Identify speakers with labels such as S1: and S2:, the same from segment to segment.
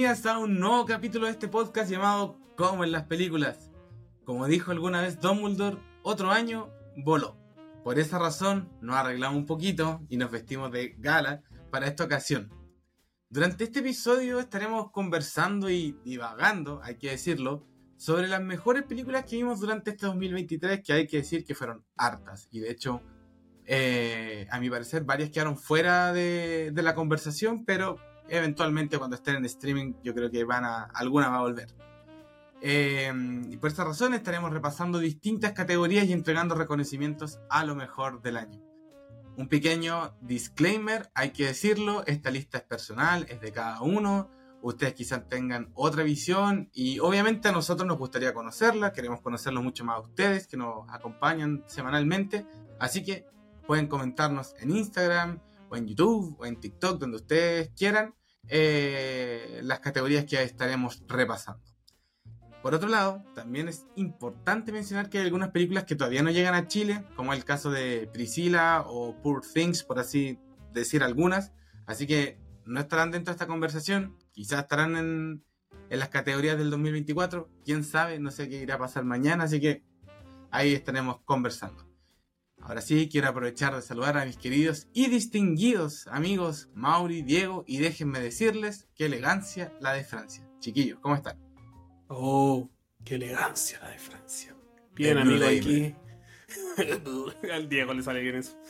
S1: bienvenidas a un nuevo capítulo de este podcast llamado Como en las películas. Como dijo alguna vez Dumbledore, otro año voló. Por esa razón nos arreglamos un poquito y nos vestimos de gala para esta ocasión. Durante este episodio estaremos conversando y divagando, hay que decirlo, sobre las mejores películas que vimos durante este 2023, que hay que decir que fueron hartas. Y de hecho, a mi parecer, varias quedaron fuera de la conversación, pero eventualmente cuando estén en streaming yo creo que alguna va a volver. Y por esta razón estaremos repasando distintas categorías y entregando reconocimientos a lo mejor del año. Un pequeño disclaimer, hay que decirlo, esta lista es personal, es de cada uno. Ustedes quizás tengan otra visión y obviamente a nosotros nos gustaría conocerla, queremos conocerlo mucho más a ustedes que nos acompañan semanalmente, así que pueden comentarnos en Instagram o en YouTube o en TikTok, donde ustedes quieran, las categorías que estaremos repasando. Por otro lado, también es importante mencionar que hay algunas películas que todavía no llegan a Chile, como el caso de Priscilla o Poor Things, por así decir algunas, así que no estarán dentro de esta conversación, quizás estarán en las categorías del 2024, quién sabe, no sé qué irá a pasar mañana, así que ahí estaremos conversando. Ahora sí, quiero aprovechar de saludar a mis queridos y distinguidos amigos Mauri, Diego, y déjenme decirles qué elegancia la de Francia. Chiquillos, ¿cómo están?
S2: Oh, qué elegancia la de Francia. Bien, amigo, aquí. Al Diego le sale bien eso.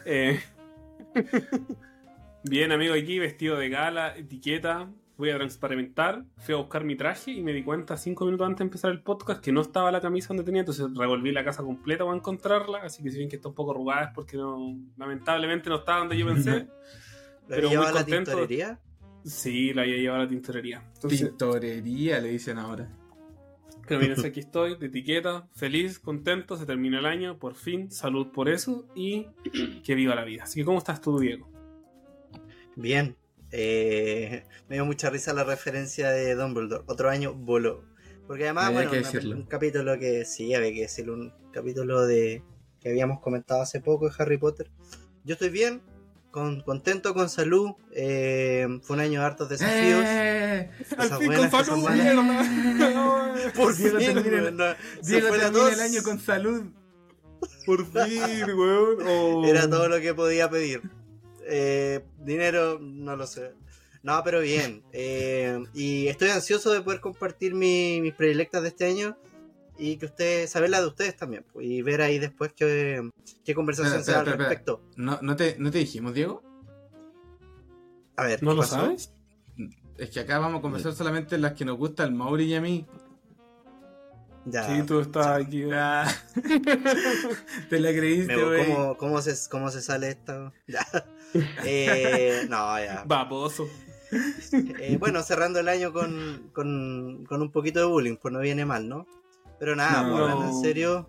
S2: Bien, amigo, aquí, vestido de gala, etiqueta. Voy a transparentar. Fui a buscar mi traje y me di cuenta 5 minutos antes de empezar el podcast que no estaba la camisa donde tenía, entonces revolví la casa completa para encontrarla. Así que si bien que está un poco arrugada es porque lamentablemente no estaba donde yo pensé.
S3: Pero muy contento. ¿La tintorería?
S2: Sí, la había llevado a la tintorería. Entonces,
S1: tintorería le dicen ahora.
S2: Pero miren, aquí estoy, de etiqueta, feliz, contento, se termina el año, por fin, salud por eso y que viva la vida. Así que, ¿cómo estás tú, Diego?
S3: Bien, me dio mucha risa la referencia de Dumbledore, otro año voló. Porque además, un capítulo que sí, había que decirlo, un capítulo que habíamos comentado hace poco de Harry Potter. Yo estoy bien. Contento, con salud, fue un año de hartos desafíos.
S2: Al fin con salud,
S3: por fin,
S1: Diego termina el año con salud.
S2: Por fin, weón. Oh.
S3: Era todo lo que podía pedir. Dinero, no lo sé. No, pero bien. Y estoy ansioso de poder compartir mis predilectas de este año. Y que ustedes, saber la de ustedes también, pues, y ver ahí después qué conversación se da al respecto.
S1: ¿No te dijimos, Diego?
S3: A ver,
S2: ¿no lo sabes?
S1: Es que acá vamos a conversar solamente las que nos gusta el Mauri y a mí.
S3: Ya.
S2: Sí, tú estás aquí.
S1: Te la creíste, güey.
S3: ¿Cómo se sale esta? Ya. No, ya.
S2: Baboso.
S3: Bueno, cerrando el año con un poquito de bullying, pues no viene mal, ¿no? Pero nada, hablando en serio,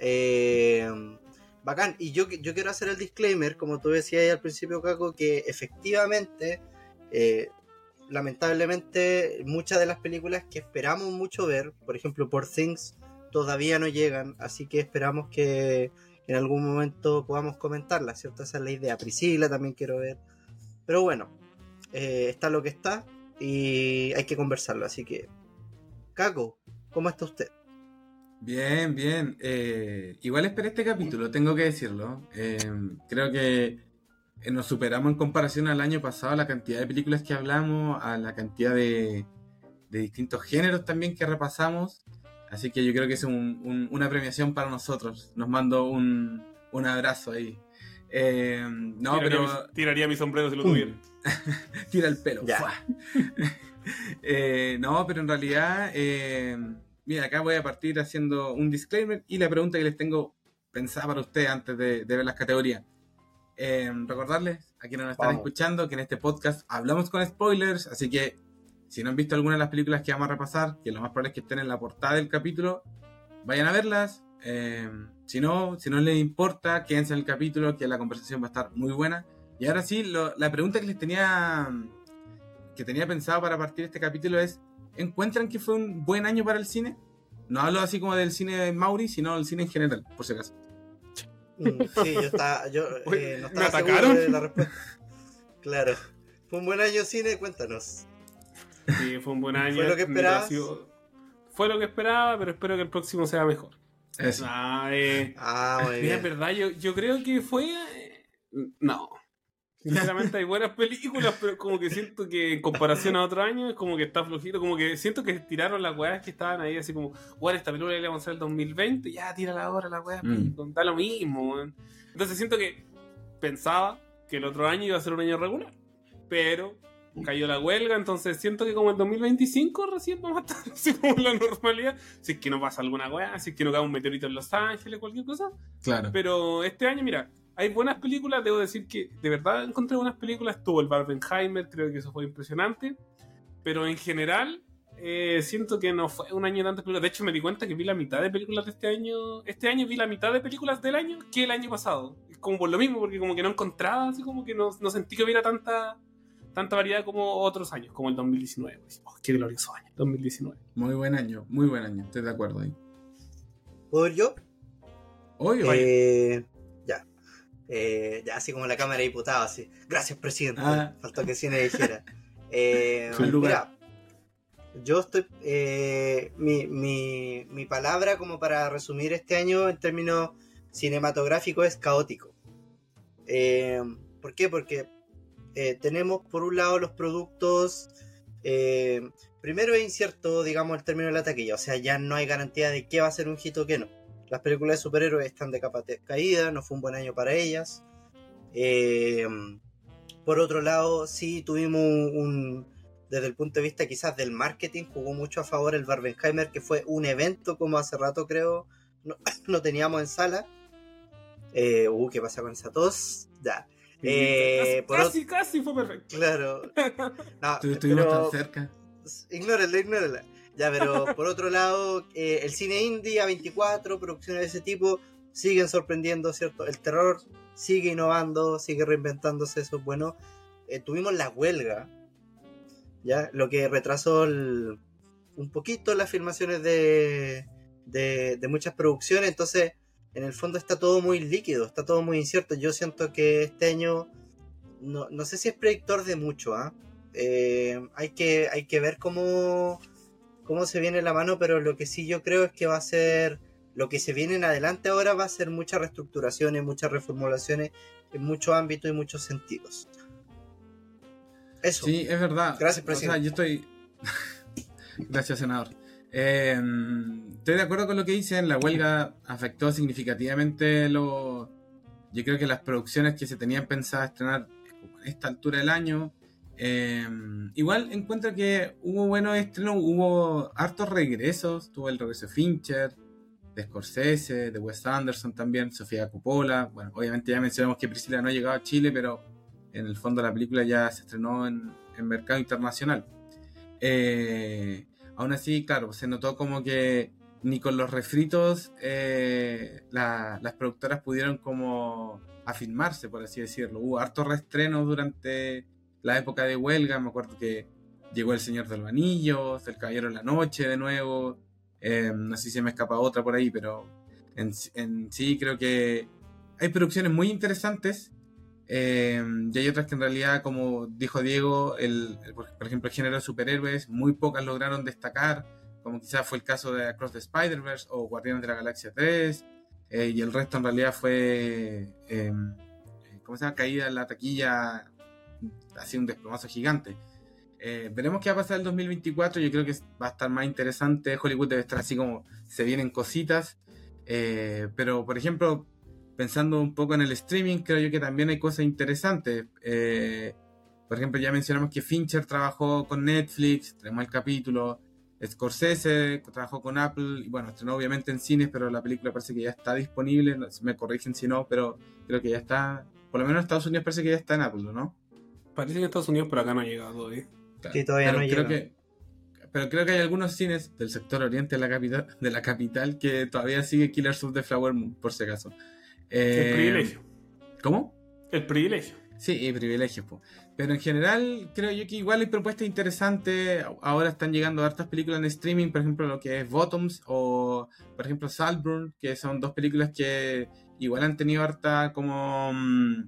S3: bacán. Y yo quiero hacer el disclaimer, como tú decías al principio, Caco, que efectivamente, lamentablemente, muchas de las películas que esperamos mucho ver, por ejemplo, Poor Things, todavía no llegan, así que esperamos que en algún momento podamos comentarlas, ¿cierto? Esa es la idea. Priscilla también quiero ver. Pero bueno, está lo que está y hay que conversarlo, así que, Caco, ¿cómo está usted?
S1: Bien. Igual esperé este capítulo, tengo que decirlo. Creo que nos superamos en comparación al año pasado, la cantidad de películas que hablamos, a la cantidad de distintos géneros también que repasamos. Así que yo creo que es una premiación para nosotros. Nos mando un abrazo ahí.
S2: Tiraría mi sombrero si lo tuviera.
S1: Tira el pelo. No, pero en realidad... Mira, acá voy a partir haciendo un disclaimer y la pregunta que les tengo pensada para ustedes antes de ver las categorías. Recordarles a quienes nos están escuchando que en este podcast hablamos con spoilers, así que si no han visto alguna de las películas que vamos a repasar, que lo más probable es que estén en la portada del capítulo, vayan a verlas. Si no les importa, quédense en el capítulo, que la conversación va a estar muy buena. Y ahora sí, la pregunta que tenía pensado para partir este capítulo es: ¿encuentran que fue un buen año para el cine? No hablo así como del cine de Mauri, sino del cine en general, por si acaso.
S3: Sí, no estaba
S2: ¿me atacaron?
S3: seguro de la respuesta. Claro. ¿Fue un buen año cine? Cuéntanos.
S2: Sí, fue un buen año.
S3: ¿Fue lo que esperabas?
S2: Fue lo que esperaba, pero espero que el próximo sea mejor.
S1: Eso.
S3: Muy
S2: Mira, es
S3: bien.
S2: verdad, yo creo que fue... No. Sinceramente hay buenas películas, pero como que siento que en comparación a otro año es como que está flojito, como que siento que tiraron las weas que estaban ahí así como, bueno, esta película la vamos a hacer el 2020, ya tírala ahora la wea, da lo mismo, weón. Entonces siento que pensaba que el otro año iba a ser un año regular, pero cayó la huelga, entonces siento que como el 2025 recién vamos a estar así como en la normalidad, si es que no pasa alguna wea, si es que no cae un meteorito en Los Ángeles, cualquier cosa.
S1: Claro.
S2: Pero este año, mira, hay buenas películas, debo decir que de verdad encontré buenas películas. Tuvo el Barbenheimer, creo que eso fue impresionante. Pero en general, siento que no fue un año de tantas películas. De hecho, me di cuenta que vi la mitad de películas de este año. Este año vi la mitad de películas del año que el año pasado. Es como por lo mismo, porque como que no encontraba, así como que no sentí que hubiera tanta variedad como otros años, como el 2019. Oh, qué glorioso año, 2019.
S1: Muy buen año, estoy de acuerdo ahí.
S3: ¿Puedo ir yo?
S1: Oye.
S3: Ya así como la Cámara de Diputados, así. Gracias, presidente. Faltó que Cine dijera. Mira, yo estoy... mi palabra como para resumir este año en términos cinematográficos es caótico. ¿Por qué? Porque tenemos por un lado los productos... primero es incierto, digamos, el término de la taquilla. O sea, ya no hay garantía de qué va a ser un hit o qué no. Las películas de superhéroes están de capa caída, no fue un buen año para ellas. Por otro lado, sí tuvimos desde el punto de vista quizás del marketing, jugó mucho a favor el Barbenheimer, que fue un evento como hace rato creo no teníamos en sala. ¿Qué pasa con esa tos? Ya.
S2: Casi fue perfecto.
S3: Claro. No,
S1: estuvimos tan cerca.
S3: Ignórala. Ya, pero por otro lado, el cine indie, A24, producciones de ese tipo, siguen sorprendiendo, ¿cierto? El terror sigue innovando, sigue reinventándose, eso es bueno. Tuvimos la huelga, ¿ya? Lo que retrasó un poquito las filmaciones de muchas producciones, entonces, en el fondo está todo muy líquido, está todo muy incierto. Yo siento que este año, no sé si es predictor de mucho, ¿ah? Hay que ver cómo se viene la mano, pero lo que sí yo creo es que va a ser, lo que se viene en adelante ahora va a ser muchas reestructuraciones, muchas reformulaciones en muchos ámbitos y muchos sentidos. Eso.
S1: Sí, es verdad.
S3: Gracias, presidente.
S1: O sea, yo estoy... Gracias, senador. Estoy de acuerdo con lo que dicen. La huelga afectó significativamente yo creo que las producciones que se tenían pensadas estrenar a esta altura del año. Igual encuentro que hubo buenos estrenos, hubo hartos regresos. Tuvo el regreso de Fincher, de Scorsese, de Wes Anderson también, Sofía Coppola. Bueno, obviamente ya mencionamos que Priscilla no ha llegado a Chile, pero en el fondo la película ya se estrenó en mercado internacional. Aún así, claro, se notó como que ni con los refritos las productoras pudieron como afirmarse, por así decirlo. Hubo hartos reestrenos durante la época de huelga. Me acuerdo que llegó El Señor de los Anillos, El Caballero de la Noche de nuevo. No sé si se me escapa otra por ahí, pero en sí creo que hay producciones muy interesantes. Y hay otras que en realidad, como dijo Diego, por ejemplo el género de superhéroes, muy pocas lograron destacar, como quizás fue el caso de Across the Spider-Verse o Guardianes de la Galaxia 3, y el resto en realidad fue ¿cómo se llama? Caída en la taquilla, así un desplomazo gigante. Veremos qué va a pasar el 2024. Yo creo que va a estar más interesante. Hollywood debe estar así como se vienen cositas, pero por ejemplo, pensando un poco en el streaming, creo yo que también hay cosas interesantes. Por ejemplo, ya mencionamos que Fincher trabajó con Netflix, tenemos el capítulo. Scorsese trabajó con Apple, y bueno, estrenó obviamente en cines, pero la película parece que ya está disponible. Me corrigen si no, pero creo que ya está, por lo menos en Estados Unidos parece que ya está en Apple, ¿no?
S2: Parece que en Estados Unidos, pero acá no ha llegado todavía.
S3: Claro, sí, todavía no llega.
S1: Pero creo que hay algunos cines del sector oriente de la capital que todavía sigue Killers of the Flower Moon, por si acaso.
S2: El privilegio.
S1: ¿Cómo?
S2: El privilegio.
S1: Sí, privilegios, pues. Pero en general creo yo que igual hay propuestas interesantes. Ahora están llegando hartas películas en streaming, por ejemplo lo que es Bottoms o por ejemplo Saltburn, que son dos películas que igual han tenido harta como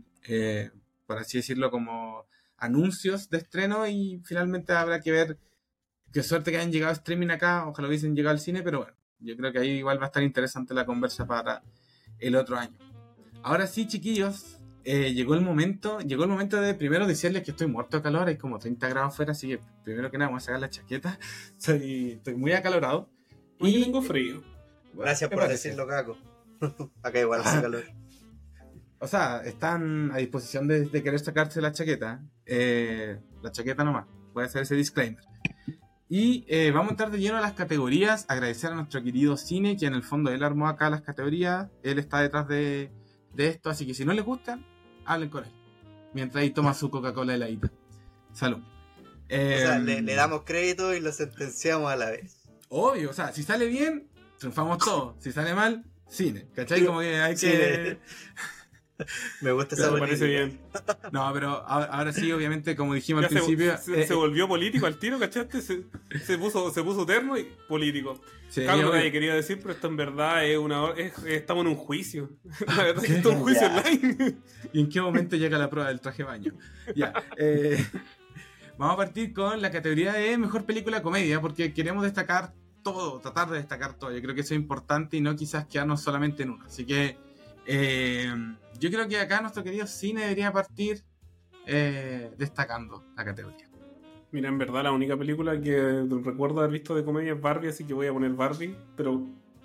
S1: por así decirlo, como anuncios de estreno, y finalmente habrá que ver Qué suerte que hayan llegado a streaming acá, ojalá hubiesen llegado al cine, pero bueno, yo creo que ahí igual va a estar interesante la conversa para el otro año. Ahora sí, chiquillos, llegó el momento de primero decirles que estoy muerto de calor, hay como 30 grados afuera, así que primero que nada voy a sacar la chaqueta, estoy muy acalorado.
S2: Y tengo frío.
S3: Gracias por decirlo, Caco. Acá igual hace calor.
S1: O sea, están a disposición de querer sacarse la chaqueta nomás, voy a hacer ese disclaimer. Y vamos a entrar de lleno a las categorías. Agradecer a nuestro querido Cine, que en el fondo él armó acá las categorías. Él está detrás de esto, así que si no les gustan, hablen con él. Mientras ahí toma su Coca-Cola heladita. Salud.
S3: O sea, le damos crédito y lo sentenciamos a la vez.
S1: Obvio, o sea, si sale bien, triunfamos todos. Si sale mal, Cine. ¿Cachai? Como que hay que...
S3: Me gusta esa
S2: Me parece bien.
S1: No, pero ahora sí, obviamente, como dijimos al principio...
S2: Se volvió político al tiro, ¿cachaste? Se puso terno y político.
S1: Sí,
S2: Claro, que quería decir, pero esto en verdad estamos en un juicio. La verdad es que esto es un juicio online.
S1: ¿Y en qué momento llega la prueba del traje de baño? Ya. Vamos a partir con la categoría de mejor película comedia, porque queremos destacar todo, tratar de destacar todo. Yo creo que eso es importante y no quizás quedarnos solamente en uno. Así que yo creo que acá nuestro querido Cine debería partir destacando la categoría.
S2: Mira, en verdad la única película que recuerdo haber visto de comedia es Barbie, así que voy a poner Barbie, pero...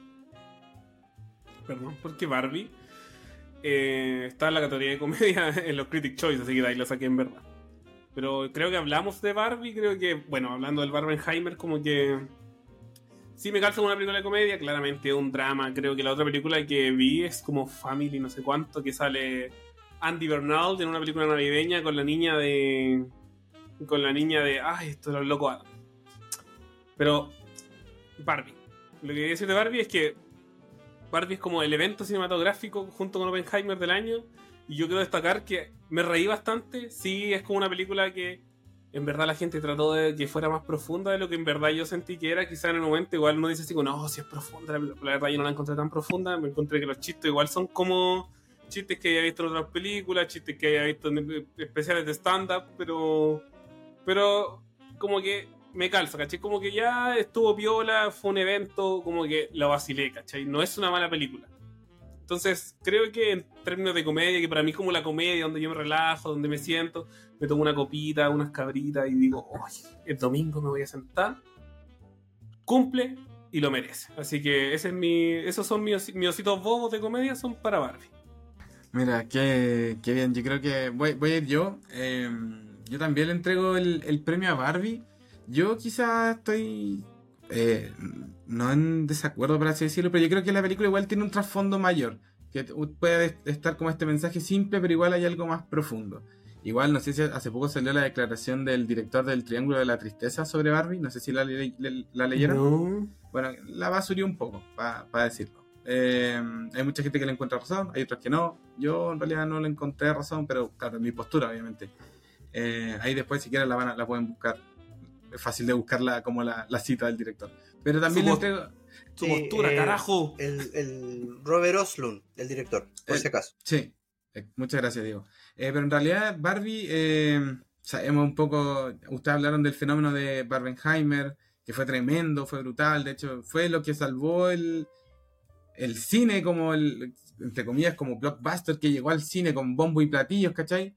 S2: Perdón, porque Barbie está en la categoría de comedia en los Critic Choice, así que de ahí lo saqué en verdad. Pero creo que hablamos de Barbie, creo que, bueno, hablando del Barbenheimer, como que... Sí me calza una película de comedia, claramente un drama. Creo que la otra película que vi es como Family, no sé cuánto, que sale Andy Bernal en una película navideña con la niña de... Ay, esto es lo loco Adam. Pero Barbie. Lo que quería decir de Barbie es que Barbie es como el evento cinematográfico junto con Oppenheimer del año. Y yo quiero destacar que me reí bastante. Sí, es como una película que en verdad la gente trató de que fuera más profunda de lo que en verdad yo sentí que era. Quizá en el momento igual uno dice así como, no, si es profunda. La verdad yo no la encontré tan profunda. Me encontré que los chistes igual son como chistes que haya visto en otras películas, chistes que haya visto en especiales de stand-up, pero como que me calza, ¿cachai? Como que ya estuvo piola, fue un evento, como que lo vacilé, ¿cachai? No es una mala película. Entonces, creo que en términos de comedia, que para mí es como la comedia donde yo me relajo, donde me siento, me tomo una copita, unas cabritas y digo, oye, el domingo me voy a sentar, cumple y lo merece. Así que esos son mis ositos bobos de comedia, son para Barbie.
S1: Mira, qué bien, yo creo que voy a ir yo. Yo también le entrego el premio a Barbie. Yo quizás estoy no en desacuerdo, por así decirlo, pero yo creo que la película igual tiene un trasfondo mayor, que puede estar como este mensaje simple, pero igual hay algo más profundo. Igual, no sé si hace poco salió la declaración del director del Triángulo de la Tristeza sobre Barbie, no sé si la leyeron.
S2: No.
S1: Bueno, la basurió un poco, para decirlo. Hay mucha gente que le encuentra razón, hay otros que no. Yo en realidad no le encontré razón, pero claro, en mi postura, obviamente. Ahí después, si quieren, la pueden buscar. Es fácil de buscarla como la cita del director. Pero también le entrego...
S2: Su postura, carajo.
S3: El Robert Oslund, el director, por si acaso.
S1: Sí, muchas gracias, Diego. Pero en realidad, Barbie, sabemos un poco... Ustedes hablaron del fenómeno de Barbenheimer, que fue tremendo, fue brutal. De hecho, fue lo que salvó el cine como entre comillas, como blockbuster que llegó al cine con bombo y platillos, ¿cachai?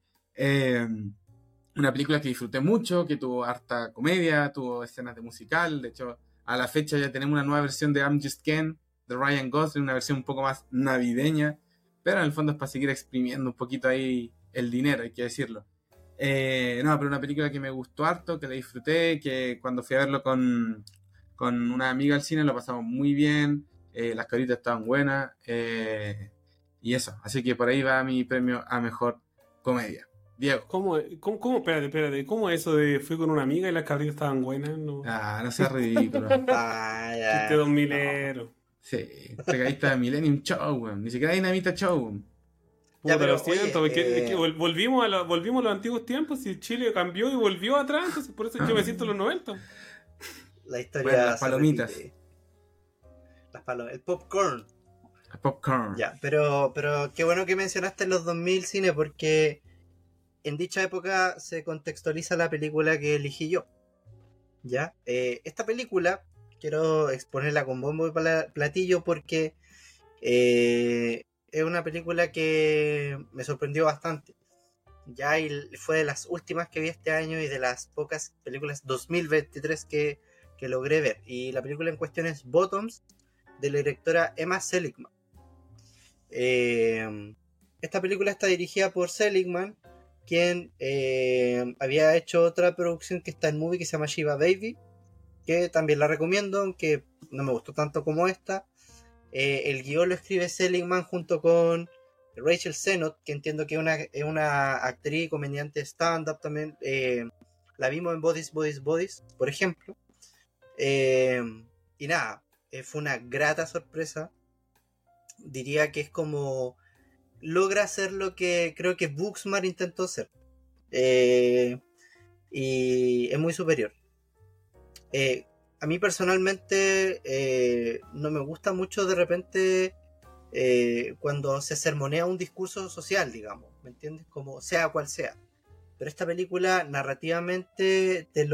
S1: Una película que disfruté mucho, que tuvo harta comedia, tuvo escenas de musical. De hecho, a la fecha ya tenemos una nueva versión de I'm Just Ken, de Ryan Gosling, una versión un poco más navideña, pero en el fondo es para seguir exprimiendo un poquito ahí el dinero, hay que decirlo. No, pero una película que me gustó harto, que la disfruté, que cuando fui a verlo con una amiga al cine lo pasamos muy bien, las caritas estaban buenas, y eso. Así que por ahí va mi premio a mejor comedia. Diego.
S2: ¿Cómo? Espérate, ¿cómo eso de fui con una amiga y las cabritas estaban buenas? No,
S1: No seas ridículo.
S2: Chiste 2000ero.
S1: Sí, pegadita de Millennium Show, weón. Ni siquiera Dinamita Show, weón.
S2: Puta, pero lo siento, porque es que volvimos a los antiguos tiempos y Chile cambió y volvió atrás, entonces por eso yo me siento en los 90.
S3: La historia.
S1: Bueno, las palomitas.
S3: El popcorn.
S1: El popcorn.
S3: Ya, pero qué bueno que mencionaste los 2000 cine, porque en dicha época se contextualiza la película que elegí yo. ¿ya? Esta película quiero exponerla con bombo y platillo porque es una película que me sorprendió bastante. Ya fue de las últimas que vi este año y de las pocas películas 2023 que logré ver. Y la película en cuestión es Bottoms, de la directora Emma Seligman. Esta película está dirigida por Seligman, quien había hecho otra producción que está en Movie que se llama Shiva Baby, que también la recomiendo, aunque no me gustó tanto como esta. El guión lo escribe Seligman junto con Rachel Sennott, que entiendo que es una actriz y comediante stand-up también. La vimos en Bodies, Bodies, Bodies, por ejemplo. Y nada, fue una grata sorpresa. Diría que es como... logra hacer lo que creo que Booksmart intentó hacer. Y es muy superior. A mí personalmente no me gusta mucho de repente cuando se sermonea un discurso social, digamos, ¿me entiendes? Como sea cual sea. Pero esta película narrativamente te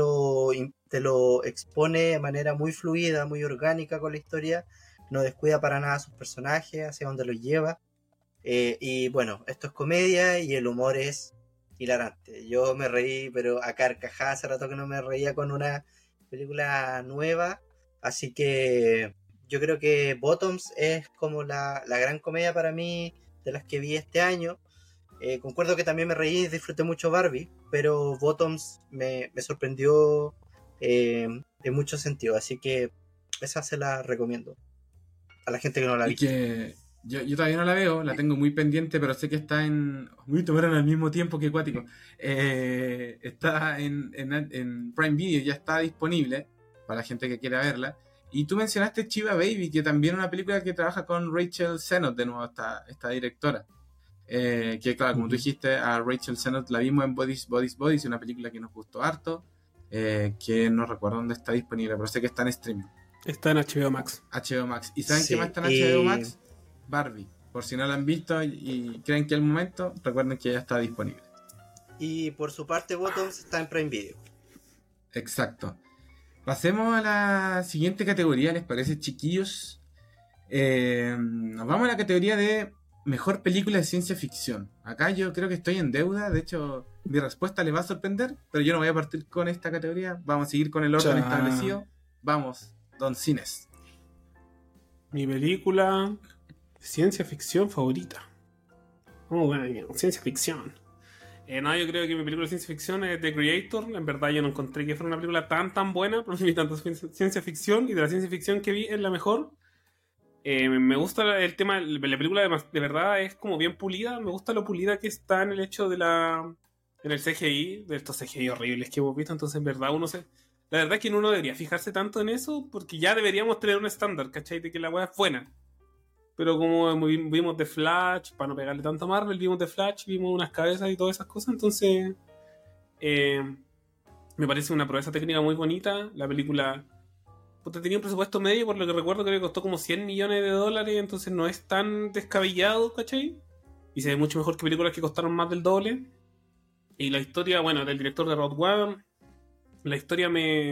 S3: lo expone de manera muy fluida, muy orgánica con la historia. No descuida para nada a sus personajes, hacia dónde los lleva. Y bueno, esto es comedia y el humor es hilarante. Yo me reí, pero a carcajadas. Hace rato que no me reía con una película nueva. Así que yo creo que Bottoms es como la gran comedia para mí de las que vi este año. Concuerdo que también me reí y disfruté mucho Barbie, pero Bottoms me sorprendió en muchos sentidos. Así que esa se la recomiendo a la gente que no la ha
S1: Y
S3: visto.
S1: que yo todavía no la veo, la tengo muy pendiente, pero sé que está en... Uy, tomaron al mismo tiempo que Cuático. Está en Prime Video, ya está disponible para la gente que quiera verla. Y tú mencionaste Chiva Baby, que también es una película que trabaja con Rachel Sennott, de nuevo, esta directora. Que claro, como tú dijiste, a Rachel Sennott la vimos en Bodies, Bodies, Bodies, una película que nos gustó harto, que no recuerdo dónde está disponible, pero sé que está en streaming.
S2: Está en HBO Max.
S1: HBO Max. ¿Y saben
S3: Sí,
S1: qué más está en HBO Max? Barbie. Por si no la han visto y creen que es el momento, recuerden que ya está disponible.
S3: Y por su parte Bottoms está en Prime Video.
S1: Exacto. Pasemos a la siguiente categoría, ¿les parece, chiquillos? Nos vamos a la categoría de mejor película de ciencia ficción. Acá yo creo que estoy en deuda, de hecho mi respuesta les va a sorprender, pero yo no voy a partir con esta categoría, vamos a seguir con el orden establecido. Vamos, Don Cines.
S2: Mi película de ciencia ficción favorita. Oh, bueno, ciencia ficción. No, yo creo que mi película de ciencia ficción es The Creator. En verdad yo no encontré que fuera una película tan buena, pero vi tanta ciencia ficción, y de la ciencia ficción que vi es la mejor. Me gusta el tema, la película de verdad es como bien pulida. Me gusta lo pulida que está en el hecho de en el CGI, de estos CGI horribles que hemos visto. Entonces en verdad la verdad es que uno no debería fijarse tanto en eso, porque ya deberíamos tener un estándar, ¿cachai? De que la weá es buena. Pero como vimos The Flash, para no pegarle tanto a Marvel, vimos The Flash, vimos unas cabezas y todas esas cosas, entonces me parece una proeza técnica muy bonita. La película tenía un presupuesto medio, por lo que recuerdo creo que costó como $100 millones, entonces no es tan descabellado, ¿cachai? Y se ve mucho mejor que películas que costaron más del doble. Y la historia, bueno, del director de Rod Wagner, la historia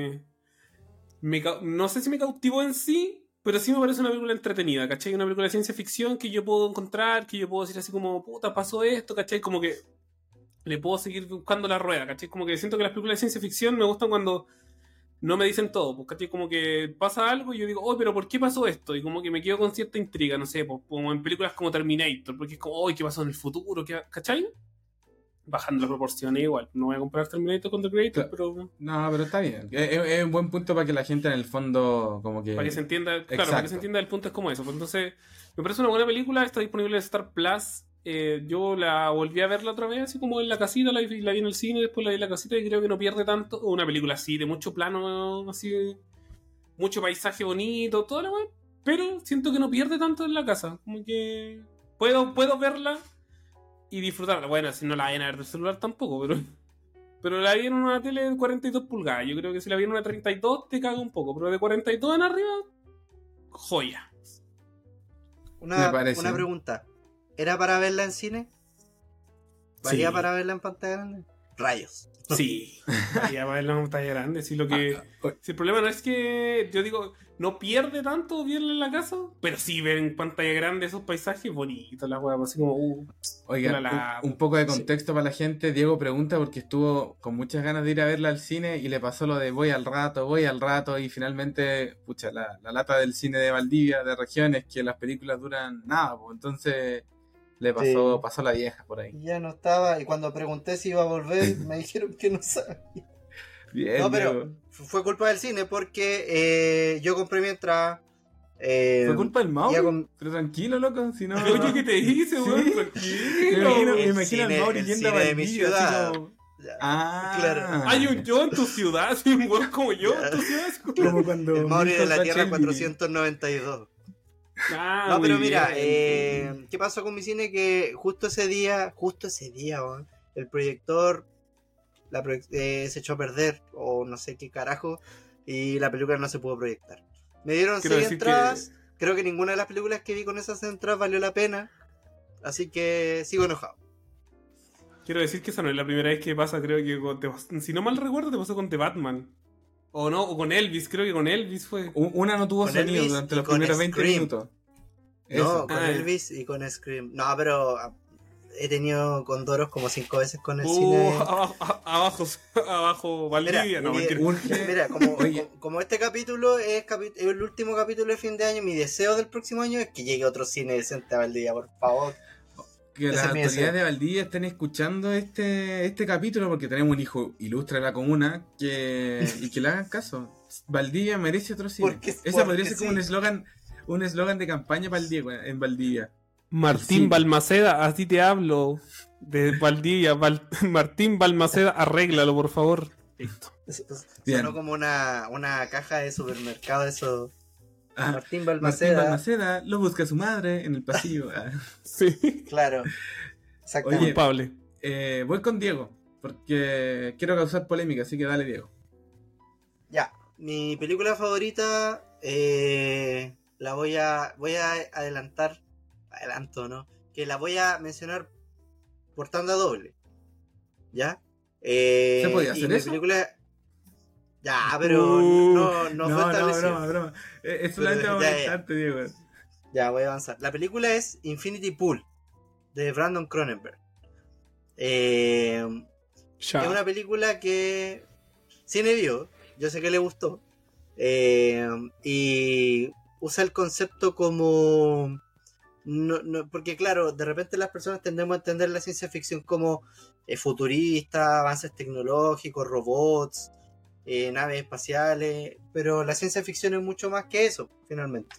S2: no sé si me cautivó en sí, pero sí me parece una película entretenida, ¿cachai? Una película de ciencia ficción que yo puedo encontrar, que yo puedo decir así como, puta, pasó esto, ¿cachai? Como que le puedo seguir buscando la rueda, ¿cachai? Como que siento que las películas de ciencia ficción me gustan cuando no me dicen todo, pues, ¿cachai? Como que pasa algo y yo digo, oh, pero ¿por qué pasó esto? Y como que me quedo con cierta intriga, no sé, pues, como en películas como Terminator, porque es como, oh, ¿qué pasó en el futuro? ¿Cachai? Bajando las proporciones igual. No voy a comparar Terminator con The Creator, pero...
S1: No, pero está bien. Es un buen punto para que la gente en el fondo como que...
S2: Para que se entienda, claro,
S1: Exacto.
S2: para que se entienda el punto es como eso. Pues entonces, me parece una buena película, está disponible en Star Plus. Yo la volví a ver la otra vez, así como en la casita, la vi en el cine, después la vi en la casita y creo que no pierde tanto. Una película así, de mucho plano, así, mucho paisaje bonito, toda la web, pero siento que no pierde tanto en la casa. Como que puedo verla y disfrutarla. Bueno, si no la vayan a ver del celular tampoco, pero la vi en una tele de 42 pulgadas. Yo creo que si la vi en una 32 te caga un poco, pero de 42 en arriba, joya.
S3: Una pregunta. ¿Era para verla en cine? ¿Valía para verla en pantalla grande? Rayos.
S2: Sí, ya va a ver la pantalla grande. Si el problema no es que, yo digo, no pierde tanto verla en la casa, pero sí ver en pantalla grande esos paisajes bonitos, la weá, así como,
S1: Oiga, un poco de contexto para la gente. Diego pregunta porque estuvo con muchas ganas de ir a verla al cine y le pasó lo de voy al rato, y finalmente, pucha, la lata del cine de Valdivia, de regiones, que las películas duran nada, pues, entonces le pasó la vieja por ahí.
S3: Y ya no estaba, y cuando pregunté si iba a volver, me dijeron que no sabía.
S1: Bien,
S3: No, pero
S1: Diego.
S3: fue culpa del cine porque yo compré mi entrada.
S1: Fue culpa del Mauri,
S3: ya con-
S1: pero tranquilo, loco, si no...
S2: Oye, ¿qué te hice,
S1: Sí.
S2: weón?
S1: Me
S2: Tranquilo.
S1: imagino al Mauri
S3: el
S1: yendo a
S3: cine de mi
S1: Valdivia,
S3: ciudad.
S1: así como...
S3: Ya,
S1: Ah,
S3: claro.
S2: Hay un yo en tu ciudad, soy un weón como yo en tu ciudad.
S1: como cuando...
S3: El Mauri de
S1: Milton
S3: la Tierra
S1: Shelby.
S3: 492.
S2: Ah,
S3: No,
S2: muy
S3: pero mira,
S2: bien.
S3: ¿qué pasó con mi cine? Que justo ese día, weón, el proyector se echó a perder, o no sé qué carajo, y la película no se pudo proyectar. Me dieron
S2: Quiero
S3: 6
S2: decir
S3: entradas, creo que ninguna de las películas que vi con esas entradas valió la pena, así que sigo enojado.
S2: Quiero decir que esa no es la primera vez que pasa, creo que si no mal recuerdo te pasó con The Batman. O no, o con Elvis, creo que con Elvis fue.
S1: Una no tuvo
S3: Con
S1: sonido
S3: Elvis
S1: durante
S3: y
S1: los
S3: con
S1: primeros 20
S3: Scream.
S1: minutos.
S3: No,
S1: Eso.
S3: con
S2: Ah,
S3: Elvis y con Scream. No, pero he tenido condoros como 5 veces con el cine.
S2: Abajo Valdivia,
S3: Mira,
S2: no,
S3: mi-
S2: mentira.
S3: Mira, como,
S1: Oye.
S3: como este capítulo es el último capítulo de fin de año, mi deseo del próximo año es que llegue otro cine decente a Valdivia, por favor.
S1: Que
S3: Ese
S1: las
S3: es mi
S1: autoridades
S3: deseo.
S1: de Valdivia estén escuchando este capítulo porque tenemos un hijo ilustre de la comuna y que le hagan caso. Valdivia merece otro cine.
S3: Porque-
S1: Ese podría
S3: porque
S1: ser como
S3: sí.
S1: un eslogan de campaña para el Diego en Valdivia.
S2: Martín
S1: Sí.
S2: Balmaceda, así te hablo. De Valdivia, Martín Balmaceda, arréglalo, por favor. Listo.
S1: Bien.
S3: Sonó como una caja de supermercado, eso.
S1: Ah,
S3: Martín
S1: Martín
S3: Balmaceda.
S1: Balmaceda lo busca su madre en el pasillo. Ah.
S2: Sí.
S3: Claro. Exactamente.
S1: Oye,
S2: Culpable.
S1: Voy con Diego porque quiero causar polémica, así que dale, Diego.
S3: Ya, mi película favorita la voy a adelanto, ¿no? Que la voy a mencionar por tanda doble, ¿ya?
S1: ¿Se podía
S3: y
S1: hacer
S3: mi
S1: eso?
S3: película... Ya, pero no fue establecido.
S1: broma. Es solamente
S3: Pero,
S1: para
S3: ya.
S1: molestarte, Diego.
S3: Ya, voy a avanzar. La película es Infinity Pool, de Brandon Cronenberg. Es
S2: Ya.
S3: una película que Cine vio, yo sé que le gustó, y usa el concepto como... porque claro, de repente las personas tendemos a entender la ciencia ficción como futurista, avances tecnológicos, robots, naves espaciales, pero la ciencia ficción es mucho más que eso, finalmente.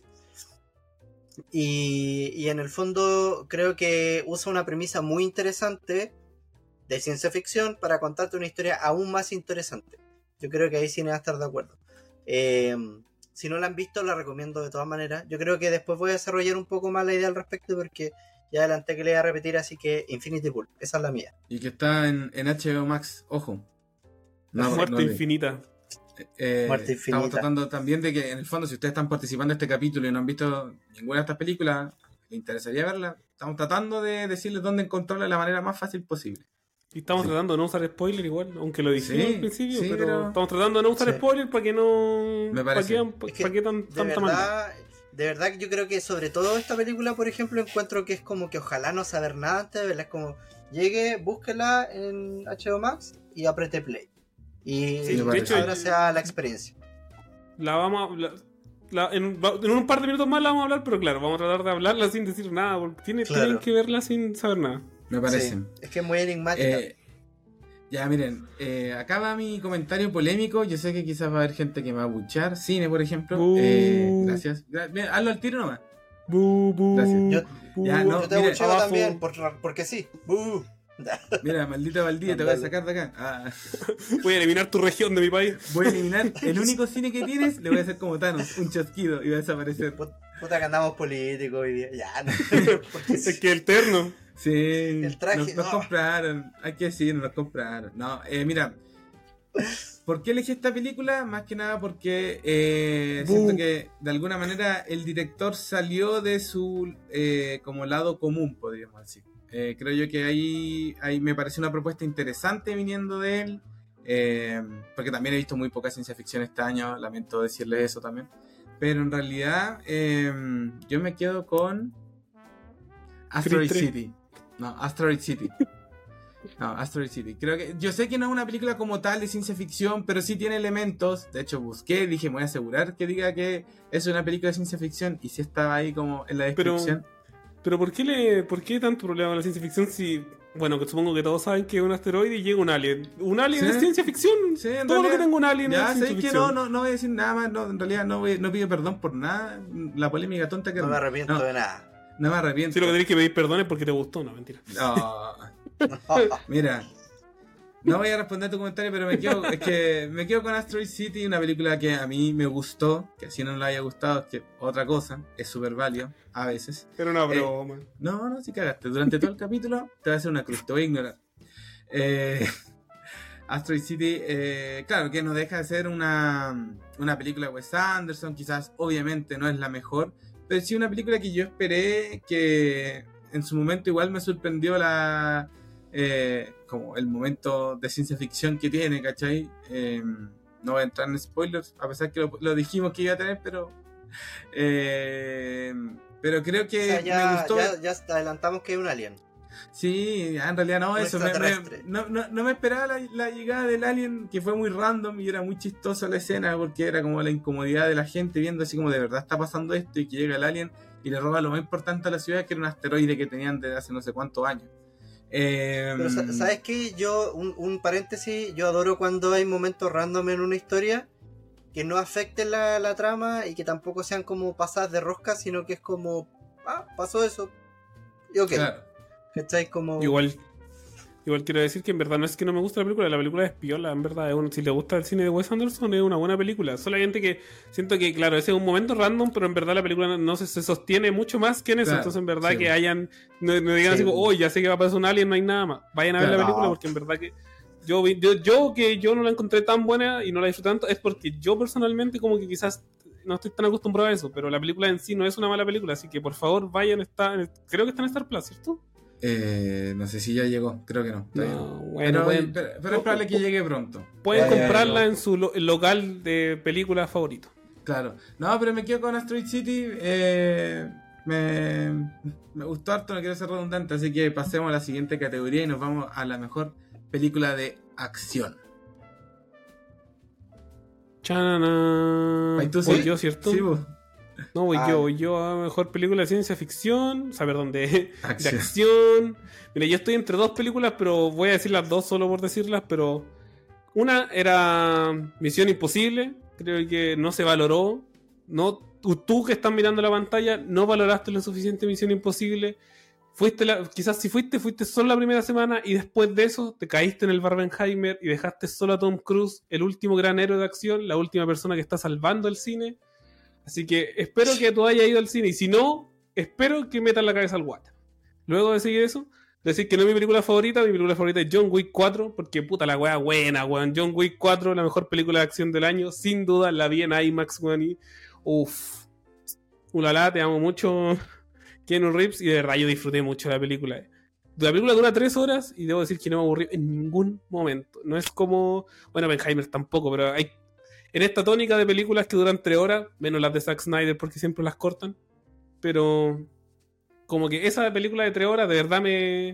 S3: Y en el fondo creo que usa una premisa muy interesante de ciencia ficción para contarte una historia aún más interesante. Yo creo que ahí sí va a estar de acuerdo. Si no la han visto, la recomiendo de todas maneras. Yo creo que después voy a desarrollar un poco más la idea al respecto porque ya adelanté que le voy a repetir, así que Infinity Pool, esa es la mía.
S1: Y que está en HBO Max, ojo.
S2: Muerte
S1: no le-
S2: infinita.
S3: Muerte
S1: Estamos
S3: infinita.
S1: tratando también de que, en el fondo, si ustedes están participando en este capítulo y no han visto ninguna de estas películas, les interesaría verla. Estamos tratando de decirles dónde encontrarla de la manera más fácil posible.
S2: Y estamos
S1: Sí.
S2: tratando de no usar spoiler igual, aunque lo dijimos
S1: Sí,
S2: al principio,
S1: sí,
S2: pero
S1: pero-
S2: estamos tratando de no usar
S3: Sí.
S2: spoiler para que no...
S1: Me parece.
S3: Es que
S2: ¿Para qué tanta maldad?
S3: De verdad que yo creo que sobre todo esta película, por ejemplo, encuentro que es como que ojalá no saber nada antes de verla. Es como, llegue, búsquela en HBO Max y apriete play. Y
S2: Sí,
S1: de hecho,
S3: ahora sea la experiencia.
S2: La vamos a... en un par de minutos más la vamos a hablar, pero claro, vamos a tratar de hablarla sin decir nada, porque tienen
S3: Claro.
S2: que verla sin saber nada.
S1: Me parece.
S3: Sí, es que es muy enigmática.
S1: Ya, miren, acá va mi comentario polémico. Yo sé que quizás va a haber gente que me va a buchar. Cine, por ejemplo. Gracias. Mira, hazlo al tiro nomás. Gracias.
S3: Yo-
S1: Ya, no,
S3: Yo te
S1: mire,
S3: abucheo
S2: abajo.
S3: también, porque sí.
S1: Mira, maldita Valdivia, te voy a sacar de acá.
S2: Voy a eliminar tu región de mi país.
S1: Voy a eliminar el único cine que tienes. Le voy a hacer como Thanos, un chasquido y va a desaparecer.
S3: Puta que andamos políticos hoy día. Ya, no. Porque
S2: Es
S3: sí.
S2: que el terno.
S1: Sí,
S3: El traje,
S1: nos
S3: no.
S1: compraron. Hay que decir, nos compraron. No, mira. ¿Por qué elegí esta película? Más que nada porque siento que de alguna manera el director salió de su como lado común, podríamos decir. Creo yo que ahí me parece una propuesta interesante viniendo de él. Porque también he visto muy poca ciencia ficción este año, lamento decirles eso también. Pero en realidad yo me quedo con Asteroid City. No, Asteroid City. No, Asteroid City. Creo que yo sé que no es una película como tal de ciencia ficción, pero sí tiene elementos. De hecho, busqué, dije, me voy a asegurar que diga que es una película de ciencia ficción y sí estaba ahí como en la descripción.
S2: Pero ¿por qué tanto problema con la ciencia ficción si, bueno, que supongo que todos saben que es un asteroide y llega un alien? Un alien es ciencia ficción.
S1: Sí, en
S2: todo
S1: realidad,
S2: lo que tenga un alien
S1: ya,
S2: es ciencia
S1: sé que
S2: ficción.
S1: no voy a decir nada más. No, en realidad no pido perdón por nada. La polémica tonta que
S3: No me arrepiento de nada.
S1: No me arrepiento.
S2: Si lo que tenés que pedir perdón es porque te gustó, no, mentira.
S1: No. Mira, no voy a responder tu comentario, pero me quedo con Asteroid City, una película que a mí me gustó, que así no le haya gustado, es que otra cosa, es súper válido a veces.
S2: Era una broma.
S1: No, si cagaste. Durante todo el capítulo te va a hacer una cruz, te voy a ignorar. Asteroid City, claro, que no deja de ser una película de Wes Anderson, quizás obviamente no es la mejor, pero sí una película que yo esperé, que en su momento igual me sorprendió como el momento de ciencia ficción que tiene, ¿cachai? No voy a entrar en spoilers, a pesar que lo dijimos que iba a tener, pero creo que
S3: O sea,
S1: me gustó.
S3: Ya adelantamos que es un alien.
S1: Sí, en realidad no,
S3: Un
S1: eso
S3: extraterrestre.
S1: no me esperaba la llegada del alien, que fue muy random y era muy chistosa la escena, porque era como la incomodidad de la gente viendo así como de verdad está pasando esto, y que llega el alien y le roba lo más importante a la ciudad, que era un asteroide que tenían desde hace no sé cuántos años.
S3: Pero ¿sabes qué? Yo, un paréntesis, yo adoro cuando hay momentos random en una historia que no afecten la trama y que tampoco sean como pasadas de rosca, sino que es como, pasó eso, y ok.
S1: Claro.
S3: ¿Cachai? Como...
S2: Igual quiero decir que en verdad no es que no me gusta la película es piola, en verdad. Si le gusta el cine de Wes Anderson, es una buena película. Solamente que siento que, claro, ese es un momento random, pero en verdad la película no se sostiene mucho más que en eso.
S1: Claro,
S2: Entonces, en verdad,
S1: sí.
S2: que hayan. No digan así como, oh, ya sé que va a pasar un alien, no hay nada más. Vayan a ver la
S1: Claro.
S2: película, porque en verdad que. Yo no la encontré tan buena y no la disfruté tanto, es porque yo personalmente, como que quizás no estoy tan acostumbrado a eso, pero la película en sí no es una mala película, así que por favor vayan. Creo que está en Star Plus, ¿cierto?
S1: No sé si ya llegó, creo que no.
S2: No, bueno,
S1: pero es probable que llegue pronto.
S2: Pueden
S3: Ya
S2: comprarla
S3: llegó.
S2: en su local de películas favorito.
S1: Claro. No, pero me quedo con Asteroid City. Me gustó harto, no quiero ser redundante, así que pasemos a la siguiente categoría y nos vamos a la mejor película de acción.
S2: Chanana.
S1: Ay, ¿tú
S2: Voy
S1: sí?
S2: yo, ¿cierto?
S1: Sí, vos.
S2: No, voy yo a mejor película de ciencia ficción. O sea, perdón, de
S1: Acción.
S2: acción. Mira, yo estoy entre dos películas, pero voy a decir las dos solo por decirlas. Pero una era Misión Imposible. Creo que no se valoró. No, tú que estás mirando la pantalla, no valoraste lo suficiente Misión Imposible. Quizás si fuiste solo la primera semana y después de eso te caíste en el Barbenheimer y dejaste solo a Tom Cruise, el último gran héroe de acción, la última persona que está salvando el cine. Así que espero que tú hayas ido al cine y si no, espero que metas la cabeza al water. Luego de seguir eso, decir que no es mi película favorita es John Wick 4, porque puta la wea buena, weón. John Wick 4, la mejor película de acción del año, sin duda, la vi en IMAX, weón. Y uff, ulala, te amo mucho, Keanu Reeves, y de verdad yo disfruté mucho de la película. La película dura 3 horas y debo decir que no me aburrí en ningún momento. No es como, bueno, Oppenheimer tampoco, pero hay en esta tónica de películas que duran 3 horas, menos las de Zack Snyder porque siempre las cortan, pero como que esa película de 3 horas de verdad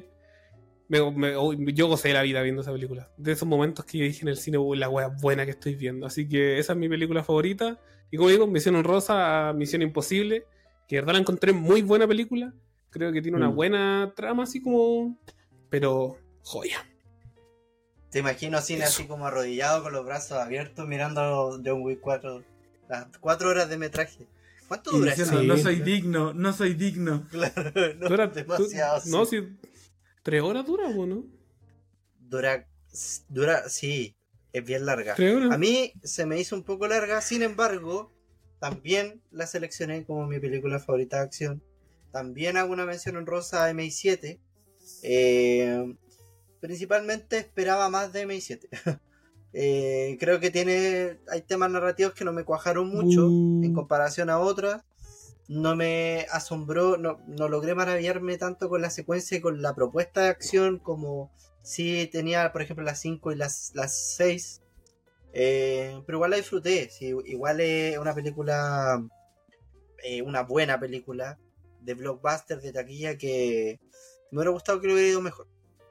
S2: yo gocé la vida viendo esa película. De esos momentos que yo dije en el cine, uy, la wea buena que estoy viendo. Así que esa es mi película favorita. Y como digo, Misión Honrosa a Misión Imposible, que de verdad la encontré muy buena película. Creo que tiene una buena trama, así como... pero joya.
S3: Te imagino cine así como arrodillado con los brazos abiertos mirando John Wick 4. Las 4 horas de metraje. ¿Cuánto
S1: Y
S3: dura
S1: diciendo,
S3: eso?
S1: no soy digno, no soy digno.
S3: Claro, no,
S2: Dura,
S3: demasiado.
S2: no,
S3: sí.
S2: si 3 horas dura, ¿no?
S3: Dura, sí, es bien larga.
S2: 3 horas.
S3: A mí se me hizo un poco larga, sin embargo, también la seleccioné como mi película favorita de acción. También hago una mención honrosa a MI7. Principalmente esperaba más de MI7. Creo que hay temas narrativos que no me cuajaron mucho en comparación a otras. no me asombró, no logré maravillarme tanto con la secuencia y con la propuesta de acción como si tenía, por ejemplo, las 5 y las 6. Pero igual la disfruté, sí, igual es una película, una buena película de blockbuster, de taquilla, que me hubiera gustado que lo hubiera ido mejor.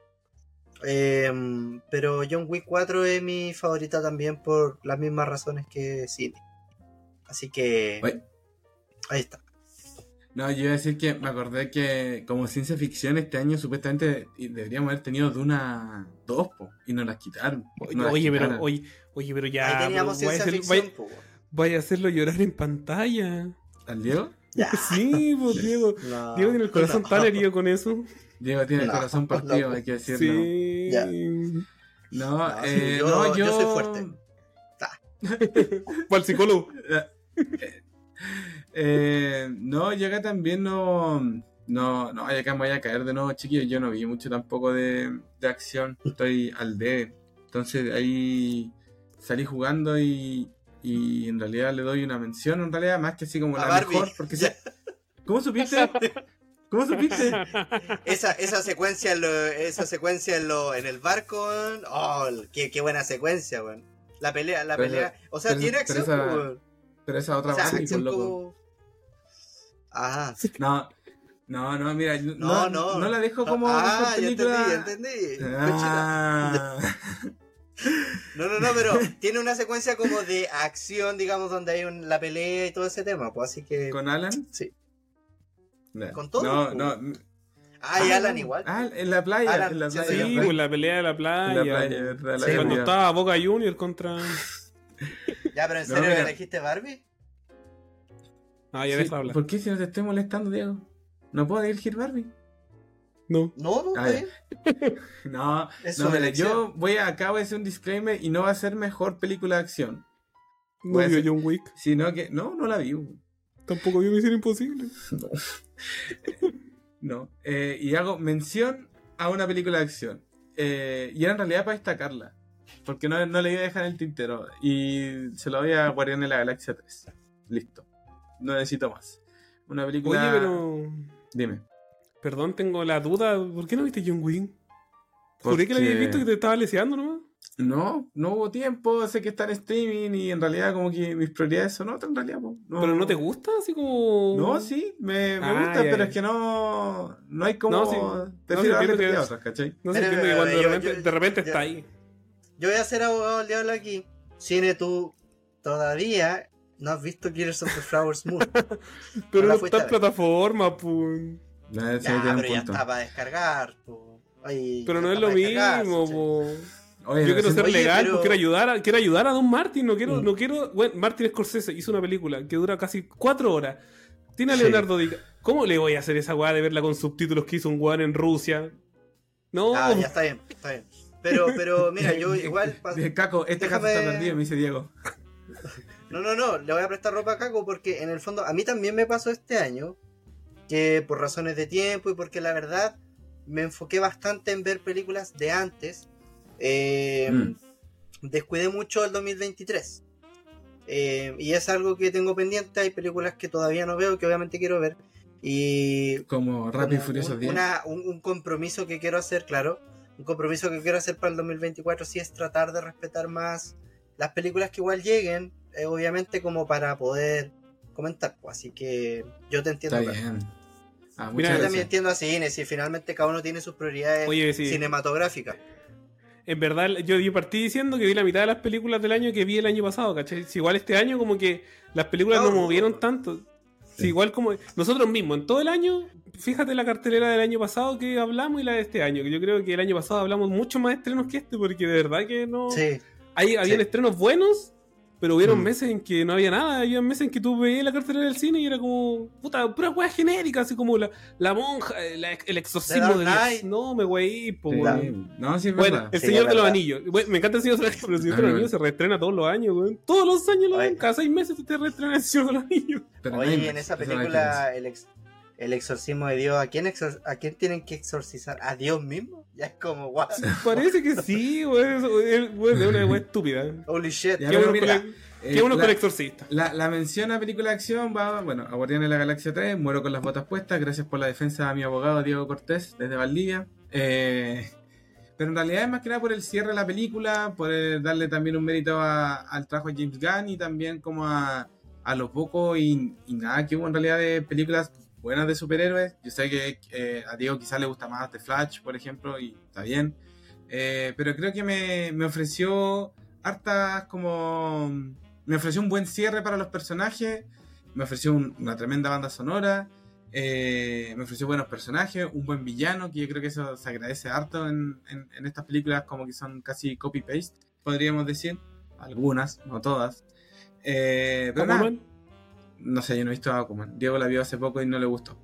S3: Pero John Wick 4 es mi favorita también por las mismas razones que Cine. Así que
S1: Oye.
S3: ahí está.
S1: No, yo iba a decir que me acordé que como ciencia ficción este año supuestamente deberíamos haber tenido Duna 2, po, y nos las quitaron. Nos las
S2: Oye,
S1: quitaron.
S2: pero ya.
S3: Ahí teníamos
S2: vaya a
S3: ciencia
S2: hacer-
S3: ficción. po.
S2: vaya a hacerlo llorar en pantalla.
S1: ¿Al Diego?
S3: Ya.
S2: Sí, pues Diego.
S3: No,
S2: Diego tiene el corazón
S3: no.
S2: tan herido con eso.
S1: Diego tiene el
S3: No,
S1: corazón partido,
S3: no.
S1: hay que decirlo.
S2: Sí.
S3: Ya.
S1: No,
S3: No, sí, yo soy fuerte.
S2: Para el psicólogo.
S1: No, yo acá también no, acá me voy a caer de nuevo, chiquillos. Yo no vi mucho tampoco de acción, estoy al D. Entonces ahí salí jugando y en realidad le doy una mención, en realidad, más que así como
S3: A
S1: la
S3: Barbie.
S1: mejor. Porque ¿Cómo supiste? ¿Cómo supiste?
S3: Esa secuencia en el barco, oh, qué buena secuencia, weón. La pelea, o sea,
S1: pero-
S3: tiene acción,
S1: pero esa-
S3: weón.
S1: Pero esa otra
S3: O sea,
S1: Barbie,
S3: acción
S1: pues, loco.
S3: como... Ah,
S1: No, mira,
S3: no.
S1: no la dejo como
S3: Ah,
S1: mejor película.
S3: ya entendí.
S1: Ah.
S3: No, pero tiene una secuencia como de acción, digamos, donde hay la pelea y todo ese tema, pues así que...
S1: ¿Con Alan?
S3: Sí.
S1: No.
S3: ¿Con todo?
S1: No.
S3: Ah, y Alan igual.
S1: En la playa.
S3: Alan,
S1: en la
S3: sí,
S1: playa.
S2: Sí, pues la pelea de la playa.
S1: En la playa, verdad, la
S3: Sí,
S2: Cuando
S1: playa.
S2: estaba Boca Junior contra.
S3: Ya, pero ¿en
S1: No,
S3: serio
S1: mira.
S3: elegiste Barbie?
S2: Ah, ya
S1: Sí,
S2: deja hablar.
S1: ¿por qué si no te estoy molestando, Diego? ¿No puedo elegir Barbie?
S2: No.
S3: No,
S1: Ah,
S3: está bien.
S1: No,
S3: Es
S1: no,
S3: su
S1: mira,
S3: elección.
S1: yo acabo de hacer un disclaimer y no va a ser mejor película de acción.
S2: No
S1: Puede
S2: vio
S1: ser.
S2: John Wick.
S1: Sino que, no la vi. güey.
S2: Tampoco vio Misión Imposible.
S1: No. Y hago mención a una película de acción. Y era en realidad para destacarla. Porque no le iba a dejar en el tintero. Y se lo voy a Guardián de la Galaxia 3. Listo. No necesito más. Una película...
S2: Oye, pero.
S1: Dime.
S2: Perdón, tengo la duda. ¿Por qué no viste John Wick? Juré
S1: Porque-
S2: que la habías visto y que te estaba leseando nomás.
S1: No hubo tiempo. Sé que está en streaming y en realidad como que mis prioridades son otras en realidad. Po.
S2: Pero no te gusta, así como.
S1: No, sí, me
S2: Ah,
S1: gusta,
S2: ya,
S1: pero
S2: ya.
S1: es que no hay como...
S2: No, sí.
S1: Prefiero
S2: No, sí,
S1: darle
S2: entiendo
S1: prioridad
S2: que
S1: a
S2: es-
S1: otras, ¿cachai?
S2: No sé,
S3: Pero,
S2: entiendo que cuando
S3: yo-
S2: de repente
S3: yo-
S2: está ahí.
S3: Yo voy a ser abogado del diablo aquí. Cine, tú todavía no has visto Killers of the Flowers Moon.
S2: Pero
S3: la
S2: no
S3: fuiste
S2: está en
S3: a ver.
S2: plataforma, pues.
S1: No, sí,
S3: Ya,
S1: tiene un
S3: pero ya
S1: punto.
S3: está para descargar. Po. Ay,
S2: Pero
S3: ya
S2: no es
S3: está
S2: lo
S3: para descargar,
S2: mismo,
S3: che.
S2: po.
S1: Oye,
S2: Yo quiero ser
S3: Oye,
S2: legal,
S3: pero-
S2: pues quiero ayudar a Don Martin, no quiero. Bueno, Martin Scorsese hizo una película que dura casi 4 horas. Tiene a
S3: Sí.
S2: Leonardo DiCaprio. ¿Cómo le voy a hacer esa weá de verla con subtítulos que hizo un weón en Rusia? No,
S3: Ah, ya está bien. Pero mira, yo igual...
S1: Caco, este caso
S3: Déjame-
S1: está perdido, me dice Diego.
S3: No, le voy a prestar ropa a Caco porque en el fondo a mí también me pasó este año que por razones de tiempo y porque la verdad me enfoqué bastante en ver películas de antes. Descuidé mucho el 2023. Y es algo que tengo pendiente. Hay películas que todavía no veo que obviamente quiero ver. Y
S1: Como Rápido y
S3: como
S1: Furioso 10.
S3: un compromiso que quiero hacer, claro. Un compromiso que quiero hacer para el 2024 sí es tratar de respetar más las películas que igual lleguen, obviamente como para poder comentar. Pues, así que yo te entiendo.
S1: Está
S3: claro.
S1: bien. Ah,
S2: Mira,
S3: Yo
S1: muchas
S3: también
S1: gracias.
S3: entiendo a cine, si finalmente cada uno tiene sus prioridades
S2: Oye, sí.
S3: cinematográficas.
S2: en verdad yo partí diciendo que vi la mitad de las películas del año que vi el año pasado, ¿cachai? Si igual este año como que las películas no
S3: No,
S2: movieron tanto. Si igual como nosotros mismos, en todo el año, fíjate la cartelera del año pasado que hablamos y la de este año, que yo creo que el año pasado hablamos mucho más estrenos que este, porque de verdad que no...
S3: Sí,
S2: Habían
S3: Sí.
S2: estrenos buenos, pero hubieron
S1: Mm.
S2: meses en que no había nada. Había meses en que tú veías la cartelera del cine y era como, puta, puras weas genéricas, así como la monja, el exorcismo
S3: The
S2: de
S3: Dark
S2: Dios.
S3: Knight.
S2: No, me weí, po,
S1: Sí.
S2: weón.
S1: No, sí es
S2: Bueno,
S1: verdad.
S2: El
S3: Sí,
S2: Señor
S3: es
S2: de los
S3: verdad.
S2: Anillos. Bueno, me encanta El Señor de los Anillos, pero El Señor de los
S1: Ah,
S2: Anillos se reestrena todos los años, weón. Todos los años lo
S3: Oye.
S2: ven, cada 6 meses te reestrena El Señor de los Anillos.
S1: Pero no hay
S3: oye,
S1: más,
S3: en esa
S1: es la
S3: película el exorcismo de Dios, ¿a quién tienen que exorcizar? ¿A Dios mismo? Ya es como, what?
S2: Parece que sí, weón. Es una wea estúpida.
S3: Holy shit.
S1: Ya,
S2: Qué
S1: pero
S2: bueno
S1: mira,
S2: con Qué bueno con el Exorcista.
S1: La mención a película de acción va, bueno, a Guardianes de la Galaxia 3, muero con las botas puestas, gracias por la defensa a mi abogado Diego Cortés desde Valdivia. Pero en realidad es más que nada por el cierre de la película, por darle también un mérito al trabajo de James Gunn y también como a lo poco y nada que hubo en realidad de películas buenas de superhéroes. Yo sé que a Diego quizás le gusta más The Flash, por ejemplo, y está bien. Pero creo que me ofreció hartas como... Me ofreció un buen cierre para los personajes, me ofreció una tremenda banda sonora, me ofreció buenos personajes, un buen villano, que yo creo que eso se agradece harto en estas películas como que son casi copy-paste, podríamos decir. Algunas, no todas. Pero nada, no sé, yo no he visto a Aquaman. Diego la vio hace poco y no le gustó.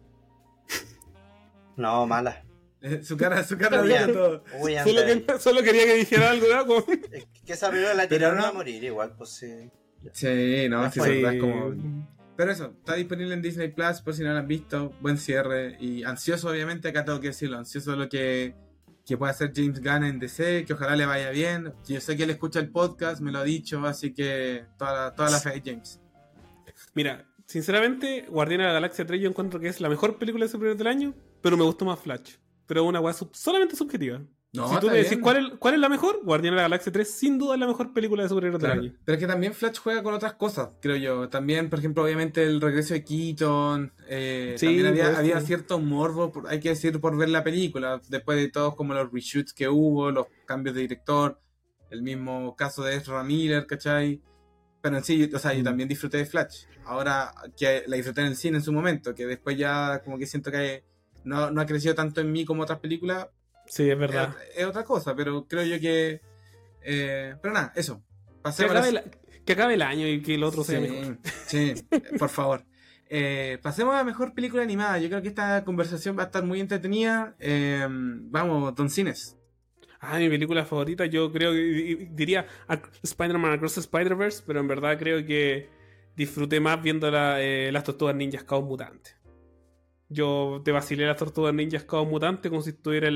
S3: No, mala.
S1: Su cara dijo todo.
S2: Solo quería que dijera algo de Aquaman.
S3: Es que esa película la tiraron a morir igual, pues sí.
S1: Sí, no, sí, verdad es como... Pero eso, está disponible en Disney Plus por si no lo han visto. Buen cierre y ansioso, obviamente, acá tengo que decirlo, ansioso de lo que pueda hacer James Gunn en DC, que ojalá le vaya bien. Yo sé que él escucha el podcast, me lo ha dicho, así que toda la fe de James.
S2: Mira, sinceramente, Guardianes de la Galaxia 3 yo encuentro que es la mejor película de superhéroes del año, pero me gustó más Flash. Pero es una weá solamente subjetiva.
S1: No,
S2: si tú me decís cuál es la mejor, Guardianes de la Galaxia 3 sin duda es la mejor película de superhéroes del año.
S1: Pero es que también Flash juega con otras cosas, creo yo. También, por ejemplo, obviamente el regreso de Keaton.
S2: Sí,
S1: también había cierto morbo, hay que decir, por ver la película. Después de todos como los reshoots que hubo, los cambios de director, el mismo caso de Ezra Miller, ¿cachai? Pero en sí, o sea, yo también disfruté de Flash. Ahora que la disfruté en el cine en su momento, que después ya como que siento que no ha crecido tanto en mí como otras películas.
S2: Sí, es verdad.
S1: Es otra cosa, pero creo yo que... pero nada, eso.
S2: Que acabe el año y que el otro sea mejor.
S1: Sí, por favor. Pasemos a la mejor película animada. Yo creo que esta conversación va a estar muy entretenida. Vamos, Don Cines.
S2: Mi película favorita, yo creo que diría Spider-Man Across the Spider-Verse, pero en verdad creo que disfruté más viendo las Tortugas Ninjas Caos Mutantes. Yo te vacilé las Tortugas Ninjas Caos Mutantes como si estuviera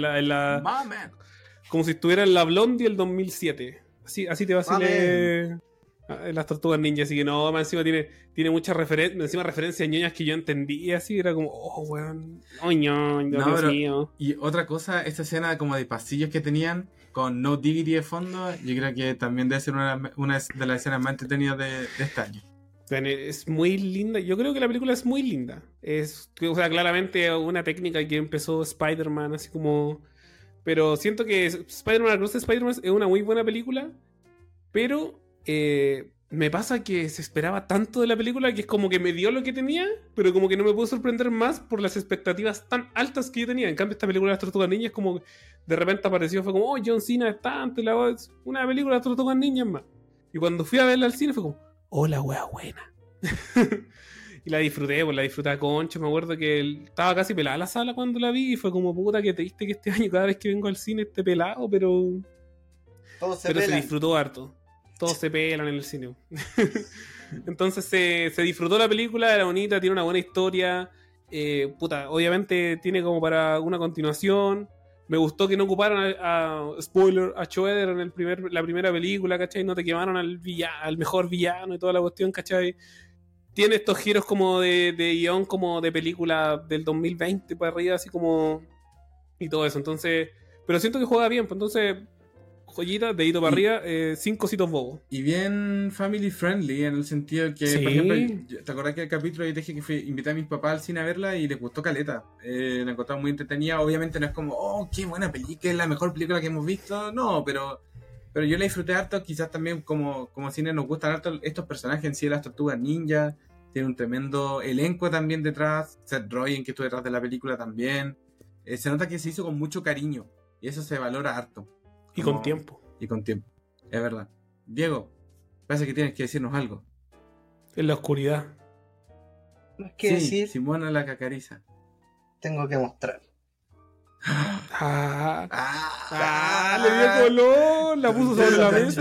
S2: como si estuviera en la Blondie el 2007. Así te vacilé las Tortugas Ninjas. Así que no, más encima tiene muchas referencias ñoñas que yo entendía. Así era como, weón, Dios mío.
S1: Y otra cosa, esta escena como de pasillos que tenían con No Diggity de fondo, yo creo que también debe ser una de las escenas más entretenidas de este año.
S2: Es muy linda. Yo creo que la película es muy linda. O sea, claramente una técnica que empezó Spider-Man, así como... Pero siento que Spider-Man Across the Spider-Man es una muy buena película. Pero me pasa que se esperaba tanto de la película que es como que me dio lo que tenía, pero como que no me pudo sorprender más por las expectativas tan altas que yo tenía. En cambio, esta película de las Tortugas Ninjas como de repente apareció, fue como, John Cena es tanto, una película de las Tortugas Ninjas más. Y cuando fui a verla al cine fue como, la wea buena. Y la disfruté, pues la disfruté a concha. Me acuerdo que estaba casi pelada la sala cuando la vi y fue como, puta, que triste que este año cada vez que vengo al cine esté pelado, pero se disfrutó harto. Todos se pelan en el cine. Entonces se disfrutó la película, era bonita, tiene una buena historia. Obviamente tiene como para una continuación. Me gustó que no ocuparon spoiler, a Schroeder en la primera película, ¿cachai? No te quemaron al mejor villano y toda la cuestión, ¿cachai? Tiene estos giros como de guión, como de película del 2020 para arriba, así como... Y todo eso, entonces... Pero siento que juega bien, pues entonces... Joyita, dedito para arriba, 5 cositos bobos.
S1: Y bien family friendly, en el sentido que,
S2: sí.
S1: Por ejemplo, ¿te acordás que el capítulo yo te dije que invité a mis papás al cine a verla y les gustó caleta? La encontraron muy entretenida. Obviamente no es como, qué buena película, es la mejor película que hemos visto. No, pero yo la disfruté harto. Quizás también como cine nos gustan harto estos personajes en sí de las Tortugas Ninja. Tiene un tremendo elenco también detrás. Seth Rogen, que estuvo detrás de la película también. Se nota que se hizo con mucho cariño y eso se valora harto.
S2: Y con tiempo.
S1: Y con tiempo, es verdad. Diego, parece que tienes que decirnos algo.
S2: En la oscuridad.
S3: No es que decir.
S1: Simona la cacariza.
S3: Tengo que mostrar.
S2: Le dio color, la puso sobre la mesa.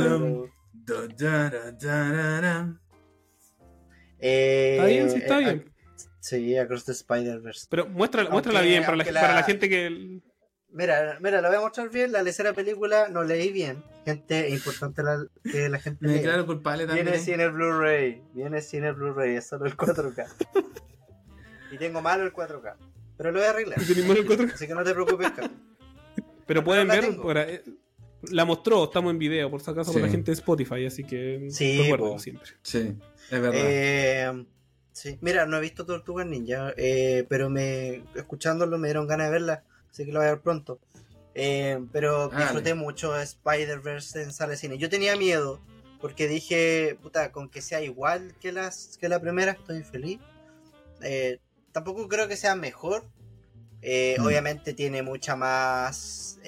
S2: Está bien, sí, está bien.
S3: Sí, Across the Spider-Verse.
S2: Pero muéstrala bien para la gente que...
S3: Mira, la voy a mostrar bien. La tercera película no leí bien. Gente, es importante que la gente
S1: Me
S3: lea.
S1: declaro culpable también.
S3: Viene sin el Blu-ray. Es solo el 4K. Y tengo malo el 4K. Pero lo voy a arreglar.
S2: ¿Y tenés malo el 4K?
S3: Así que no te preocupes, Carlos.
S2: Pero pueden
S3: la
S2: ver,
S3: tengo.
S2: la mostró, estamos en video, por si acaso,
S1: Sí.
S2: con la gente de Spotify, así que
S3: Sí,
S2: recuerden
S3: po.
S2: siempre.
S1: Sí, es verdad.
S3: Sí. Mira, no he visto Tortugas Ninja, pero escuchándolo me dieron ganas de verla, así que lo voy a ver pronto. Pero disfruté mucho Spider-Verse en sala de cine. Yo tenía miedo, porque dije, puta, con que sea igual que la primera, estoy feliz. Tampoco creo que sea mejor. Obviamente tiene mucha más...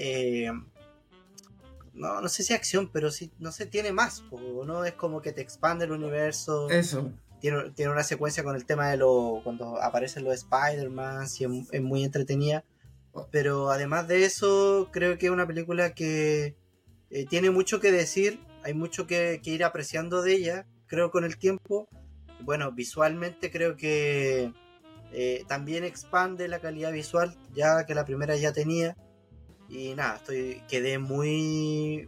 S3: no sé si acción, pero sí, no sé, tiene más, ¿no? Es como que te expande el universo.
S1: Eso.
S3: Tiene una secuencia con el tema de cuando aparecen los Spider-Man, y es muy entretenida. Pero además de eso, creo que es una película que tiene mucho que decir, hay mucho que ir apreciando de ella, creo, con el tiempo. Bueno, visualmente creo que también expande la calidad visual, ya que la primera ya tenía. Y nada, quedé muy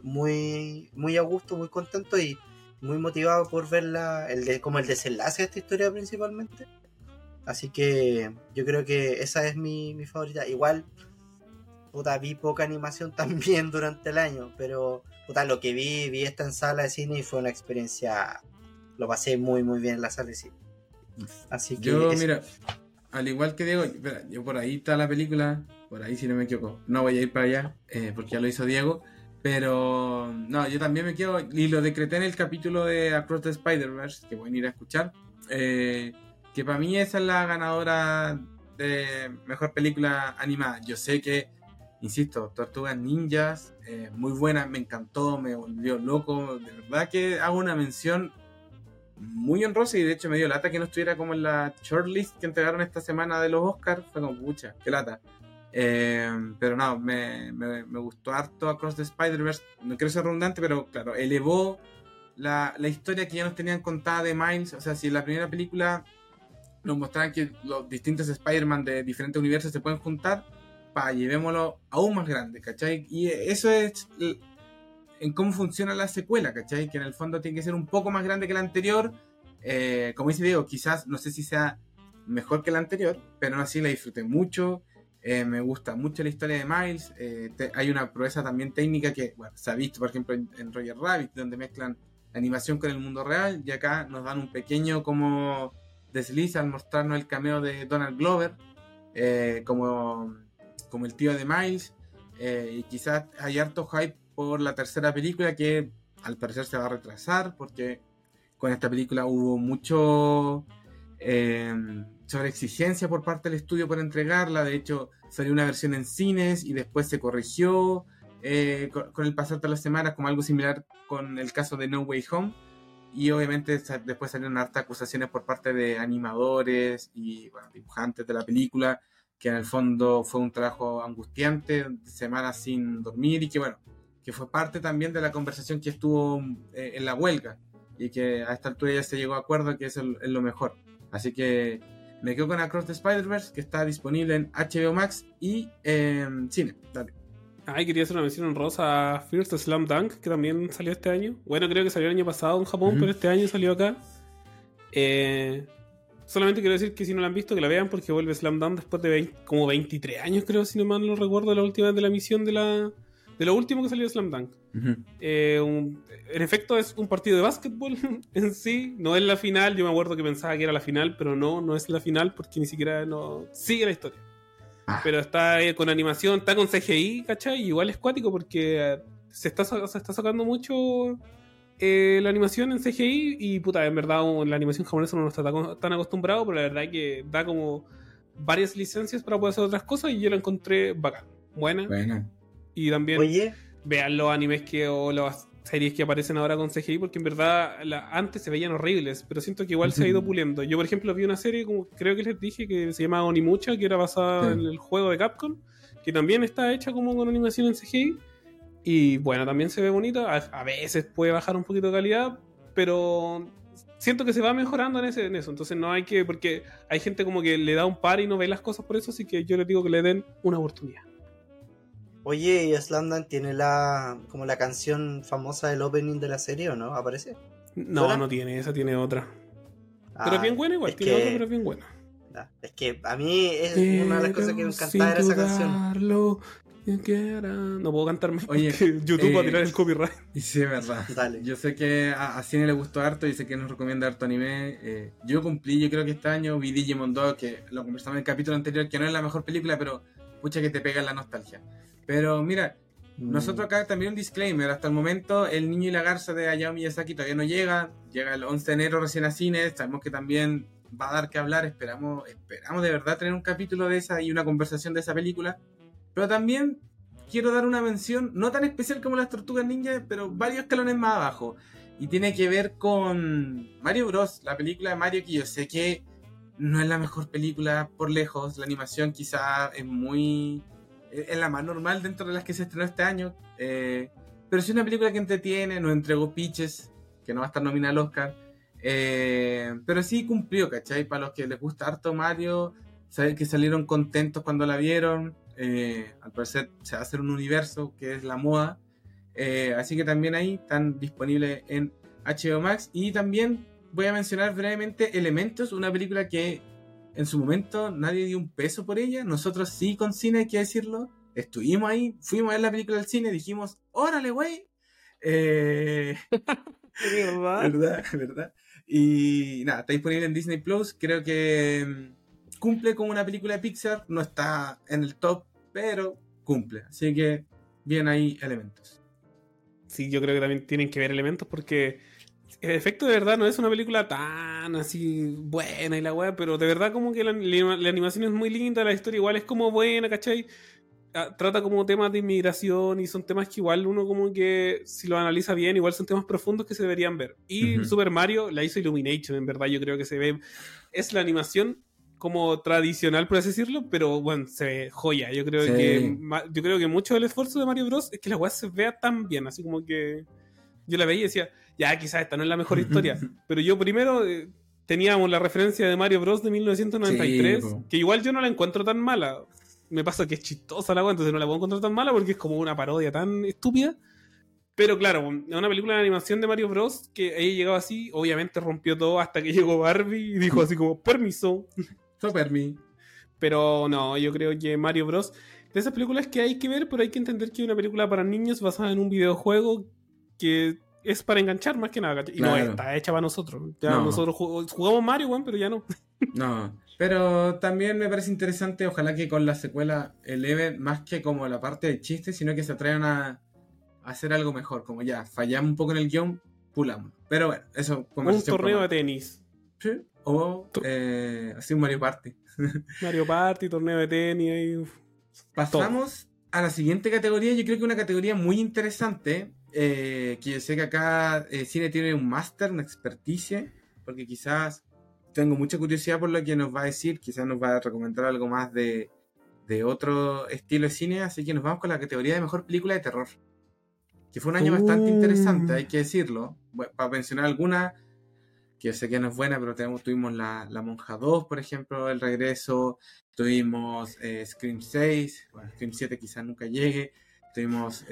S3: a gusto, muy contento y muy motivado por verla, como el desenlace de esta historia principalmente. Así que yo creo que esa es mi favorita. Igual, puta, vi poca animación también durante el año, pero puta, lo que vi esta en sala de cine y fue una experiencia, lo pasé muy bien en la sala de cine. Así que
S1: Mira, al igual que Diego, espera, yo por ahí está la película, por ahí si no me equivoco, no voy a ir para allá, porque ya lo hizo Diego, pero no, yo también me quedo, y lo decreté en el capítulo de Across the Spider-Verse, que pueden ir a escuchar, que para mí esa es la ganadora de mejor película animada. Yo sé que, insisto, Tortugas Ninjas, muy buena, me encantó, me volvió loco, de verdad que hago una mención muy honrosa, y de hecho me dio lata que no estuviera como en la shortlist que entregaron esta semana de los Oscars. Fue como, pucha, qué lata. Pero no, me gustó harto Across the Spider-Verse. No quiero ser redundante, pero claro, elevó la historia que ya nos tenían contada de Miles. O sea, si en la primera película nos mostraban que los distintos Spider-Man de diferentes universos se pueden juntar, llevémoslo aún más grande, ¿cachai? Y eso es en cómo funciona la secuela, ¿cachai? Que en el fondo tiene que ser un poco más grande que la anterior. Como dice Diego, quizás, no sé si sea mejor que la anterior, pero aún así la disfruté mucho. Me gusta mucho la historia de Miles. Hay una proeza también técnica que, bueno, se ha visto, por ejemplo, en Roger Rabbit, donde mezclan la animación con el mundo real, y acá nos dan un pequeño como desliz al mostrarnos el cameo de Donald Glover, como el tío de Miles. Y quizás hay harto hype por la tercera película, que al parecer se va a retrasar, porque con esta película hubo mucho sobre exigencia por parte del estudio por entregarla. De hecho, salió una versión en cines y después se corrigió con el pasar de las semanas, como algo similar con el caso de No Way Home. Y obviamente después salieron hartas acusaciones por parte de animadores y, bueno, dibujantes de la película, que en el fondo fue un trabajo angustiante, semanas sin dormir, y que, bueno, que fue parte también de la conversación que estuvo en la huelga, y que a esta altura ya se llegó a acuerdo que eso es lo mejor. Así que me quedo con Across the Spider-Verse, que está disponible en HBO Max y cine. Dale.
S2: Ay, quería hacer una mención honrosa a First Slam Dunk, que también salió este año. Bueno, creo que salió el año pasado en Japón, pero este año salió acá. Solamente quiero decir que si no la han visto, que la vean, porque vuelve Slam Dunk después de como 23 años, creo, si no mal no recuerdo, la última vez de la emisión de lo último que salió de Slam Dunk. En efecto, es un partido de básquetbol en sí. No es la final. Yo me acuerdo que pensaba que era la final, pero no es la final, porque ni siquiera no sigue la historia. Pero está con animación, está con CGI, ¿cachai? Igual es cuático, porque se está sacando mucho la animación en CGI. Y puta, en verdad la animación japonesa no está tan acostumbrado, pero la verdad es que da como varias licencias para poder hacer otras cosas, y yo la encontré bacán, buena. Y también vean los animes o las series que aparecen ahora con CGI, porque en verdad antes se veían horribles, pero siento que igual se ha ido puliendo. Yo, por ejemplo, vi una serie, como creo que les dije, que se llama Onimucha, que era basada en el juego de Capcom, que también está hecha como con animación en CGI, y bueno, también se ve bonita. A veces puede bajar un poquito de calidad, pero siento que se va mejorando en eso. Entonces no hay que, porque hay gente como que le da un par y no ve las cosas por eso, así que yo les digo que le den una oportunidad.
S3: Oye, ¿y Slamdance tiene como la canción famosa del opening de la serie o no? ¿Aparece?
S2: No,
S3: ¿Sola?
S2: no tiene, esa tiene otra. Pero es bien buena igual,
S3: es
S2: tiene otra,
S3: que,
S2: pero es bien buena.
S3: es que a mí es una de las cosas que me encantaba era esa canción.
S2: No puedo cantar más
S1: Oye,
S2: porque YouTube va a tirar el copyright.
S1: Y sí, es verdad.
S3: Dale.
S1: Yo sé que a Cine le gustó harto y sé que nos recomienda harto anime. Yo cumplí, yo creo que este año vi Digimon 2, que lo conversamos en el capítulo anterior, que no es la mejor película, pero pucha que te pega la nostalgia. Pero mira, nosotros acá también un disclaimer. Hasta el momento, El niño y la garza de Hayao Miyazaki todavía no llega. Llega el 11 de enero recién a cines. Sabemos que también va a dar que hablar. Esperamos de verdad tener un capítulo de esa y una conversación de esa película. Pero también quiero dar una mención, no tan especial como las Tortugas Ninja, pero varios escalones más abajo. Y tiene que ver con Mario Bros, la película de Mario, que yo sé que no es la mejor película por lejos. La animación quizá es la más normal dentro de las que se estrenó este año. Pero sí una película que entretiene, nos entregó Peaches, que no va a estar nominada al Oscar. Pero sí cumplió, ¿cachai? Para los que les gusta harto Mario, saber que salieron contentos cuando la vieron. Al parecer se va a hacer un universo que es la moda, así que también ahí están disponibles en HBO Max. Y también voy a mencionar brevemente Elementos, una película que en su momento nadie dio un peso por ella. Nosotros sí, con cine, hay que decirlo, estuvimos ahí, fuimos a ver la película del cine, dijimos órale güey, ¿verdad? Y nada, está disponible en Disney Plus. Creo que cumple como una película de Pixar, no está en el top, pero cumple. Así que bien ahí Elementos.
S2: Sí, yo creo que también tienen que ver Elementos porque el efecto de verdad no es una película tan así buena y la weá, pero de verdad como que la animación es muy linda, la historia igual es como buena, ¿cachai? Trata como temas de inmigración y son temas que igual uno como que si lo analiza bien igual son temas profundos que se deberían ver. Y Super Mario la hizo Illumination, en verdad yo creo que se ve, es la animación como tradicional por así decirlo, pero bueno, se ve joya. Yo creo que mucho del esfuerzo de Mario Bros es que la weá se vea tan bien, así como que yo la veía y decía, ya quizás esta no es la mejor historia, pero yo primero teníamos la referencia de Mario Bros de 1993, que igual yo no la encuentro tan mala. Me pasa que es chistosa la weá, entonces no la puedo encontrar tan mala porque es como una parodia tan estúpida. Pero claro, es una película de animación de Mario Bros que ella llegaba así, obviamente rompió todo hasta que llegó Barbie y dijo así como, permiso. Pero no, yo creo que Mario Bros, de esas películas que hay que ver, pero hay que entender que es una película para niños basada en un videojuego que es para enganchar más que nada, ¿cachai? Y
S1: claro,
S2: no está hecha para nosotros. Ya no. Nosotros jugamos Mario, bueno, pero ya no.
S1: No, pero también me parece interesante, ojalá que con la secuela eleven más que como la parte de chiste, sino que se atrevan a hacer algo mejor, como ya, fallamos un poco en el guión, pulamos. Pero bueno, eso,
S2: conversación. Un torneo de tenis.
S1: Sí, o así un Mario Party.
S2: Mario Party, torneo de tenis. Y...
S1: Pasamos a la siguiente categoría. Yo creo que una categoría muy interesante, que yo sé que acá Cine tiene un máster, una experticia, porque quizás tengo mucha curiosidad por lo que nos va a decir, quizás nos va a recomendar algo más de otro estilo de cine, así que nos vamos con la categoría de mejor película de terror, que fue un año bastante interesante, hay que decirlo. Bueno, para mencionar alguna que yo sé que no es buena, pero tuvimos la Monja 2, por ejemplo, El Regreso, tuvimos Scream 6, bueno, Scream 7 quizás nunca llegue, tuvimos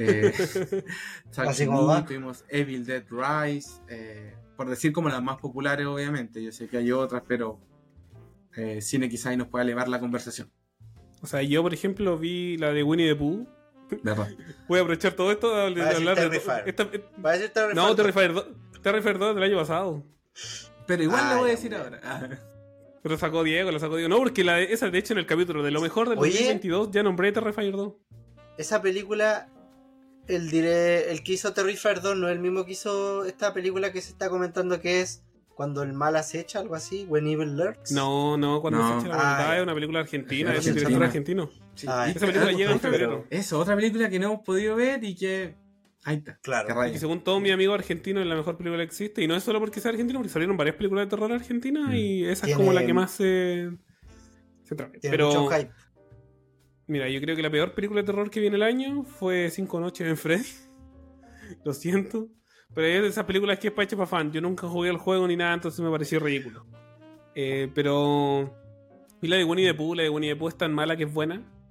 S1: tuvimos Evil Dead Rise, por decir como las más populares obviamente, yo sé que hay otras, pero cine quizás ahí nos pueda elevar la conversación.
S2: O sea, yo por ejemplo vi la de Winnie the Pooh.
S1: ¿Verdad?
S2: Voy a aprovechar todo esto de hablar de... No, Terrifier 2 del año pasado.
S1: Pero igual lo voy a decir ahora.
S2: Pero lo sacó Diego. No, porque esa de hecho en el capítulo de lo mejor del 2022 ya nombré Terrifier 2.
S3: Esa película, el que hizo Terrifier 2 no es el mismo que hizo esta película que se está comentando que es Cuando el mal acecha, algo así, When Evil Lurks.
S2: No, Cuando acecha la maldad es una película argentina, es un director argentino. Sí. Esa película llega en febrero.
S1: Eso, otra película que no hemos podido ver y que... Ahí está.
S3: Claro.
S2: Y según todos mis amigos argentinos es la mejor película que existe. Y no es solo porque sea argentino, porque salieron varias películas de terror argentinas y esa es como la que más se trae.
S3: Tiene mucho hype.
S2: Mira, yo creo que la peor película de terror que viene el año fue 5 noches en Freddy. Lo siento. Pero es de esas películas que es para hecho para fan. Yo nunca jugué el juego ni nada, entonces me pareció ridículo. Pero... Y la de Winnie the Pooh es tan mala que es buena.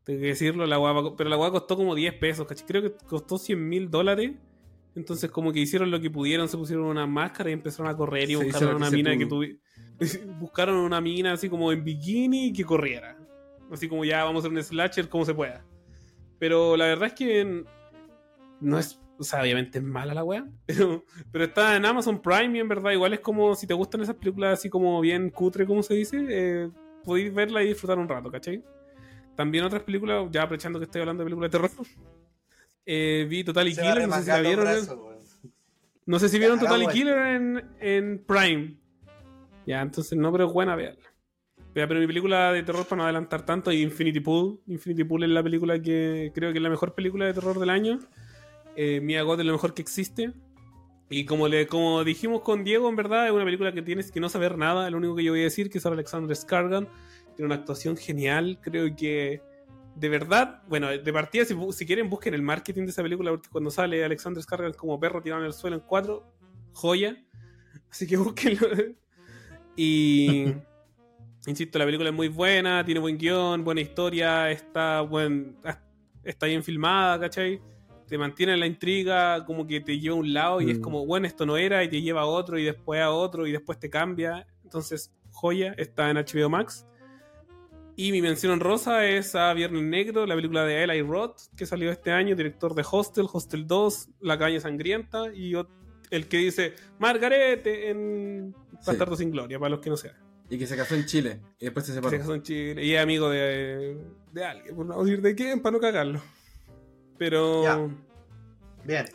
S2: Tengo que decirlo, pero la weá costó como 10 pesos, ¿cachai? Creo que costó $100,000. Entonces como que hicieron lo que pudieron, se pusieron una máscara y empezaron a correr y
S1: Se hizo
S2: buscaron
S1: lo que
S2: una
S1: se
S2: mina
S1: pudo.
S2: buscaron una mina así como en bikini que corriera. Así como ya vamos a hacer un slasher como se pueda. Pero la verdad es que no es... O sea, obviamente es mala la weá. Pero está en Amazon Prime y en verdad igual es como si te gustan esas películas así como bien cutre, como se dice, podéis verla y disfrutar un rato, ¿cachai? También otras películas, ya aprovechando que estoy hablando de películas de terror, vi Total y
S3: Se va a
S2: Killer, no sé si
S3: remangar
S2: la
S3: los
S2: vieron.
S3: brazos, weón.
S2: No sé si vieron
S3: Ya,
S2: Total y
S3: hagamos
S2: Killer en Prime. Ya, entonces no, pero es buena verla. Pero mi película de terror, para no adelantar tanto, es Infinity Pool. Infinity Pool es la película que creo que es la mejor película de terror del año. Mia Goth es lo mejor que existe. Y como dijimos con Diego, en verdad es una película que tienes que no saber nada. Lo único que yo voy a decir que es Alexander Skarsgård. Tiene una actuación genial. Creo que de verdad, bueno, de partida si quieren busquen el marketing de esa película, porque cuando sale Alexander Skarsgård como perro tirado en el suelo en 4, joya. Así que búsquenlo. Y insisto, la película es muy buena, tiene buen guión, buena historia, está bien filmada, ¿cachai? Te mantiene en la intriga, como que te lleva a un lado y es como, bueno, esto no era, y te lleva a otro y después a otro y después te cambia. Entonces, joya, está en HBO Max. Y mi mención honrosa es a Viernes Negro, la película de Eli Roth, que salió este año, director de Hostel, Hostel 2, La Cabaña Sangrienta, y el que dice Margarete en Bastardo sin Gloria, para los que no sean.
S1: Y que se casó en Chile y después se separó.
S2: Se casó en Chile y es amigo de alguien, por no decir de quién, para no cagarlo. Pero...
S3: Ya. Bien.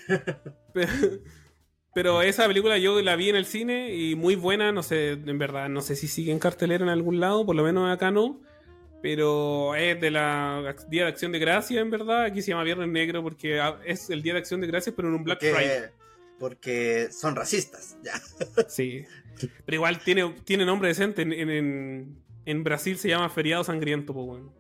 S2: Pero esa película yo la vi en el cine y muy buena, no sé, en verdad, no sé si sigue en cartelera en algún lado, por lo menos acá no, pero es de la Día de Acción de Gracias, en verdad, aquí se llama Viernes Negro porque es el Día de Acción de Gracias, pero en un Black Friday.
S3: Porque son racistas, ya.
S2: Sí, pero igual tiene nombre decente, en Brasil se llama Feriado Sangriento, pues bueno.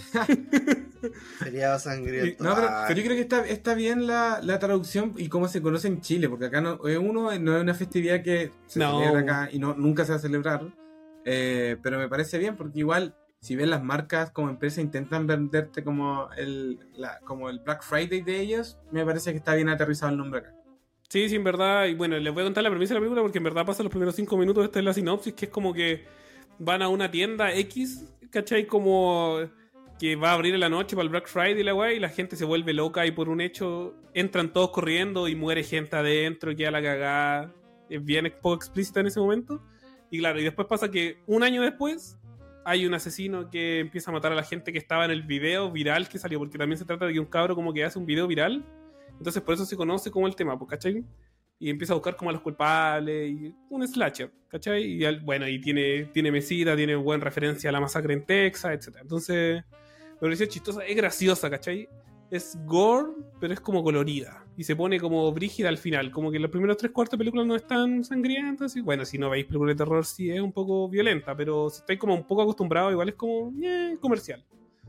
S3: Feriado sangriento.
S1: No, pero yo creo que está bien la traducción y cómo se conoce en Chile, porque acá no es una festividad que se celebra acá y nunca se va a celebrar, pero me parece bien porque igual si ves las marcas como empresa intentan venderte como el Black Friday de ellos, me parece que está bien aterrizado el nombre acá.
S2: Sí, en verdad, y bueno, les voy a contar la premisa de la película porque en verdad pasa los primeros 5 minutos, esta es la sinopsis, que es como que van a una tienda X, ¿cachai? Como que va a abrir en la noche para el Black Friday la weá, y la gente se vuelve loca y por un hecho entran todos corriendo y muere gente adentro, queda la cagada. Es bien poco explícita en ese momento. Y claro, y después pasa que un año después hay un asesino que empieza a matar a la gente que estaba en el video viral que salió, porque también se trata de que un cabro como que hace un video viral, entonces por eso se conoce como el tema, ¿cachai? Y empieza a buscar como a los culpables, y un slasher, ¿cachai? Y bueno, y tiene mesita, tiene buena referencia a la masacre en Texas, etc. Entonces me pareció chistosa, es graciosa, ¿cachai? Es gore, pero es como colorida. Y se pone como brígida al final. Como que los primeros 3/4 de película no están sangrientas. Y bueno, si no veis películas de terror, sí es un poco violenta. Pero si estáis como un poco acostumbrados, igual es como comercial.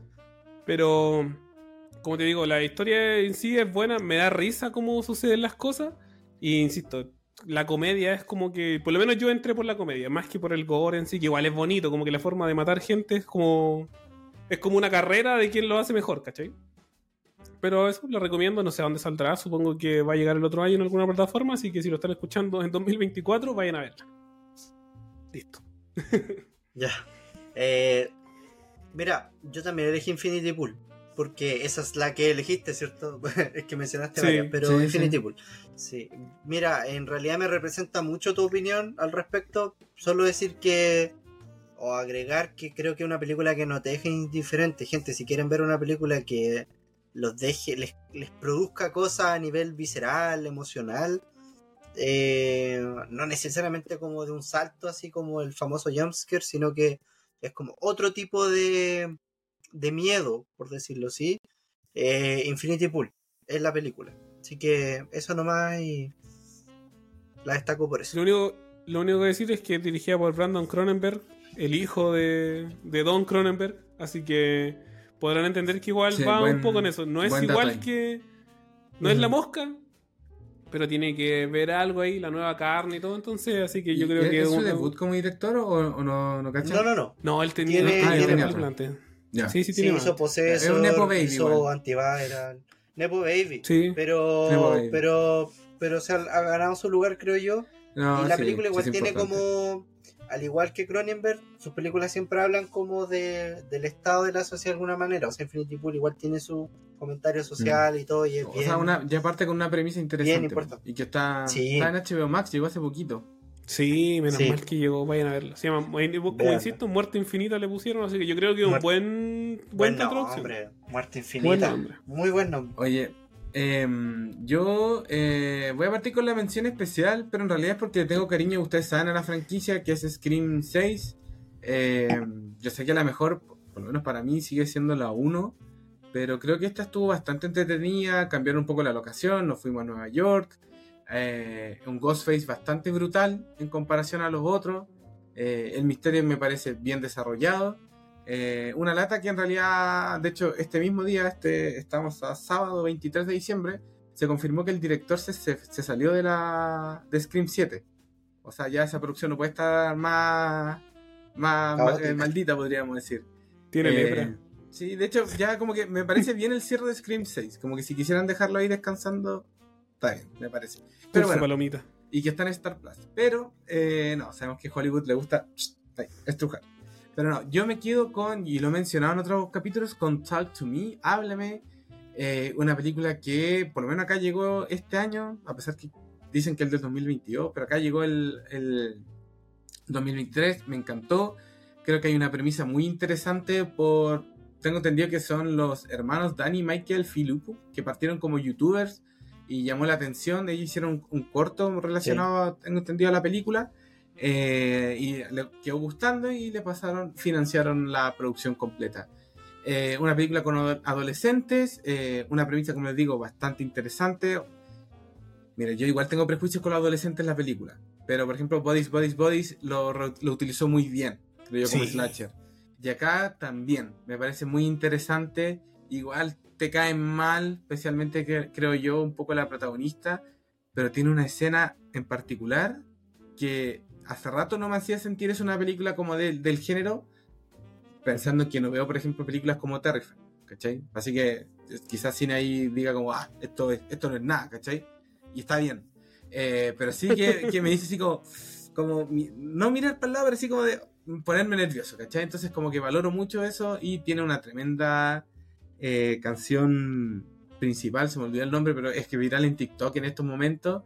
S2: Pero, como te digo, la historia en sí es buena. Me da risa cómo suceden las cosas. Y insisto, la comedia es como que... Por lo menos yo entré por la comedia, más que por el gore en sí, que igual es bonito. Como que la forma de matar gente es como... Es como una carrera de quién lo hace mejor, ¿cachai? Pero eso lo recomiendo, no sé a dónde saldrá. Supongo que va a llegar el otro año en alguna plataforma, así que si lo están escuchando en 2024, vayan a verla. Listo.
S3: Ya. Mira, yo también elegí Infinity Pool, porque esa es la que elegiste, ¿cierto? Es que mencionaste varias, pero
S1: sí,
S3: Infinity
S1: sí.
S3: Pool. Sí. Mira, en realidad me representa mucho tu opinión al respecto. Solo decir que... O agregar que creo que es una película que no te deje indiferente. Gente, si quieren ver una película que los deje, les produzca cosas a nivel visceral, emocional, no necesariamente como de un salto así como el famoso jumpscare, sino que es como otro tipo de miedo, por decirlo así. Infinity Pool es la película, así que eso nomás, y la destaco por eso.
S2: Lo único que decir es que es dirigida por Brandon Cronenberg, el hijo de Don Cronenberg, así que podrán entender que igual va un poco en eso. No es igual que... No es La Mosca, pero tiene que ver algo ahí, la nueva carne y todo, entonces, así que yo creo que...
S1: ¿Es su debut como director o no cachai?
S3: No.
S2: No, él
S3: Tiene
S2: tenía
S1: otra.
S2: película antes.
S1: Ya.
S2: Sí,
S3: Sí,
S2: tiene
S3: hizo
S2: más.
S3: Possessor,
S1: Es un Nepo Baby,
S3: hizo
S1: igual.
S3: Antiviral. Nepo Baby.
S2: Sí.
S1: Nepo
S3: Pero,
S1: Baby.
S3: pero o sea, ha ganado su lugar, creo yo.
S1: No,
S3: Y la
S1: sí,
S3: película igual
S1: sí es
S3: tiene
S1: importante.
S3: como, al igual que Cronenberg, sus películas siempre hablan como del estado de la sociedad de alguna manera. O sea, Infinity Pool igual tiene su comentario social y todo, y es
S1: O
S3: bien...
S1: sea, ya parte con una premisa interesante.
S3: importante.
S1: Y que está
S3: Sí.
S1: en HBO Max, llegó hace poquito.
S2: Sí, menos
S3: Sí.
S2: mal que llegó, vayan a verlo. Se llama, como
S3: Véanla.
S2: insisto, Muerte Infinita le pusieron, así que yo creo que es un
S3: Buen
S2: buena introducción.
S3: nombre, Muerte
S2: Buen
S3: Infinita.
S2: nombre.
S3: Muy buen nombre.
S1: Oye, yo voy a partir con la mención especial, pero en realidad es porque tengo cariño, ustedes saben, a la franquicia, que es Scream 6. Yo sé que la mejor, por lo menos para mí, sigue siendo la 1, pero creo que esta estuvo bastante entretenida, cambiaron un poco la locación, nos fuimos a Nueva York, un Ghostface bastante brutal en comparación a los otros, el misterio me parece bien desarrollado. Una lata que en realidad, de hecho, este mismo día, estamos a sábado 23 de diciembre, se confirmó que el director se salió de Scream 7. O sea, ya esa producción no puede estar más
S3: Caótica.
S1: maldita, podríamos decir.
S2: Tiene lepra.
S1: Sí, de hecho, ya como que me parece bien el cierre de Scream 6. Como que si quisieran dejarlo ahí descansando, está bien, me parece. Pero
S2: Dulce
S1: bueno,
S2: palomita.
S1: y que está en Star Plus. Pero, no, sabemos que a Hollywood le gusta estrujar. Pero no, yo me quedo con, y lo he mencionado en otros capítulos, con Talk to Me, Háblame. Una película que por lo menos acá llegó este año, a pesar que dicen que el del 2022, pero acá llegó el 2023, me encantó. Creo que hay una premisa muy interesante tengo entendido que son los hermanos Danny, Michael, Philippu, que partieron como youtubers y llamó la atención. Ellos hicieron un corto relacionado, tengo entendido, a la película, y le quedó gustando y financiaron la producción completa. Una película con adolescentes, una premisa, como les digo, bastante interesante. Mira, yo igual tengo prejuicios con los adolescentes en la película, pero por ejemplo Bodies lo utilizó muy bien, creo yo, como
S2: Sí.
S1: slasher. Y acá también, me parece muy interesante. Igual te caen mal, especialmente creo yo, un poco la protagonista, pero tiene una escena en particular que hace rato no me hacía sentir es una película como del género, pensando que no veo, por ejemplo, películas como Terrifier, ¿cachai? Así que quizás Cine ahí diga como, esto no es nada, ¿cachai? Y está bien. Pero sí que me dice así como no mirar para el lado, pero sí como de ponerme nervioso, ¿cachai? Entonces como que valoro mucho eso, y tiene una tremenda canción principal, se me olvidó el nombre, pero es que viral en TikTok en estos momentos,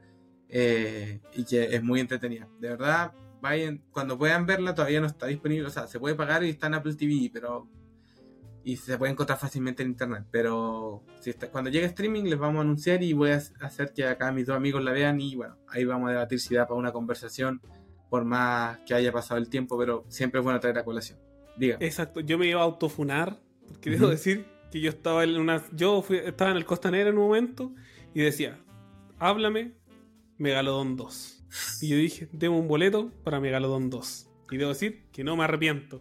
S1: y que es muy entretenida. De verdad, vayan, cuando puedan verla, todavía no está disponible, o sea, se puede pagar y está en Apple TV, y se puede encontrar fácilmente en internet, pero cuando llegue streaming les vamos a anunciar, y voy a hacer que acá mis dos amigos la vean, y bueno, ahí vamos a debatir si da para una conversación, por más que haya pasado el tiempo, pero siempre es bueno traer a colación. Diga.
S2: Exacto, yo me iba a autofunar, porque debo decir que yo estaba estaba en el Costanera en un momento y decía, háblame, Megalodon 2. Y yo dije, tengo un boleto para Megalodon 2. Y debo decir que no me arrepiento.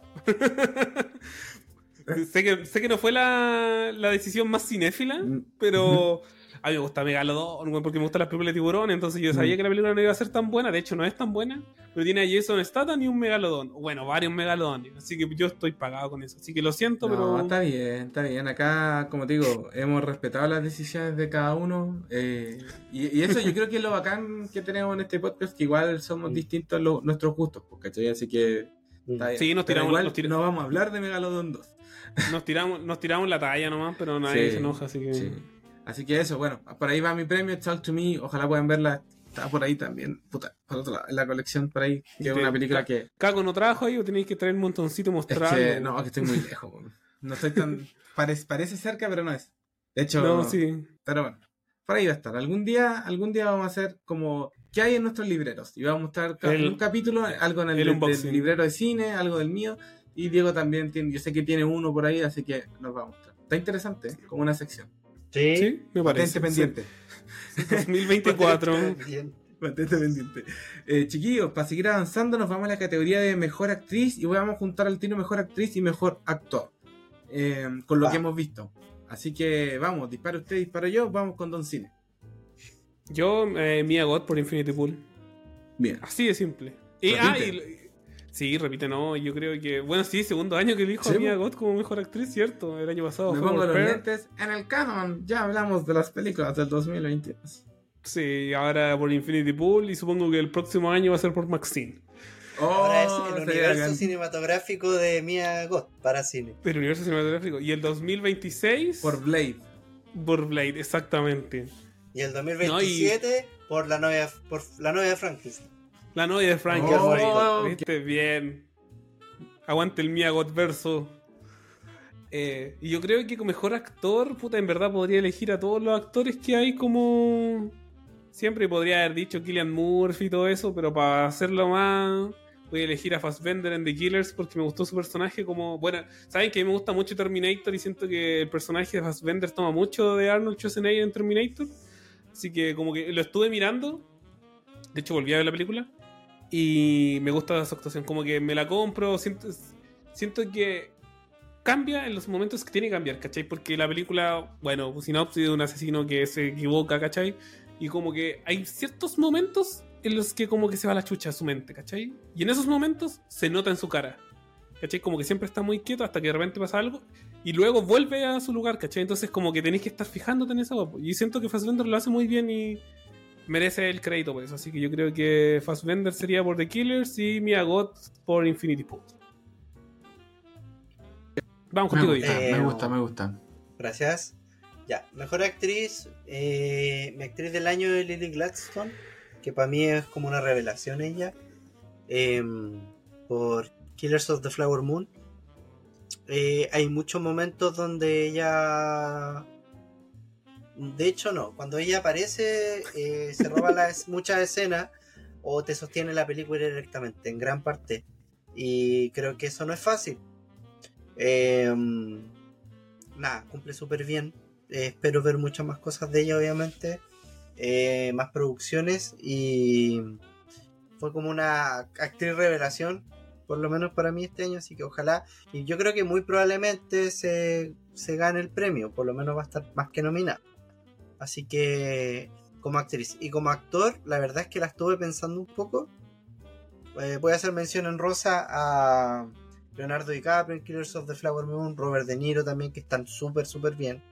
S2: sé que no fue la decisión más cinéfila, pero a mí me gusta Megalodon, porque me gustan las películas de tiburón, entonces yo sabía que la película no iba a ser tan buena. De hecho no es tan buena, pero tiene a Jason Statham y un Megalodon, bueno, varios Megalodones, así que yo estoy pagado con eso, así que lo siento,
S1: No,
S2: pero
S1: está bien. Acá, como te digo, hemos respetado las decisiones de cada uno. Y eso yo creo que es lo bacán que tenemos en este podcast, que igual somos distintos nuestros gustos, ¿cachai? Así que está bien.
S2: Sí,
S1: Pero igual no vamos a hablar de Megalodon 2.
S2: nos tiramos la talla nomás, pero nadie se enoja, así que...
S1: Sí. Así que eso, bueno, por ahí va mi premio, Talk to Me, ojalá puedan verla. Está por ahí también, puta, por otro lado, en la colección por ahí, que es una película que...
S2: Caco no trabajo ahí, o tenéis que traer un montoncito y mostrarlo.
S1: que estoy muy lejos, no estoy tan... parece cerca, pero no es. De hecho...
S2: No, sí.
S1: Pero bueno, por ahí va a estar. Algún día vamos a hacer como... ¿Qué hay en nuestros libreros? Y vamos a mostrar en un capítulo, algo en el del librero de cine, algo del mío. Y Diego también tiene, yo sé que tiene uno por ahí, así que nos va a mostrar. Está interesante, ¿eh? Como una sección.
S2: Sí, me parece.
S1: Pendiente.
S2: Sí. 2024.
S1: Mantente pendiente. Chiquillos, para seguir avanzando, nos vamos a la categoría de mejor actriz, y vamos a juntar al tiro mejor actriz y mejor actor, con lo que hemos visto. Así que vamos, dispara usted, disparo yo, vamos con Don Cine.
S2: Yo, Mia Goth por Infinity Pool.
S1: Bien.
S2: Así de simple. Y Sí, repite, no, yo creo que... Bueno, sí, segundo año que elijo
S1: Sí,
S2: a Mia
S1: po.
S2: Goth como mejor actriz, ¿cierto? El año pasado
S1: Me
S2: fue
S1: pongo
S2: por
S1: los
S2: Pearl.
S1: lentes en el canon. Ya hablamos de las películas del 2022.
S2: Sí, ahora por Infinity Pool y supongo que el próximo año va a ser por Maxine.
S3: Ahora es el
S1: Sería
S3: universo
S1: bacán.
S3: cinematográfico de Mia Goth para cine.
S2: Del universo cinematográfico. Y el 2026
S1: Por Blade.
S2: por Blade, exactamente.
S3: Y el 2027 por la novia de Frankenstein.
S2: La novia de Frank.
S3: Oh,
S2: ¿Viste? Bien. Aguante el Mia Goth verso. Y yo creo que como mejor actor, puta, en verdad podría elegir a todos los actores que hay como... Siempre podría haber dicho Cillian Murphy y todo eso, pero para hacerlo más... Voy a elegir a Fassbender en The Killers porque me gustó su personaje como... Bueno, saben que a mí me gusta mucho Terminator y siento que el personaje de Fassbender toma mucho de Arnold Schwarzenegger en Terminator. Así que como que lo estuve mirando. De hecho volví a ver la película. Y me gusta su actuación. Como que me la compro. Siento que cambia en los momentos que tiene que cambiar, ¿cachai? Porque la película, bueno, sinopsis de un asesino que se equivoca, ¿cachai? Y como que hay ciertos momentos en los que como que se va la chucha a su mente, ¿cachai? Y en esos momentos se nota en su cara, ¿cachai? Como que siempre está muy quieto hasta que de repente pasa algo y luego vuelve a su lugar, ¿cachai? Entonces como que tenéis que estar fijándote en eso. Y siento que Fassbender lo hace muy bien y merece el crédito por eso. Así que yo creo que Fassbender sería por The Killers y Mia Goth por Infinity Pool. Vamos contigo, Diego.
S1: Me gusta.
S3: Gracias. Ya, mejor actriz. Mi actriz del año es Lily Gladstone, que para mí es como una revelación ella. Por Killers of the Flower Moon. Hay muchos momentos donde ella... De hecho no, cuando ella aparece se roba muchas escenas o te sostiene la película directamente, en gran parte. Y creo que eso no es fácil. Nada, cumple súper bien. Espero ver muchas más cosas de ella, obviamente. Más producciones. Y fue como una actriz revelación, por lo menos para mí este año. Así que ojalá. Y yo creo que muy probablemente se gane el premio. Por lo menos va a estar más que nominada. Así que como actriz. Y como actor, la verdad es que la estuve pensando un poco. Voy a hacer mención en rosa a Leonardo DiCaprio en Killers of the Flower Moon, Robert De Niro también, que están súper bien.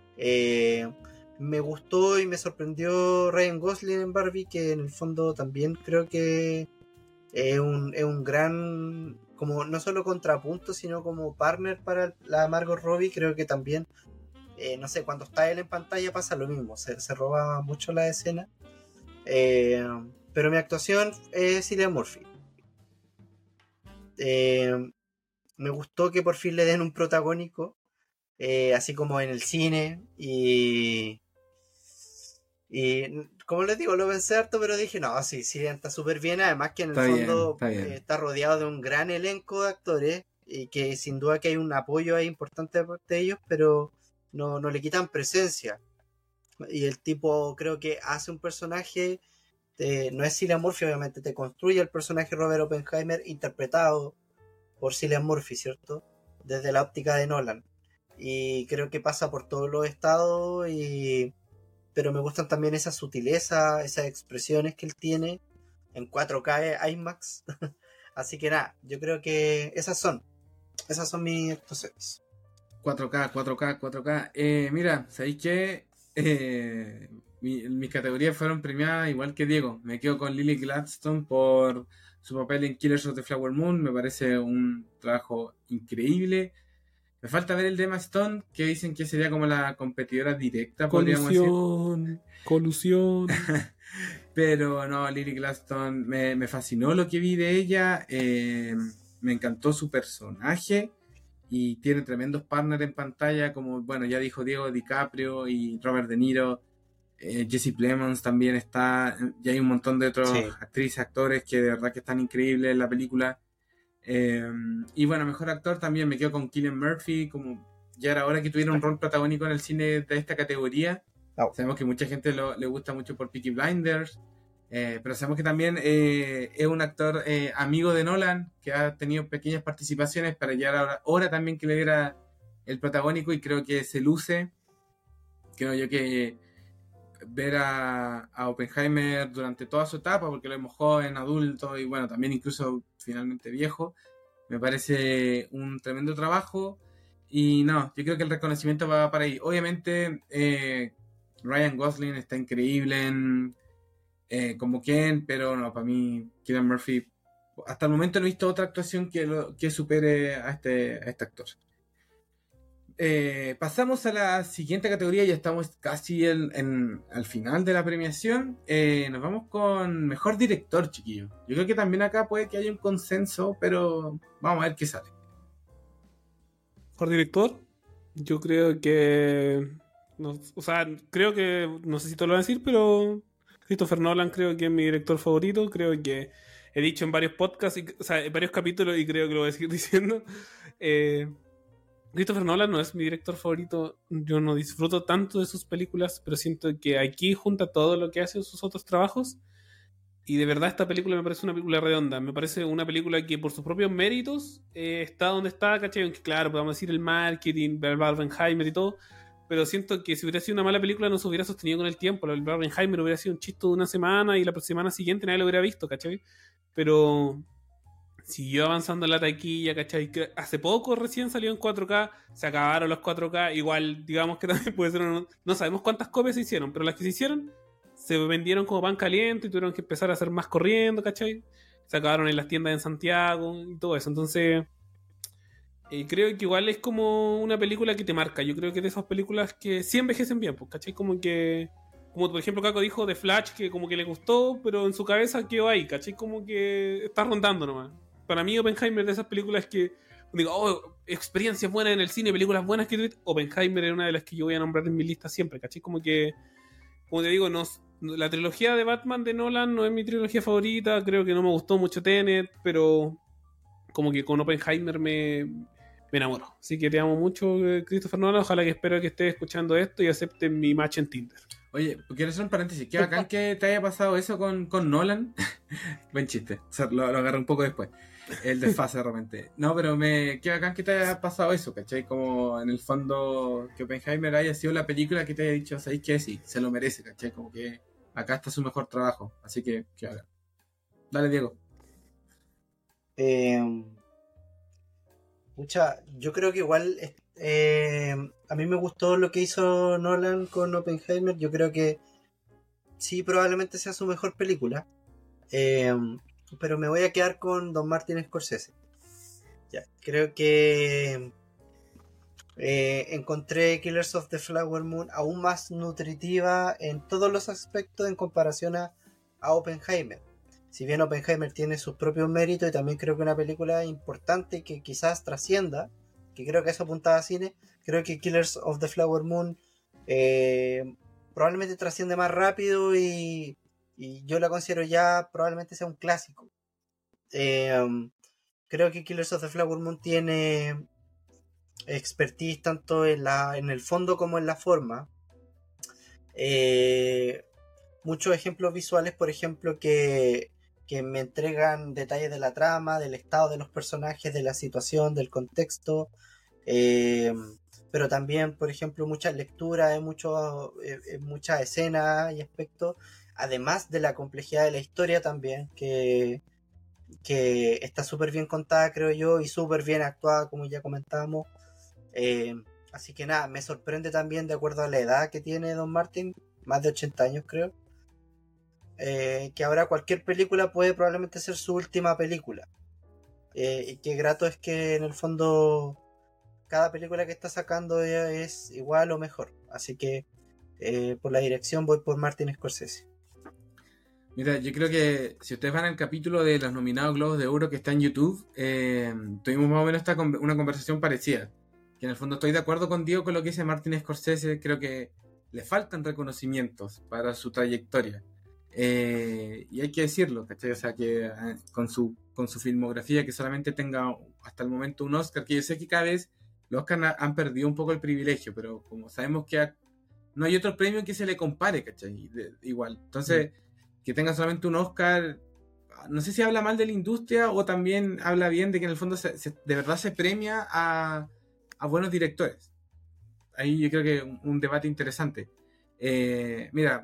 S3: Me gustó y me sorprendió Ryan Gosling en Barbie, que en el fondo también creo que es un gran, como no solo contrapunto, sino como partner para la Margot Robbie. Creo que también, no sé, cuando está él en pantalla pasa lo mismo, se roba mucho la escena. Pero mi actuación es Cillian Murphy. Me gustó que por fin le den un protagónico, así como en el cine, y como les digo, lo pensé harto, pero dije, no, sí, está súper bien, además que en el fondo está rodeado de un gran elenco de actores, y que sin duda que hay un apoyo ahí importante de parte de ellos, pero no le quitan presencia, y el tipo creo que hace un personaje, no es Cillian Murphy, obviamente, te construye el personaje Robert Oppenheimer interpretado por Cillian Murphy, ¿cierto? Desde la óptica de Nolan. Y creo que pasa por todos los estados, pero me gustan también esa sutileza, esas expresiones que él tiene en 4K IMAX. Así que nada, yo creo que esas son mis actuaciones.
S1: 4K. Mira, ¿sabéis qué? Mis categorías fueron premiadas igual que Diego. Me quedo con Lily Gladstone por su papel en Killers of the Flower Moon. Me parece un trabajo increíble. Me falta ver el de Emma Stone, que dicen que sería como la competidora directa, podríamos decir.
S2: Colusión.
S1: Pero no, Lily Gladstone me fascinó lo que vi de ella. Me encantó su personaje. Y tiene tremendos partners en pantalla, como, bueno, ya dijo Diego, DiCaprio y Robert De Niro. Jesse Plemons también está. Y hay un montón de otros actrices, actores que de verdad que están increíbles en la película. Y bueno, mejor actor también me quedo con Cillian Murphy, como ya era hora que tuviera un rol protagónico en el cine de esta categoría. Sabemos que mucha gente le gusta mucho por Peaky Blinders, pero sabemos que también es un actor amigo de Nolan, que ha tenido pequeñas participaciones para llegar ahora también que le diera el protagónico, y creo que se luce. Creo yo que ver a Oppenheimer durante toda su etapa, porque lo vemos joven, adulto y bueno, también incluso finalmente viejo. Me parece un tremendo trabajo y no, yo creo que el reconocimiento va para ahí. Obviamente Ryan Gosling está increíble como Ken, pero no, para mí Cillian Murphy, hasta el momento no he visto otra actuación que supere a este actor. Pasamos a la siguiente categoría, ya estamos casi al final de la premiación. Nos vamos con mejor director, chiquillo. Yo creo que también acá puede que haya un consenso, pero vamos a ver qué sale.
S2: Mejor director, yo creo que... No, o sea, creo que... No sé si te lo voy a decir, pero... Christopher Nolan creo que es mi director favorito. Creo que he dicho en varios podcasts, o sea, en varios capítulos, y creo que lo voy a seguir diciendo. Christopher Nolan no es mi director favorito. Yo no disfruto tanto de sus películas, pero siento que aquí junta todo lo que hace en sus otros trabajos. Y de verdad esta película me parece una película redonda. Me parece una película que por sus propios méritos está donde está, ¿cachai? Aunque claro, podemos decir el marketing, ver Barbenheimer y todo. Pero siento que si hubiera sido una mala película no se hubiera sostenido con el tiempo. El Barbenheimer hubiera sido un chiste de una semana y la semana siguiente nadie lo hubiera visto, ¿cachai? Pero siguió avanzando en la taquilla, ¿cachai? Que hace poco recién salió en 4K, se acabaron los 4K, igual digamos que también puede ser no sabemos cuántas copias se hicieron, pero las que se hicieron se vendieron como pan caliente y tuvieron que empezar a hacer más corriendo, ¿cachai? Se acabaron en las tiendas en Santiago y todo eso, entonces creo que igual es como una película que te marca. Yo creo que es de esas películas que sí envejecen bien, pues, ¿cachai? Como por ejemplo Caco dijo de Flash, que como que le gustó, pero en su cabeza quedó ahí, ¿cachai? Como que está rondando nomás. Para mí Oppenheimer es de esas películas que digo, experiencias buenas en el cine, películas buenas que Oppenheimer es una de las que yo voy a nombrar en mi lista siempre, ¿cachai? Como te digo, la trilogía de Batman de Nolan no es mi trilogía favorita, creo que no me gustó mucho Tenet, pero como que con Oppenheimer me enamoro. Así que te amo mucho, Christopher Nolan, ojalá que espero que estés escuchando esto y acepten mi match en Tinder.
S1: Oye, quiero hacer un paréntesis, qué bacán que te haya pasado eso con Nolan. Buen chiste, o sea, lo agarré un poco después. El desfase realmente. No, pero qué bacán que te haya pasado eso, ¿cachai? Como en el fondo que Oppenheimer haya sido la película que te haya dicho, ¿sabéis qué? Sí, se lo merece, ¿cachai? Como que acá está su mejor trabajo. Así que bacán. Dale, Diego.
S3: Yo creo que igual a mí me gustó lo que hizo Nolan con Oppenheimer. Yo creo que sí, probablemente sea su mejor película. Pero me voy a quedar con Don Martin Scorsese. Ya, creo que encontré Killers of the Flower Moon aún más nutritiva en todos los aspectos en comparación a Oppenheimer. Si bien Oppenheimer tiene sus propios méritos y también creo que una película importante que quizás trascienda, que creo que eso apuntaba a cine, creo que Killers of the Flower Moon probablemente trasciende más rápido y yo la considero ya probablemente sea un clásico. Creo que Killers of the Flower Moon tiene expertise tanto en el fondo como en la forma. Muchos ejemplos visuales, por ejemplo, que me entregan detalles de la trama, del estado de los personajes, de la situación, del contexto, pero también, por ejemplo, muchas lecturas, muchas escenas y aspectos, además de la complejidad de la historia también, que está súper bien contada, creo yo, y súper bien actuada, como ya comentábamos. Así que nada, me sorprende también de acuerdo a la edad que tiene Don Martin, más de 80 años creo, que ahora cualquier película puede probablemente ser su última película. Y qué grato es que en el fondo cada película que está sacando es igual o mejor. Así que por la dirección voy por Martin Scorsese.
S1: Mira, yo creo que si ustedes van al capítulo de los nominados Globos de Oro que está en YouTube, tuvimos más o menos una conversación parecida. Que en el fondo estoy de acuerdo con Diego con lo que dice Martin Scorsese. Creo que le faltan reconocimientos para su trayectoria. Y hay que decirlo, ¿cachai? O sea, que con su filmografía que solamente tenga hasta el momento un Oscar, que yo sé que cada vez los Oscars han perdido un poco el privilegio, pero como sabemos que no hay otro premio que se le compare, ¿cachai? Igual. Entonces, que tenga solamente un Oscar, no sé si habla mal de la industria o también habla bien de que en el fondo de verdad se premia a buenos directores. Ahí yo creo que un debate interesante. Mira,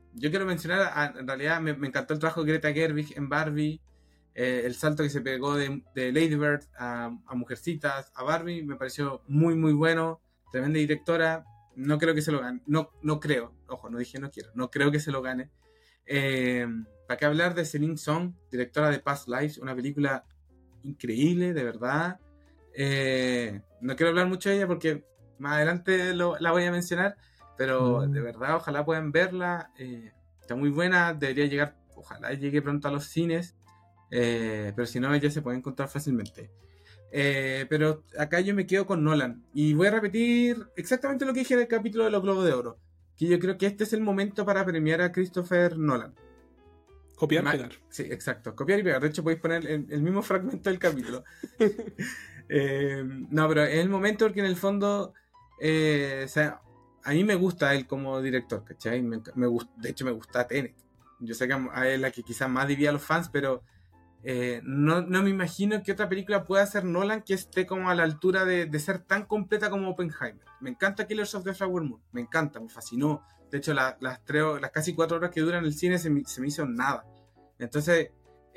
S1: yo quiero mencionar, en realidad me encantó el trabajo de Greta Gerwig en Barbie, el salto que se pegó de Lady Bird a Mujercitas, a Barbie, me pareció muy muy bueno, tremenda directora, no creo que se lo gane, no creo, ojo, no dije no quiero, no creo que se lo gane. ¿Para qué hablar de Celine Song, directora de Past Lives, una película increíble, de verdad? No quiero hablar mucho de ella porque más adelante la voy a mencionar, pero de verdad ojalá puedan verla, está muy buena, debería llegar, ojalá llegue pronto a los cines, pero si no ya se puede encontrar fácilmente. Pero acá yo me quedo con Nolan y voy a repetir exactamente lo que dije en el capítulo de los Globos de Oro, que yo creo que este es el momento para premiar a Christopher Nolan.
S2: Copiar, pegar.
S1: Sí, exacto, copiar y pegar. De hecho podéis poner el mismo fragmento del capítulo. No, pero es el momento porque en el fondo, o sea, a mí me gusta él como director, ¿cachai? De hecho me gusta Tenet. Yo sé que a él es la que quizás más divide a los fans, pero no me imagino que otra película pueda ser Nolan que esté como a la altura de ser tan completa como Oppenheimer. Me encanta Killers of the Flower Moon, me encanta, me fascinó. De hecho, las casi 4 horas que duran el cine se me hizo nada. Entonces,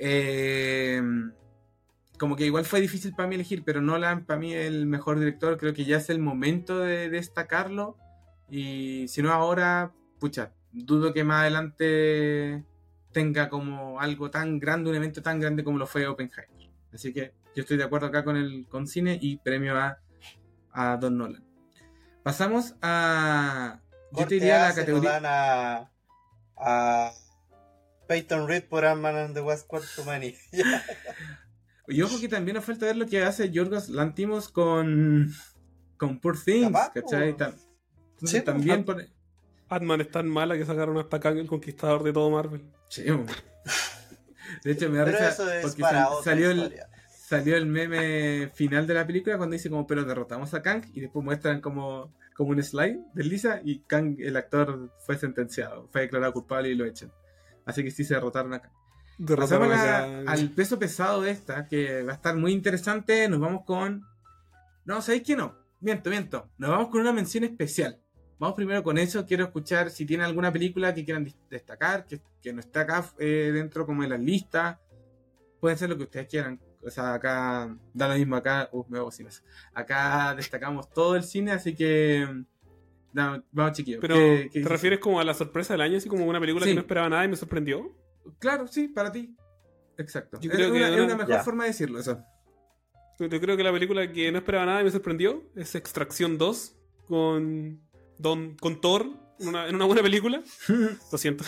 S1: como que igual fue difícil para mí elegir, pero Nolan para mí es el mejor director. Creo que ya es el momento de destacarlo. Y si no ahora, pucha, dudo que más adelante tenga como algo tan grande, un evento tan grande como lo fue Oppenheimer. Así que yo estoy de acuerdo acá con cine y premio a Don Nolan. Pasamos a... Yo te diría la categoría...
S3: a Peyton Reed por Ant-Man and the Wasp: Quantumania.
S1: Y ojo que también nos falta ver lo que hace Yorgos Lanthimos con Poor Things, ¿cachai?
S3: Sí,
S1: también
S2: Ant-Man es tan mala que sacaron hasta Kang el conquistador de todo Marvel.
S1: Sí, de hecho me da risa porque salió el meme final de la película cuando dice como pero derrotamos a Kang y después muestran como un slide de Lisa y Kang, el actor, fue sentenciado, fue declarado culpable y lo echan. Así que sí se derrotaron a Kang. Pasamos al peso pesado de esta, que va a estar muy interesante. Nos vamos con... No, ¿sabéis qué no? Miento. Nos vamos con una mención especial. Vamos primero con eso. Quiero escuchar si tienen alguna película que quieran destacar, que no está acá dentro como en la lista. Pueden ser lo que ustedes quieran. O sea, acá da lo mismo. Acá me hago sin eso. Acá destacamos todo el cine, así que... No, vamos chiquillos.
S2: Pero, ¿te refieres como a la sorpresa del año? Así como una película que no esperaba nada y me sorprendió.
S1: Claro, sí, para ti. Exacto.
S2: Yo creo que
S1: es una mejor forma de decirlo, eso.
S2: Yo creo que la película que no esperaba nada y me sorprendió es Extracción 2 con Thor en una buena película. Lo siento.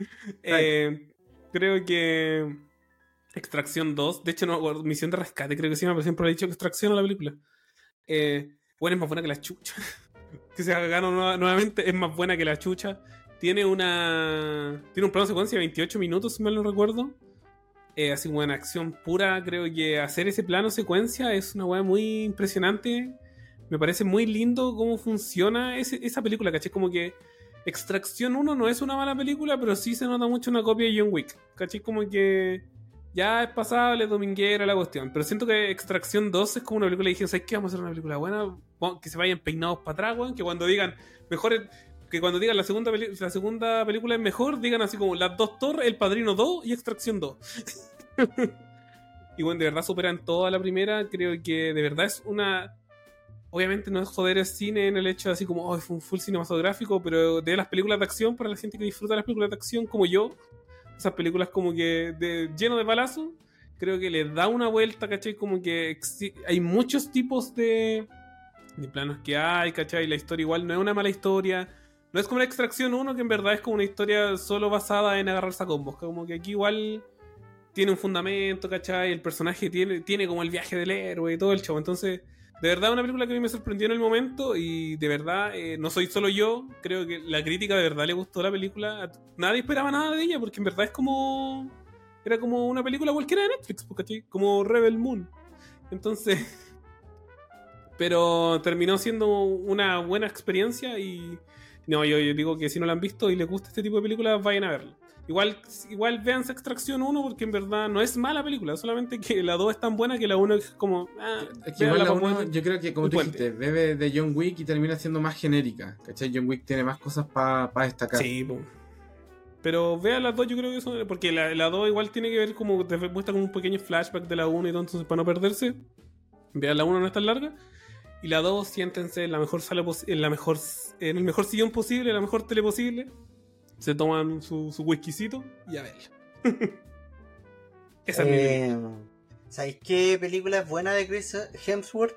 S2: Creo que Extracción 2, de hecho, no, Misión de Rescate, creo que sí, pero siempre he dicho Extracción a la película. Bueno, es más buena que la chucha. Que se ganó nuevamente, es más buena que la chucha. Tiene un plano de secuencia de 28 minutos, si mal no recuerdo. Así como en acción pura, creo que hacer ese plano secuencia es una weá muy impresionante. Me parece muy lindo cómo funciona esa película, ¿cachai? Como que Extracción 1 no es una mala película, pero sí se nota mucho una copia de John Wick, ¿cachai? Como que ya es pasable, dominguera la cuestión. Pero siento que Extracción 2 es como una película y dije, ¿sabes qué? Vamos a hacer una película buena, que se vayan peinados para atrás, weón. Que cuando digan mejor... Que cuando digan la segunda película es mejor, digan así como las dos Thor, El Padrino 2 y Extracción 2. Y bueno, de verdad superan toda la primera. Creo que de verdad es una... Obviamente no es joder el cine en el hecho de así como, oh, fue un full cinematográfico, pero de las películas de acción, para la gente que disfruta las películas de acción como yo, esas películas como que lleno de balazos, creo que les da una vuelta, ¿cachai? Como que hay muchos tipos de planos que hay, ¿cachai? La historia igual no es una mala historia. No es como la Extracción 1, que en verdad es como una historia solo basada en agarrarse a combos. Como que aquí igual tiene un fundamento, ¿cachai? El personaje tiene como el viaje del héroe y todo el show. Entonces, de verdad, una película que a mí me sorprendió en el momento. Y de verdad, no soy solo yo. Creo que la crítica de verdad le gustó la película. Nadie esperaba nada de ella, porque en verdad era como una película cualquiera de Netflix, ¿cachai? Como Rebel Moon. Entonces... Pero terminó siendo una buena experiencia y... No, yo digo que si no la han visto y les gusta este tipo de películas, vayan a verla. Igual vean Extracción 1 porque en verdad no es mala película, solamente que la 2 es tan buena que la 1 es como...
S1: es que igual la 1, yo creo que como tú dijiste, bebe de John Wick y termina siendo más genérica, ¿cachai? John Wick tiene más cosas para destacar.
S2: Sí, Pero vea las dos, yo creo que son. Porque la 2 igual tiene que ver como. Te muestra como un pequeño flashback de la 1 y todo, entonces para no perderse. Vea la 1, no es tan larga. Y la 2, siéntense en la mejor sala en el mejor sillón posible, en la mejor tele posible. Se toman su whiskycito y a verla. Esa es mi película.
S3: ¿Sabéis qué película es buena de Chris Hemsworth?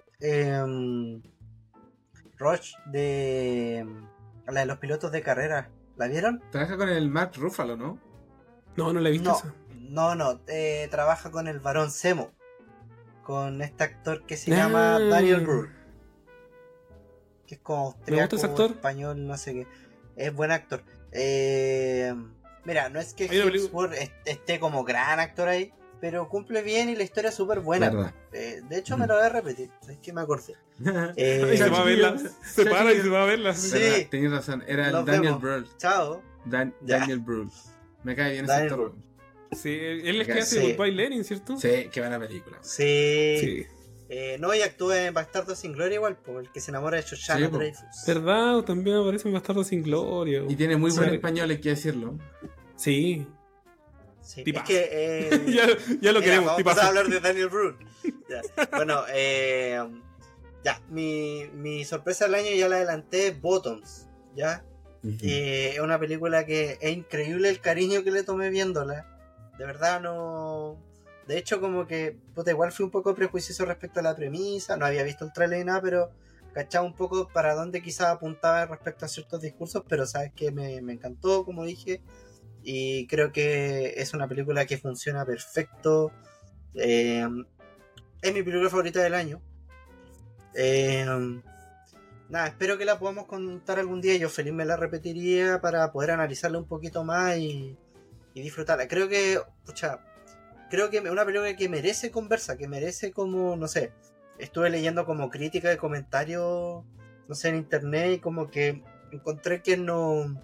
S3: Rush, la de los pilotos de carrera. ¿La vieron?
S1: Trabaja con el Mark Ruffalo, ¿no?
S2: No la he visto esa.
S3: No. Trabaja con el Barón Zemo. Con este actor que se llama Daniel Brühl. Que es como
S2: Me gusta ese actor.
S3: español, no sé qué. Es buen actor. Mira, no es que Hemsworth esté como gran actor ahí, pero cumple bien y la historia es súper buena. De hecho, me lo voy a repetir. Es que me acordé.
S2: Se va a verla. Se para y se va a verla.
S3: Sí.
S1: Tenías razón. Era el Daniel Brühl.
S3: Chao.
S1: Daniel Brühl. Me cae bien ese actor.
S2: Sí, él es que hace Goodbye Lenin, ¿cierto?
S1: Sí, qué buena película.
S3: Sí. No, y actúa en Bastardo sin Gloria igual, por el que se enamora de Shoshana Dreyfus.
S2: ¿Verdad? También aparece en Bastardo sin Gloria.
S1: Y tiene muy buen español, hay que decirlo.
S2: Sí.
S3: Es que
S2: ya lo queremos.
S3: Vamos a hablar de Daniel Brühl. Bueno, mi sorpresa del año ya la adelanté, Bottoms, ¿ya? Es una película que es increíble el cariño que le tomé viéndola. De verdad no... De hecho, como que, igual fui un poco prejuicioso respecto a la premisa, no había visto el trailer ni nada, pero cachaba un poco para dónde quizás apuntaba respecto a ciertos discursos, pero sabes que me encantó, como dije, y creo que es una película que funciona perfecto. Es mi película favorita del año. Espero que la podamos contar algún día, yo feliz me la repetiría para poder analizarla un poquito más y disfrutarla. Creo que es una película que merece conversa, que merece como, no sé, estuve leyendo como crítica y comentarios, no sé, en internet y como que encontré que no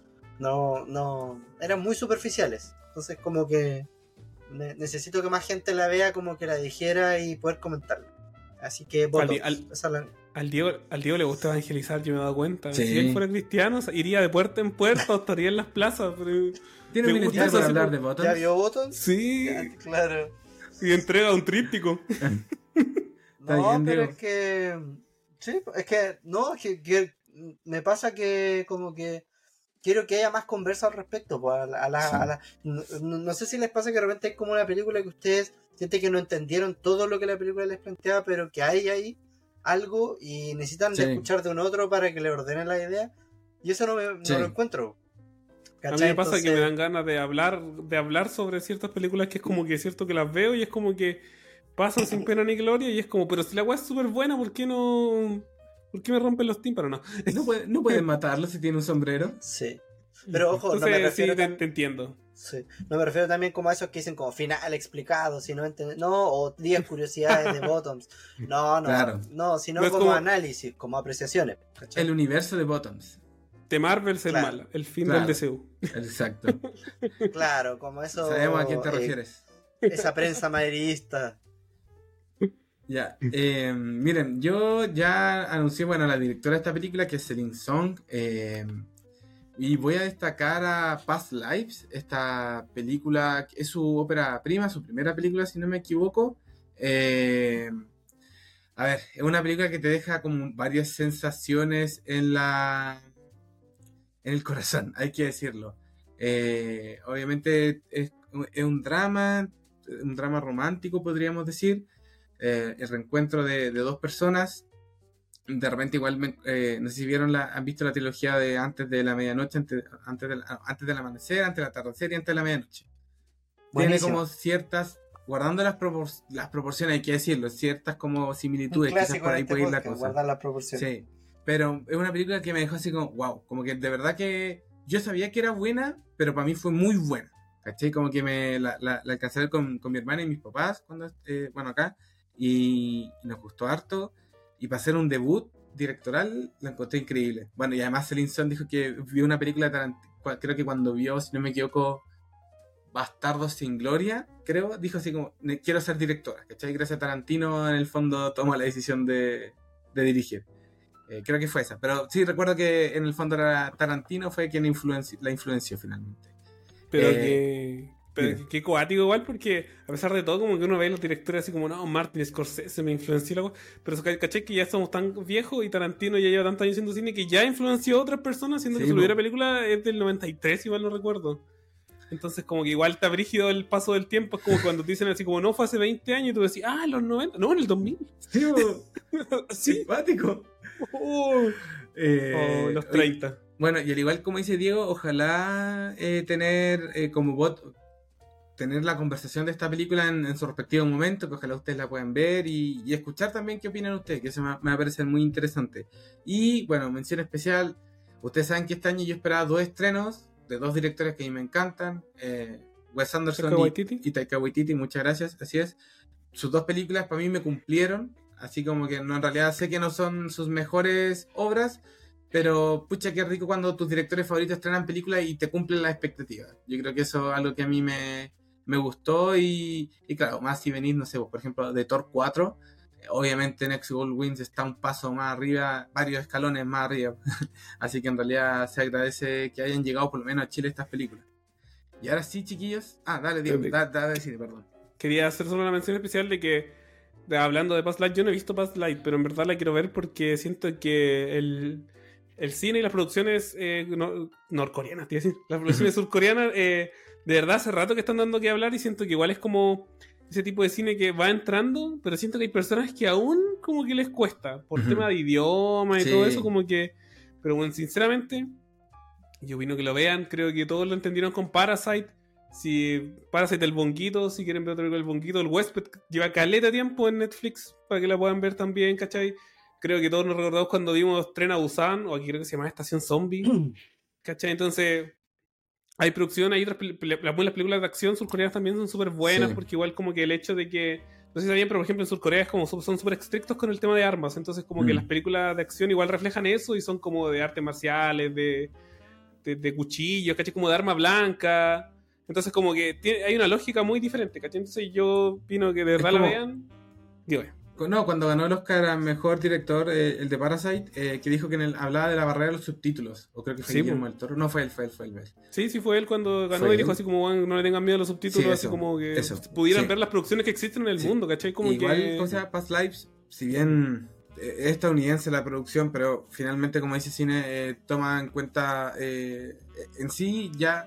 S3: eran muy superficiales. Entonces como que necesito que más gente la vea, como que la dijera y poder comentarla. Así que
S2: al Diego le gusta evangelizar, yo me he dado cuenta.
S1: Sí.
S2: Si él fuera cristiano, iría de puerta en puerta, estaría en las plazas. Pero
S1: ¿tiene un minutito para hablar de Bottoms?
S3: ¿Ya vio Bottoms?
S2: Sí.
S3: Ya, claro.
S2: Y entrega un tríptico.
S3: No, pero es que... Sí, es que... No, que me pasa que como que quiero que haya más conversa al respecto. Pues, no sé si les pasa que de repente hay como una película que ustedes sienten que no entendieron todo lo que la película les planteaba, pero que hay ahí algo y necesitan de escuchar de un otro para que le ordenen la idea. Y eso no lo encuentro.
S2: ¿Cachai? A mí me pasa que me dan ganas de hablar sobre ciertas películas que es como que es cierto que las veo y es como que pasan sin pena ni gloria y es como, pero si la weá es súper buena, ¿por qué me rompen los tímpanos?
S1: No pueden matarlo si tiene un sombrero.
S3: Sí. Pero ojo,
S2: entonces,
S3: no me refiero
S2: te entiendo.
S3: Sí. No me refiero también como a esos que dicen como final explicado, si no o 10 curiosidades de Bottoms.
S1: Claro.
S3: No, sino como análisis, como apreciaciones. ¿Cachai?
S1: El universo de Bottoms.
S2: De Marvel ser mala, el fin del DCU.
S1: Exacto.
S3: Claro, como eso.
S1: Sabemos a quién te refieres.
S3: Esa prensa madridista.
S1: Ya, miren, yo ya anuncié, la directora de esta película, que es Celine Song, y voy a destacar a Past Lives, esta película, es su ópera prima, su primera película, si no me equivoco. A ver, es una película que te deja como varias sensaciones en el corazón, hay que decirlo. Obviamente es un drama romántico, podríamos decir. El reencuentro de dos personas. De repente igual no sé si vieron han visto la trilogía de Antes de la Medianoche, antes del amanecer, antes del atardecer y antes de la medianoche. Tiene como ciertas, guardando las proporciones, hay que decirlo, ciertas como similitudes, quizás por ahí puede ir la cosa.
S3: Guardar las proporciones.
S1: Sí, pero es una película que me dejó así como, wow, como que de verdad que yo sabía que era buena, pero para mí fue muy buena, ¿cachai? Como que la alcancé a ver con mi hermana y mis papás cuando, acá, y nos gustó harto, y para hacer un debut directoral la encontré increíble. Bueno, y además Celine Song dijo que vio una película de Tarantino, creo que cuando vio, si no me equivoco, Bastardos sin Gloria, creo, dijo así como, quiero ser directora, ¿cachai? Gracias a Tarantino en el fondo tomó la decisión de dirigir. Creo que fue esa, pero sí recuerdo que en el fondo Tarantino fue quien la influenció finalmente.
S2: Pero
S1: Mira.
S2: que cuático igual, porque a pesar de todo, como que uno ve a los directores así como, no, Martin Scorsese me influenció la pero caché que ya somos tan viejos y Tarantino ya lleva tantos años haciendo cine que ya influenció a otras personas, siendo
S1: Sí,
S2: que su
S1: po.
S2: primera película es del 93, igual no recuerdo. Entonces como que igual está brígido el paso del tiempo, es como cuando te dicen así como, no, fue hace 20 años y tú decís, en los 90, no, en el 2000.
S1: Sí, po.
S2: Sí.
S1: Simpático.
S2: Los 30.
S1: Bueno, y al igual como dice Diego, ojalá tener como bot tener la conversación de esta película en su respectivo momento, que ojalá ustedes la puedan ver y escuchar también qué opinan ustedes, que eso me va a parecer muy interesante. Y bueno, mención especial, ustedes saben que este año yo esperaba 2 estrenos de 2 directores que a mí me encantan, Wes Anderson
S2: Taika Waititi.
S1: y Taika Waititi, muchas gracias, así es. Sus 2 películas para mí me cumplieron, así como que no, en realidad sé que no son sus mejores obras, pero pucha, qué rico cuando tus directores favoritos estrenan películas y te cumplen las expectativas. Yo creo que eso es algo que a mí me gustó y claro, más si venís, no sé, por ejemplo, de Thor 4, obviamente Next Gold Wins está un paso más arriba, varios escalones más arriba, así que en realidad se agradece que hayan llegado por lo menos a Chile estas películas. Y ahora sí, chiquillos, dale, Diego, dale, decir, perdón.
S2: Quería hacer solo una mención especial de que, hablando de Past Light, yo no he visto Past Light, pero en verdad la quiero ver porque siento que el cine y las producciones norcoreanas, te iba a decir, las producciones surcoreanas, de verdad hace rato que están dando que hablar y siento que igual es como ese tipo de cine que va entrando, pero siento que hay personas que aún como que les cuesta, por tema de idioma y todo eso, como que, pero bueno, sinceramente, yo opino que lo vean, creo que todos lo entendieron con Parasite. Si Parasite el Bonguito, si quieren ver otro el Bonguito, el Huésped lleva caleta de tiempo en Netflix para que la puedan ver también, ¿cachai? Creo que todos nos recordamos cuando vimos Tren a Busan, o aquí creo que se llama Estación Zombie, ¿cachai? Entonces, hay producción, hay otras las películas de acción surcoreanas también son súper buenas, porque igual como que el hecho de que, no sé si sabían, pero por ejemplo en Surcorea es como son súper estrictos con el tema de armas, entonces como que las películas de acción igual reflejan eso y son como de artes marciales, de cuchillos, ¿cachai? Como de arma blanca. Entonces como que hay una lógica muy diferente, ¿cachai? Entonces yo opino que de verdad la vean. Dígame.
S1: No, cuando ganó el Oscar a Mejor Director, el de Parasite, que dijo que hablaba de la barrera de los subtítulos, o creo que fue Guillermo del Toro. No, fue él.
S2: Sí, fue él cuando ganó y dijo así como, no le tengan miedo a los subtítulos,
S1: sí,
S2: así como que
S1: pudieran
S2: ver las producciones que existen en el mundo, ¿cachai? Como
S1: igual,
S2: que...
S1: o sea, Past Lives, si bien es estadounidense la producción, pero finalmente, como dice Cine, toma en cuenta, en sí ya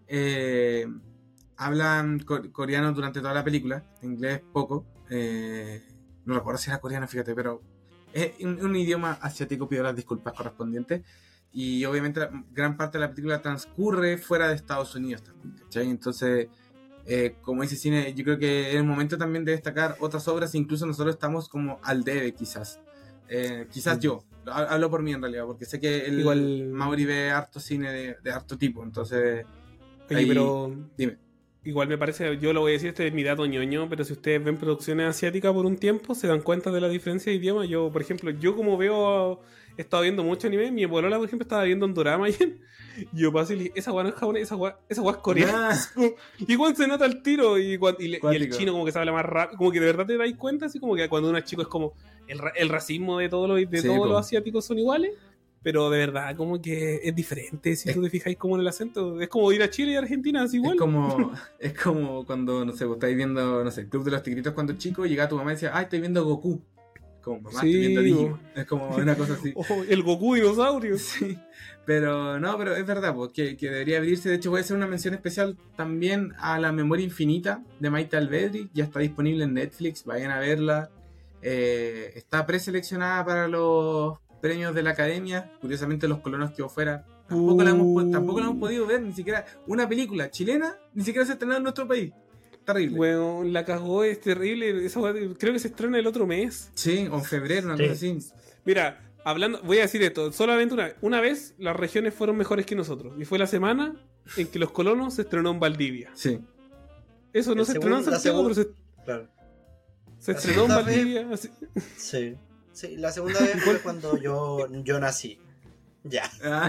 S1: hablan coreano durante toda la película, inglés poco, no recuerdo si era coreano, fíjate, pero es un idioma asiático, pido las disculpas correspondientes, y obviamente gran parte de la película transcurre fuera de Estados Unidos también, ¿cachai? Entonces, como dice Cine, yo creo que es el momento también de destacar otras obras, incluso nosotros estamos como al debe quizás, yo, hablo por mí en realidad, porque sé que igual Mauri ve harto cine de harto tipo, entonces...
S2: Oye,
S1: ahí,
S2: pero...
S1: Dime.
S2: Igual me parece, yo lo voy a decir, este es mi dato ñoño, pero si ustedes ven producciones asiáticas por un tiempo, se dan cuenta de la diferencia de idioma. Yo, por ejemplo, como he estado viendo mucho anime, mi polola, por ejemplo, estaba viendo un dorama y yo pasé y le dije, esa guay no es japonés, esa guay es coreana. Y cuando se nota el tiro, y el chino como que se habla más rápido, como que de verdad te das cuenta, así como que cuando uno es chico es como el racismo de todos los asiáticos son iguales. Pero de verdad, como que es diferente si tú te fijáis como en el acento. Es como ir a Chile y Argentina, es igual.
S1: Es como cuando, no sé, vos estáis viendo, no sé, el Club de los Tigritos cuando chico, llega tu mamá y decía, estoy viendo Goku. Como, mamá, estoy viendo Digimon. Es como una cosa así.
S2: El Goku dinosaurio.
S1: Sí, pero es verdad, porque que debería abrirse. De hecho, voy a hacer una mención especial también a La Memoria Infinita de Maite Alvedri. Ya está disponible en Netflix, vayan a verla. Está preseleccionada para los premios de la Academia. Curiosamente los colonos quedó fuera. Tampoco la hemos podido ver, ni siquiera una película chilena, ni siquiera se ha estrenado en nuestro país. Terrible.
S2: Bueno, la cagó, es terrible. Creo que se estrena el otro mes.
S1: Sí, o en febrero, una cosa así.
S2: Mira, voy a decir esto, solamente una vez las regiones fueron mejores que nosotros. Y fue la semana en que Los Colonos se estrenó en Valdivia.
S1: Sí.
S2: Eso no se estrenó en Santiago, pero se estrenó en Valdivia. Así.
S3: Sí. Sí, la segunda vez fue cuando yo nací. Ya.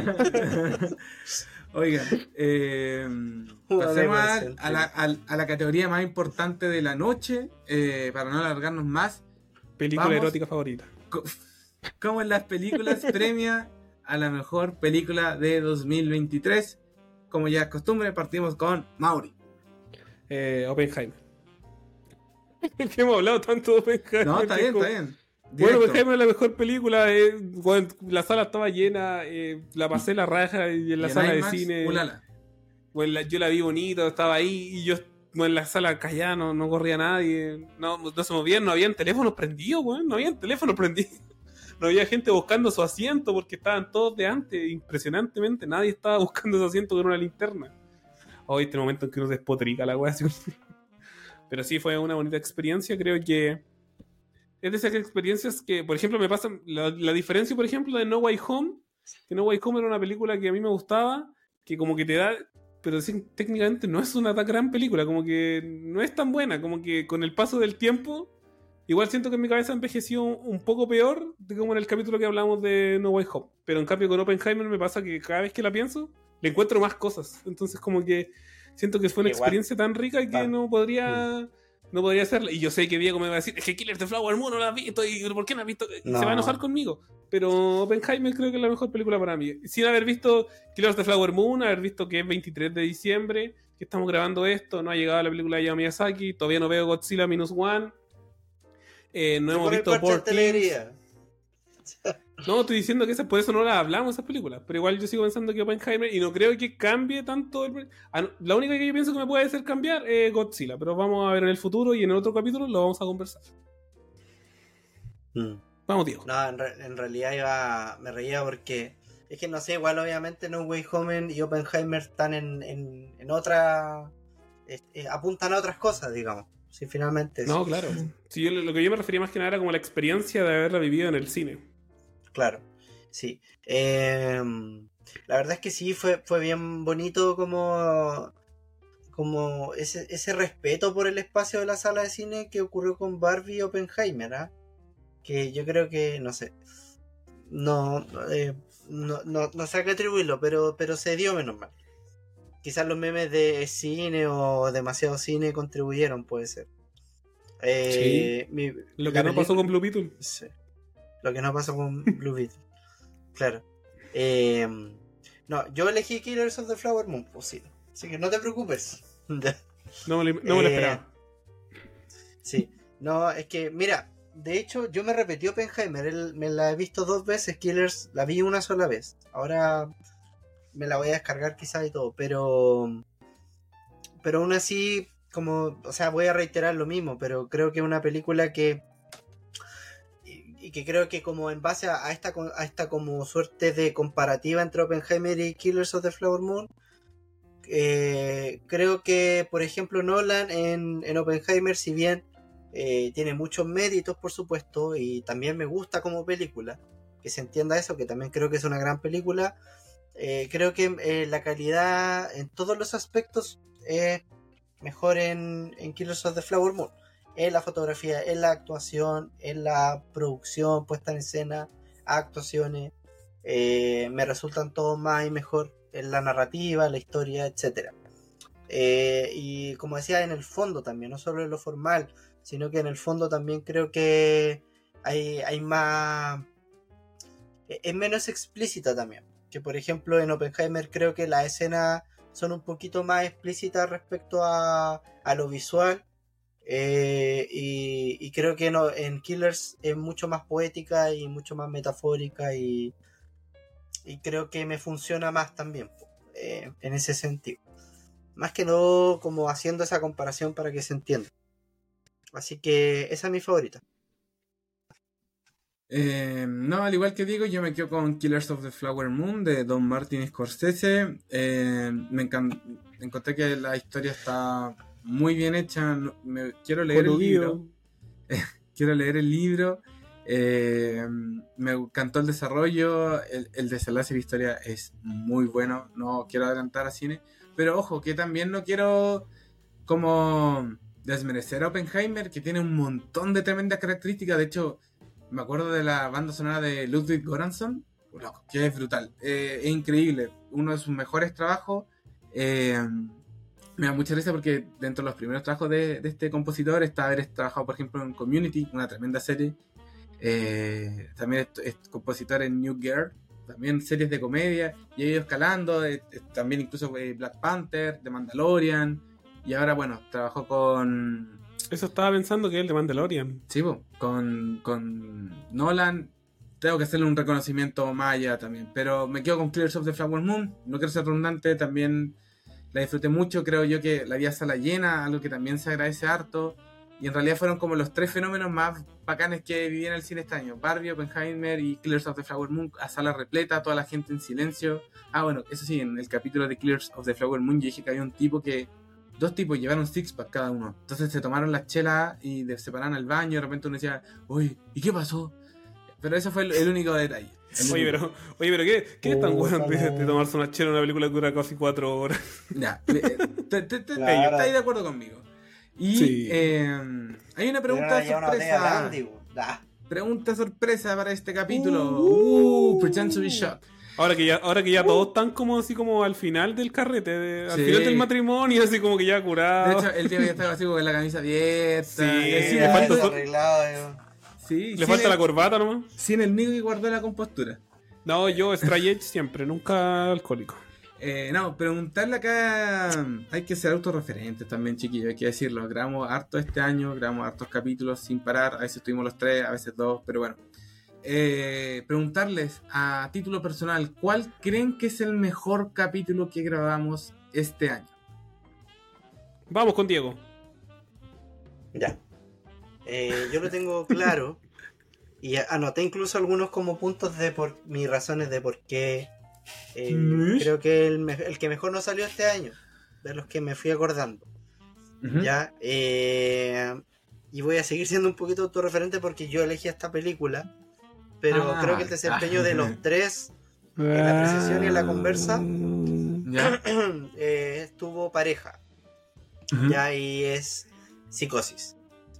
S1: Oigan, pasemos a la categoría más importante de la noche, para no alargarnos más.
S2: Película erótica favorita.
S1: Como en las películas premia a la mejor película de 2023. como ya es costumbre, partimos con Mauri.
S2: Oppenheimer. Que hemos hablado tanto de Oppenheimer.
S1: No, está bien,
S2: como...
S1: está bien.
S2: Bueno,
S1: Directo.
S2: Oppenheimer es la mejor película. La sala estaba llena, la pasé la raja y en la
S1: Y en
S2: sala
S1: IMAX,
S2: de cine.
S1: ulala.
S2: Bueno, yo la vi bonito, estaba ahí y yo bueno, en la sala callada, no corría nadie, no se movían, no habían teléfonos prendidos, weón, no habían teléfonos prendidos. No había gente buscando su asiento porque estaban todos de antes, impresionantemente, nadie estaba buscando su asiento con una linterna. Hoy, este momento en que uno se despotrica la weá. Así. Pero sí fue una bonita experiencia, creo que es de esas experiencias que, por ejemplo, me pasa la diferencia, por ejemplo, de No Way Home, que No Way Home era una película que a mí me gustaba, que como que te da, pero sí, técnicamente no es una tan gran película, como que no es tan buena, como que con el paso del tiempo, igual siento que en mi cabeza envejeció un poco peor de como en el capítulo que hablamos de No Way Home. Pero en cambio con Oppenheimer me pasa que cada vez que la pienso, le encuentro más cosas. Entonces como que siento que fue una experiencia tan rica que no podría hacerla. Y yo sé que Diego me va a decir, es que Killers of the Flower Moon no la has visto, y ¿por qué no has visto? Y se va a enojar conmigo. Pero Oppenheimer creo que es la mejor película para mí. Sin haber visto Killers of the Flower Moon, haber visto que es 23 de diciembre, que estamos grabando esto, no ha llegado la película de Hayao Miyazaki, todavía no veo Godzilla Minus One. No hemos visto Poor Things. No, estoy diciendo que por eso no la hablamos esas películas. Pero igual yo sigo pensando que Oppenheimer, y no creo que cambie tanto. La única que yo pienso que me puede hacer cambiar es Godzilla. Pero vamos a ver en el futuro y en el otro capítulo lo vamos a conversar. Vamos, Diego.
S3: No, en realidad me reía porque es que no sé, igual obviamente No Way Home y Oppenheimer están en otra. Apuntan a otras cosas, digamos. Sí, finalmente.
S2: No,
S3: sí.
S2: claro. Sí, lo que yo me refería más que nada era como la experiencia de haberla vivido en el cine.
S3: Claro, sí. La verdad es que sí, fue bien bonito como ese respeto por el espacio de la sala de cine que ocurrió con Barbie y Oppenheimer, ¿eh? Que yo creo que, no sé, no sé a qué atribuirlo, pero se dio menos mal. Quizás los memes de cine o demasiado cine contribuyeron, puede ser.
S2: Sí. Lo que no pasó con Blue Beetle.
S3: Sí. Lo que no pasó con Blue Beetle. Claro. No, yo elegí Killers of the Flower Moon, pues sí. Así que no te preocupes.
S2: No me lo esperaba.
S3: Sí. No, es que, mira, de hecho, yo me repetí Oppenheimer. Me la he visto 2 veces. Killers la vi una sola vez. Ahora me la voy a descargar quizás y todo. Pero aún así, como, o sea, voy a reiterar lo mismo. Pero creo que es una película que. Y que creo que como en base a esta como suerte de comparativa entre Oppenheimer y Killers of the Flower Moon, creo que por ejemplo Nolan en Oppenheimer, si bien tiene muchos méritos por supuesto, y también me gusta como película, que se entienda eso, que también creo que es una gran película, creo que la calidad en todos los aspectos es mejor en Killers of the Flower Moon. En la fotografía, en la actuación, en la producción, puesta en escena, actuaciones, me resultan todos más y mejor en la narrativa, la historia, etc. Y como decía, en el fondo también, no solo en lo formal, sino que en el fondo también creo que hay más, es menos explícita también. Que por ejemplo en Oppenheimer creo que las escenas son un poquito más explícitas respecto a lo visual. Y creo que en Killers es mucho más poética y mucho más metafórica, y creo que me funciona más también en ese sentido, más que no como haciendo esa comparación para que se entienda. Así que esa es mi favorita.
S1: No, al igual que digo, yo me quedo con Killers of the Flower Moon de Don Martin Scorsese. Encontré que la historia está muy bien hecha. Quiero leer el libro. Quiero leer el libro. Me encantó el desarrollo. El desenlace de la historia es muy bueno. No quiero adelantar a cine, pero ojo, que también no quiero como desmerecer a Oppenheimer, que tiene un montón de tremendas características. De hecho, me acuerdo de la banda sonora de Ludwig Göransson, que es brutal, es increíble, uno de sus mejores trabajos. Me da mucha risa porque dentro de los primeros trabajos de este compositor está haber trabajado, por ejemplo, en Community, una tremenda serie. También es compositor en New Girl, también series de comedia, y ha ido escalando, también incluso Black Panther, The Mandalorian, y ahora, bueno, trabajó con...
S2: Eso estaba pensando que es el de Mandalorian.
S1: Sí, con Nolan. Tengo que hacerle un reconocimiento más allá también, pero me quedo con Killers of the Flower Moon, no quiero ser redundante, también la disfruté mucho, creo yo que la vi a sala llena, algo que también se agradece harto. Y en realidad fueron como los 3 fenómenos más bacanes que viví en el cine este año. Barbie, Oppenheimer y Killers of the Flower Moon a sala repleta, toda la gente en silencio. Ah, bueno, eso sí, en el capítulo de Killers of the Flower Moon yo dije que había un tipo que... 2 tipos llevaron six-pack cada uno. Entonces se tomaron las chelas y se pararon al baño. De repente uno decía, uy, ¿y qué pasó? Pero ese fue el único detalle.
S2: Oye, pero ¿qué es tan bueno de tomarse una chela en una película que dura casi 4 horas?
S1: Ya, estáis de acuerdo conmigo. Y
S2: Sí.
S1: hay una pregunta sorpresa. Pregunta sorpresa para este capítulo. Pretend to be shocked.
S2: Ahora que ya todos están como así como al final del carrete, al
S1: Sí.
S2: final del matrimonio, así como que ya
S1: De
S2: curado.
S1: hecho, el tío ya estaba así con la camisa abierta.
S2: Sí,
S1: sin
S2: le
S1: el
S2: falta
S1: Nico-
S3: arreglado.
S1: sí,
S2: Le falta la corbata nomás.
S1: sin el Nico que guardó la compostura.
S2: No, yo straight edge siempre, nunca alcohólico.
S1: No, preguntarle acá. Hay que ser autorreferentes también, chiquillos, hay que decirlo. Grabamos harto este año, grabamos hartos capítulos sin parar. A veces tuvimos los 3, a veces 2, pero bueno. Preguntarles a título personal, ¿cuál creen que es el mejor capítulo que grabamos este año?
S2: Vamos con Diego.
S3: Ya. Yo lo tengo claro. Y anoté incluso algunos como puntos de mis razones de por qué creo que el que mejor nos salió este año, de los que me fui acordando.
S1: Uh-huh.
S3: Ya. Y voy a seguir siendo un poquito autorreferente porque yo elegí esta película. Pero creo que el desempeño de los 3 en la apreciación y en la conversa
S1: ¿Ya?
S3: estuvo pareja.
S1: Uh-huh.
S3: Ya, y es Psicosis.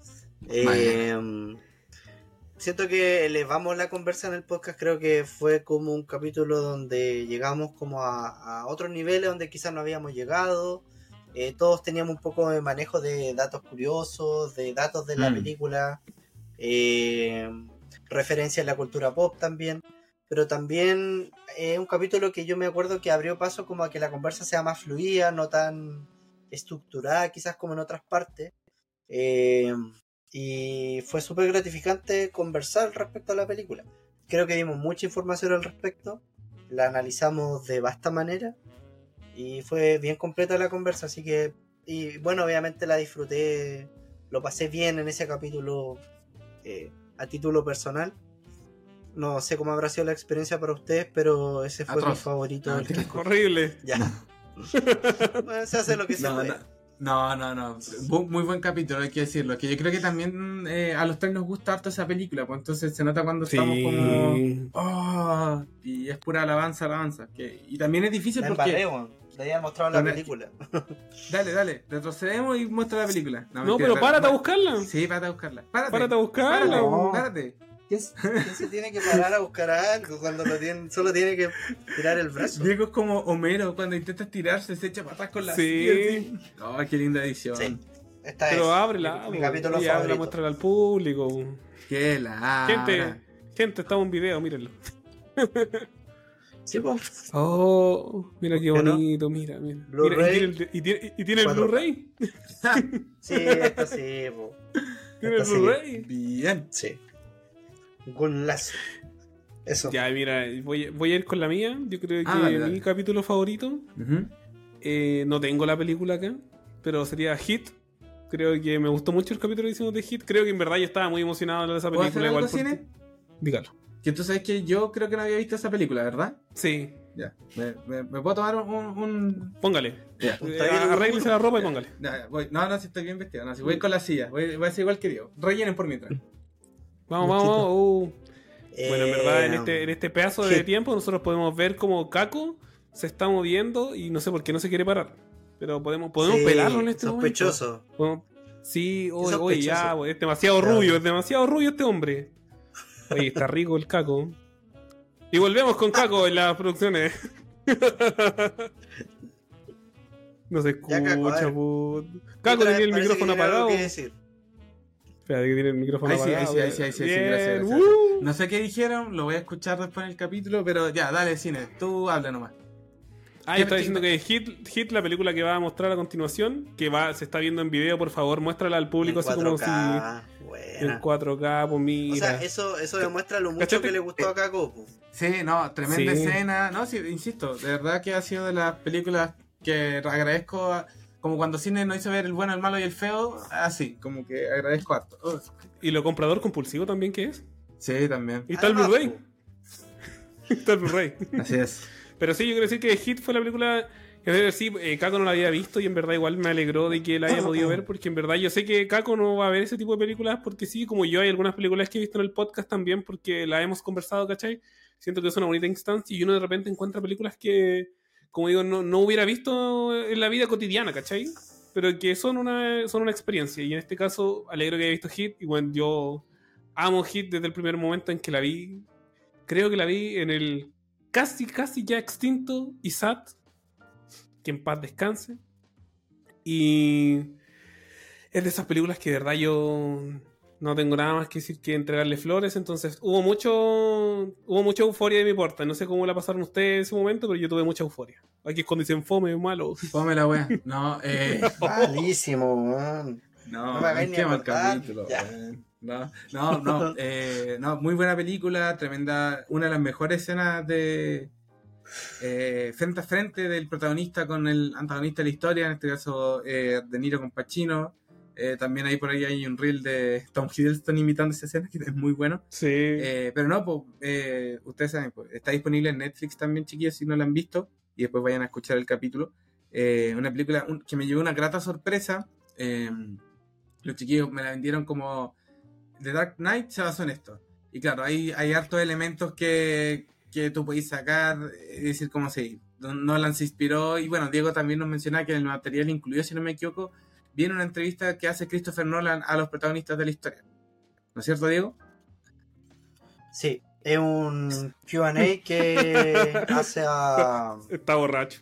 S3: Siento que elevamos la conversa en el podcast. Creo que fue como un capítulo donde llegamos como a otros niveles donde quizás no habíamos llegado. Todos teníamos un poco de manejo de datos curiosos, de datos de la película, referencia a la cultura pop también. Pero también es un capítulo que yo me acuerdo que abrió paso como a que la conversa sea más fluida, no tan estructurada quizás como en otras partes. Y fue súper gratificante conversar respecto a la película. Creo que dimos mucha información al respecto, la analizamos de vasta manera y fue bien completa la conversa, así que, y bueno, obviamente la disfruté, lo pasé bien en ese capítulo a título personal. No sé cómo habrá sido la experiencia para ustedes, pero ese fue mi favorito.
S2: Horrible.
S3: Ya. Bueno, se hace lo que se puede.
S1: No. Muy buen capítulo, hay que decirlo. Que yo creo que también a los 3 nos gusta harto esa película, pues entonces se nota cuando estamos como... Oh, y es pura alabanza. Y también es difícil
S3: la
S1: porque...
S3: Le habían mostrado la película.
S1: Dale, retrocedemos y muestra la película.
S2: No, pero párate a buscarla.
S1: Sí, párate a buscarla.
S2: Párate a buscarla.
S1: Párate.
S3: ¿Quién se tiene que parar a buscar algo cuando solo tiene que tirar el brazo?
S1: Diego es como Homero, cuando intenta estirarse se echa para atrás con la
S2: Sí.
S1: silla. Oh, qué linda edición.
S3: Sí. Esta
S2: Pero
S3: es
S2: ábrela.
S3: mi capítulo
S2: y ábrela,
S3: favorito.
S2: muéstrala al público.
S1: Qué la.
S2: Gente, estamos en video, mírenlo.
S3: Sí, pues.
S2: Oh, mira qué bonito, mira.
S3: Blu-ray.
S2: ¿Y tiene el Blu-ray?
S3: Sí, esto sí, po.
S2: ¿Tiene el
S3: Esto sí.
S2: Blu-ray?
S1: Bien.
S3: Sí. Golazo. Eso.
S2: Ya, mira, voy a ir con la mía. Yo creo que
S1: dale.
S2: mi capítulo favorito.
S1: Uh-huh.
S2: No tengo la película acá, pero sería Hit. Creo que me gustó mucho el capítulo que hicimos de Hit. Creo que en verdad yo estaba muy emocionado de esa
S1: ¿Puedo
S2: película.
S1: hacer algo,
S2: Igual
S1: Cine?
S2: Dígalo.
S1: Que tú sabes que yo creo que no había visto esa película, ¿verdad?
S2: Sí,
S1: Ya. ¿Me puedo tomar un...
S2: póngale.
S1: Ya.
S2: Arréglese la ropa y póngale.
S1: Ya, voy. No, si estoy bien vestido. No, si voy con la silla. Voy a ser igual que Diego. Rellenen por mientras.
S2: Vamos. Bueno, en verdad,
S3: no.
S2: en este pedazo de tiempo nosotros podemos ver cómo Kako se está moviendo y no sé por qué no se quiere parar. Pero podemos
S3: Sí,
S2: pelarlo en este
S3: sospechoso.
S2: momento. Sí,
S3: sospechoso.
S2: oye, ya, es demasiado rubio, este hombre. Oye, está rico el Kako. Y volvemos con Kako en las producciones. No se
S3: Ya, Kako, a
S2: escucha,
S3: ver.
S2: put. Kako tenía el micrófono apagado.
S3: ¿Qué decir?
S2: Espérate que tiene el micrófono
S1: Ahí sí,
S2: apagado.
S1: ahí sí,
S2: Bien.
S1: gracias. No sé qué dijeron, lo voy a escuchar después en el capítulo, pero ya, dale, cine, tú habla nomás.
S2: Ah, yo estaba diciendo que Hit, la película que va a mostrar a continuación, se está viendo en video, por favor, muéstrala al público
S3: En
S2: así como
S3: 4K,
S2: si...
S3: buena.
S2: En 4K, pues mira.
S3: O sea, eso demuestra lo mucho
S2: ¿Cachate?
S3: que le gustó a Kako. Po.
S1: Sí, no, tremenda
S2: Sí.
S1: escena. No, sí, insisto, de verdad que ha sido de las películas que agradezco, como cuando cine nos hizo ver el bueno, el malo y el feo, así, como que agradezco harto.
S2: ¿Y lo comprador compulsivo también qué es?
S1: Sí, también.
S2: Y está el
S3: Además,
S2: Blu-ray.
S3: po.
S2: Está el Blu-ray.
S1: Así es.
S2: Pero sí, yo quiero decir que Hit fue la película... Sí, Kako no la había visto y en verdad igual me alegró de que la haya podido ver, porque en verdad yo sé que Kako no va a ver ese tipo de películas, porque sí, como yo hay algunas películas que he visto en el podcast también, porque las hemos conversado, ¿cachai? Siento que es una bonita instancia y uno de repente encuentra películas que, como digo, no hubiera visto en la vida cotidiana, ¿cachai? Pero que son una experiencia, y en este caso alegro que haya visto Hit, y bueno, yo amo Hit desde el primer momento en que la vi. Creo que la vi en el casi ya extinto ISAT, que en paz descanse. Y es de esas películas que de verdad yo no tengo nada más que decir que entregarle flores. Entonces hubo mucha euforia de mi parte. No sé cómo la pasaron ustedes en ese momento, pero yo tuve mucha euforia. Aquí es cuando dicen fome, malo.
S1: Fome la wea. No,
S3: Malísimo, man.
S1: no,
S3: No me hagáis ni
S1: qué mal
S3: acordar.
S1: capítulo.
S3: Ya.
S1: No, muy buena película, tremenda, una de las mejores escenas de frente a frente del protagonista con el antagonista de la historia, en este caso De Niro con Pacino. También ahí por ahí hay un reel de Tom Hiddleston imitando esa escena, que es muy bueno.
S2: Sí.
S1: Pero no, pues, ustedes saben, pues, está disponible en Netflix también, chiquillos, si no la han visto, y después vayan a escuchar el capítulo. Una película que me llevó una grata sorpresa. Los chiquillos me la vendieron como The Dark Knight se basó en esto. Y claro, hay hartos elementos que tú podés sacar, es decir, como si Nolan se inspiró. Y bueno, Diego también nos mencionaba que en el material incluido, si no me equivoco, viene una entrevista que hace Christopher Nolan a los protagonistas de la historia. ¿No es cierto, Diego?
S3: Sí, es un Q&A que hace
S2: Está borracho.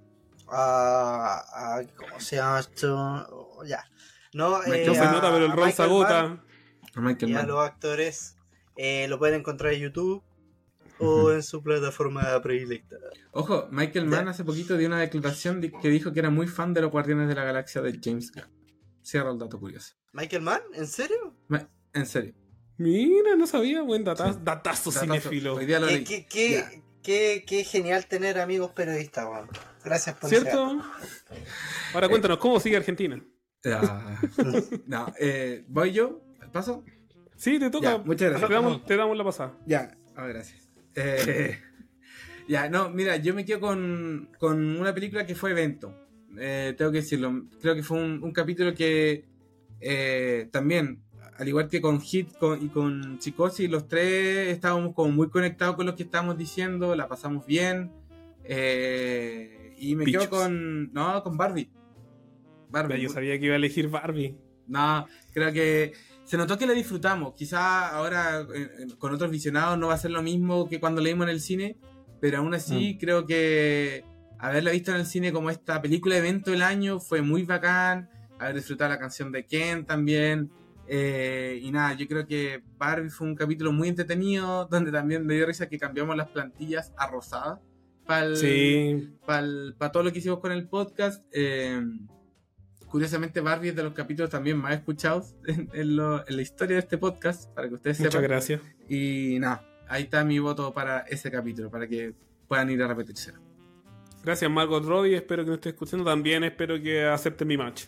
S3: ¿cómo se llama esto? Ya. No,
S2: No se nota, pero el ron se agota.
S3: Y a los actores lo pueden encontrar en YouTube o en su plataforma predilecta.
S1: Ojo, Michael Mann hace poquito dio una declaración que dijo que era muy fan de los Guardianes de la Galaxia de James Gunn. Cierra el dato curioso.
S3: ¿Michael Mann? ¿En serio?
S1: En serio.
S2: Mira, no sabía, buen datazo cinéfilo.
S1: Hoy día lo leí.
S3: Qué genial tener amigos periodistas, weón. Gracias por
S2: ¿Cierto? Ahora cuéntanos, ¿cómo sigue Argentina?
S1: No, ¿voy yo? ¿Paso?
S2: Sí, te toca.
S1: Ya, muchas gracias.
S2: Te damos la pasada.
S1: Ya, gracias. Ya, no, mira, yo me quedo con una película que fue evento. Tengo que decirlo. Creo que fue un capítulo que también, al igual que con Hit y con Psicosis, los tres estábamos como muy conectados con lo que estábamos diciendo, la pasamos bien. Y me quedo con Barbie.
S2: Yo sabía que iba a elegir Barbie.
S1: No, creo que se notó que la disfrutamos. Quizá ahora con otros visionados no va a ser lo mismo que cuando leímos en el cine, pero aún así creo que haberla visto en el cine como esta película evento del año fue muy bacán. Haber disfrutado la canción de Ken también. Y nada, yo creo que Barbie fue un capítulo muy entretenido, donde también me dio risa que cambiamos las plantillas a rosadas para todo lo que hicimos con el podcast. Curiosamente, Barbie es de los capítulos también más escuchados en la historia de este podcast, para que ustedes sepan.
S2: Muchas gracias.
S1: Y nada, ahí está mi voto para ese capítulo, para que puedan ir a repetirse.
S2: Gracias, Margot Robbie. Espero que me esté escuchando. También espero que acepte mi match.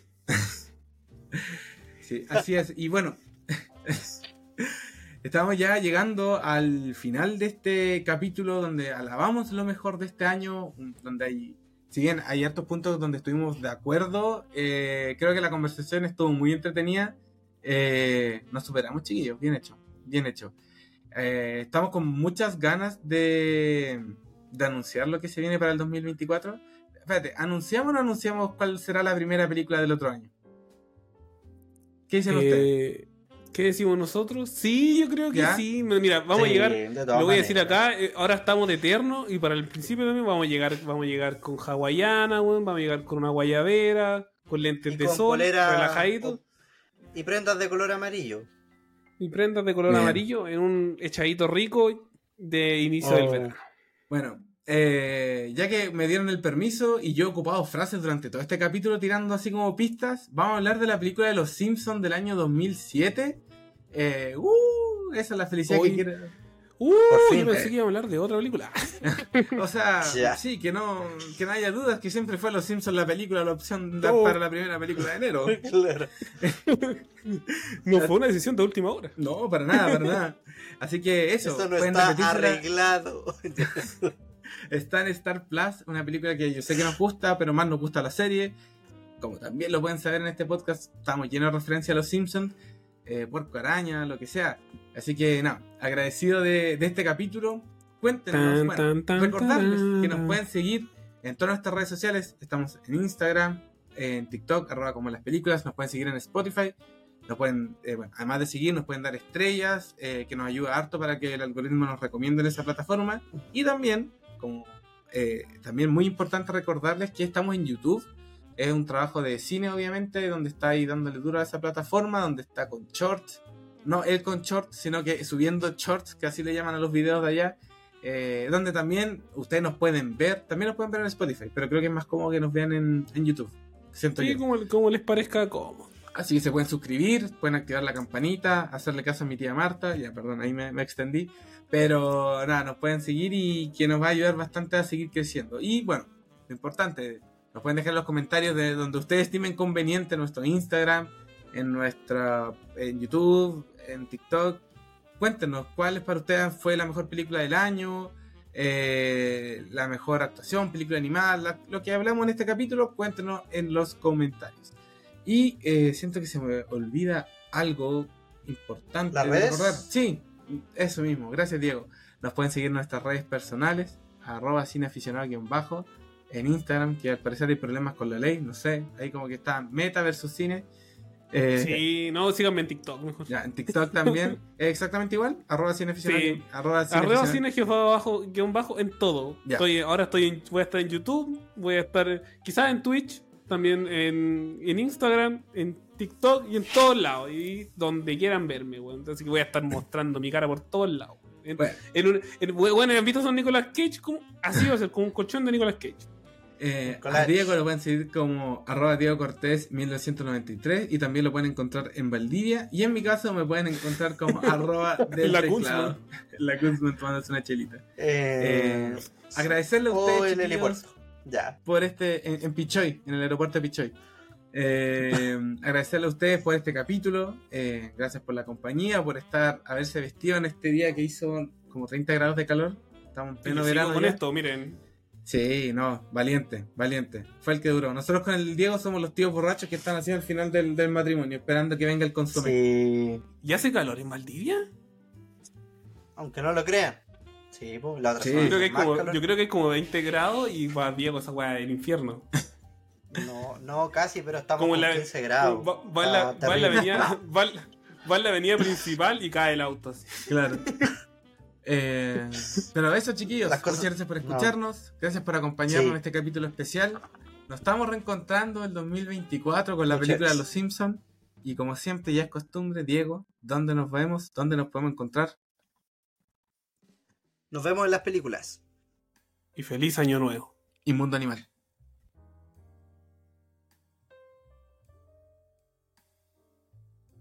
S1: Sí, así es. Y bueno, estamos ya llegando al final de este capítulo donde alabamos lo mejor de este año, donde si bien hay hartos puntos donde estuvimos de acuerdo, creo que la conversación estuvo muy entretenida. Nos superamos, chiquillos, bien hecho, bien hecho. Estamos con muchas ganas de anunciar lo que se viene para el 2024. Espérate, ¿anunciamos o no anunciamos cuál será la primera película del otro año? ¿Qué dicen ustedes?
S2: ¿Qué decimos nosotros? Sí, yo creo que
S1: ¿Ya?
S2: sí. Mira, vamos a llegar. Lo voy a decir
S3: maneras.
S2: acá. Ahora estamos de eterno. Y para el principio también vamos a llegar con hawaiana, weón. Vamos a llegar con una guayabera, con lentes
S3: Y
S2: de
S3: con
S2: sol,
S3: polera-
S2: relajadito.
S3: Y prendas de color amarillo.
S2: y prendas de color
S1: Bien.
S2: amarillo en un echadito rico de inicio del verano.
S1: Bueno, ya que me dieron el permiso y yo he ocupado frases durante todo este capítulo tirando así como pistas, vamos a hablar de la película de Los Simpsons del año 2007. Esa es la felicidad
S2: Hoy-
S1: que quiero.
S3: fin.
S2: Yo pensé que iba a hablar de otra película.
S1: O sea,
S3: Ya.
S1: sí, que no haya dudas que siempre fue Los Simpsons la película, la opción
S2: No.
S1: para la primera película de enero.
S3: Claro.
S2: No fue una decisión de última hora.
S1: No, para nada, para nada. Así que eso,
S3: Eso no
S1: pueden
S3: está
S1: repetírsela.
S3: arreglado.
S1: Está en Star Plus, una película que yo sé que nos gusta, pero más nos gusta la serie. Como también lo pueden saber en este podcast, estamos llenos de referencia a Los Simpsons, Puerco Araña, lo que sea. Así que nada, agradecido de este capítulo. Cuéntenos, recordarles que nos pueden seguir en todas nuestras redes sociales. Estamos en Instagram, en TikTok, @como las películas. Nos pueden seguir en Spotify. Nos pueden, además de seguir, nos pueden dar estrellas, que nos ayuda harto para que el algoritmo nos recomiende en esa plataforma. Y también, también muy importante recordarles que estamos en YouTube. Es un trabajo de cine, obviamente, donde está ahí dándole duro a esa plataforma, donde está con shorts. No él con shorts, sino que subiendo shorts, que así le llaman a los videos de allá. Donde también ustedes nos pueden ver. También nos pueden ver en Spotify, pero creo que es más cómodo que nos vean en YouTube. Siento
S2: Sí,
S1: yo.
S2: como les parezca cómodo.
S1: Así que se pueden suscribir, pueden activar la campanita, hacerle caso a mi tía Marta. Ya, perdón, ahí me extendí. Pero nada, nos pueden seguir y que nos va a ayudar bastante a seguir creciendo. Y bueno, lo importante, nos pueden dejar en los comentarios de donde ustedes estimen conveniente, en nuestro Instagram, en YouTube, en TikTok. Cuéntenos cuál para ustedes fue la mejor película del año, la mejor actuación, película animada, lo que hablamos en este capítulo, cuéntenos en los comentarios. Y siento que se me olvida algo importante
S3: ¿Las
S1: de
S3: redes?
S1: recordar. Sí, eso mismo. Gracias, Diego. Nos pueden seguir en nuestras redes personales, @cineaficionado_, en Instagram, que al parecer hay problemas con la ley, no sé, ahí como que está Meta versus Cine.
S2: Sí, no, síganme en TikTok mejor.
S1: Ya, en TikTok también es exactamente igual, @cineaficionado.
S2: Sí.
S1: Arroba
S2: Arroba
S1: cineaficionado.
S2: cine_bajo en todo.
S1: Ya.
S2: Ahora voy a estar en YouTube, voy a estar quizás en Twitch, también en Instagram, en TikTok y en todos lados. Y donde quieran verme, weón. Así que voy a estar mostrando mi cara por todos lados.
S1: Bueno.
S2: ¿Han visto a Nicolas Cage? Así va a ser, como un colchón de Nicolas Cage.
S1: A Diego lo pueden seguir como @Diego Cortés 1993 y también lo pueden encontrar en Valdivia, y en mi caso me pueden encontrar como @del
S2: La
S1: teclado. La Kunzman tomándose una chelita. Agradecerle a
S3: o
S1: ustedes,
S3: en el
S1: chiquillos,
S3: aeropuerto. Ya.
S1: por en Pichoy, en el aeropuerto de Pichoy. Agradecerle a ustedes por este capítulo. Gracias por la compañía, por haberse vestido en este día que hizo como 30 grados de calor. Estamos en pleno
S2: Y sigo
S1: verano
S2: con
S1: ya.
S2: esto, miren.
S1: Sí, no, valiente. Fue el que duró. Nosotros con el Diego somos los tíos borrachos que están así al final del matrimonio, esperando que venga el consomé.
S3: Sí.
S2: ¿Y hace calor en Valdivia?
S3: Aunque no lo crean. Sí, pues la otra
S1: Sí.
S3: semana
S2: Yo creo que hay
S3: más
S2: como,
S3: calor.
S2: yo creo que hay como 20 grados y va Diego esa weá del infierno.
S3: No, casi, pero estamos
S2: Como
S3: con
S2: la,
S3: 15 grados.
S2: va en la
S3: terrible.
S2: avenida, va en la avenida principal y cae el auto así.
S1: Claro. Pero eso, chiquillos,
S3: Las cosas-
S1: muchas gracias por escucharnos, gracias por acompañarnos
S3: Sí.
S1: en este capítulo especial. Nos estamos reencontrando el 2024 con la
S3: Muchas
S1: película de
S3: gracias.
S1: Los Simpsons. Y como siempre, ya es costumbre, Diego, ¿dónde nos vemos? ¿Dónde nos podemos encontrar?
S3: Nos vemos en las películas.
S2: Y feliz año nuevo.
S1: Y Mundo Animal.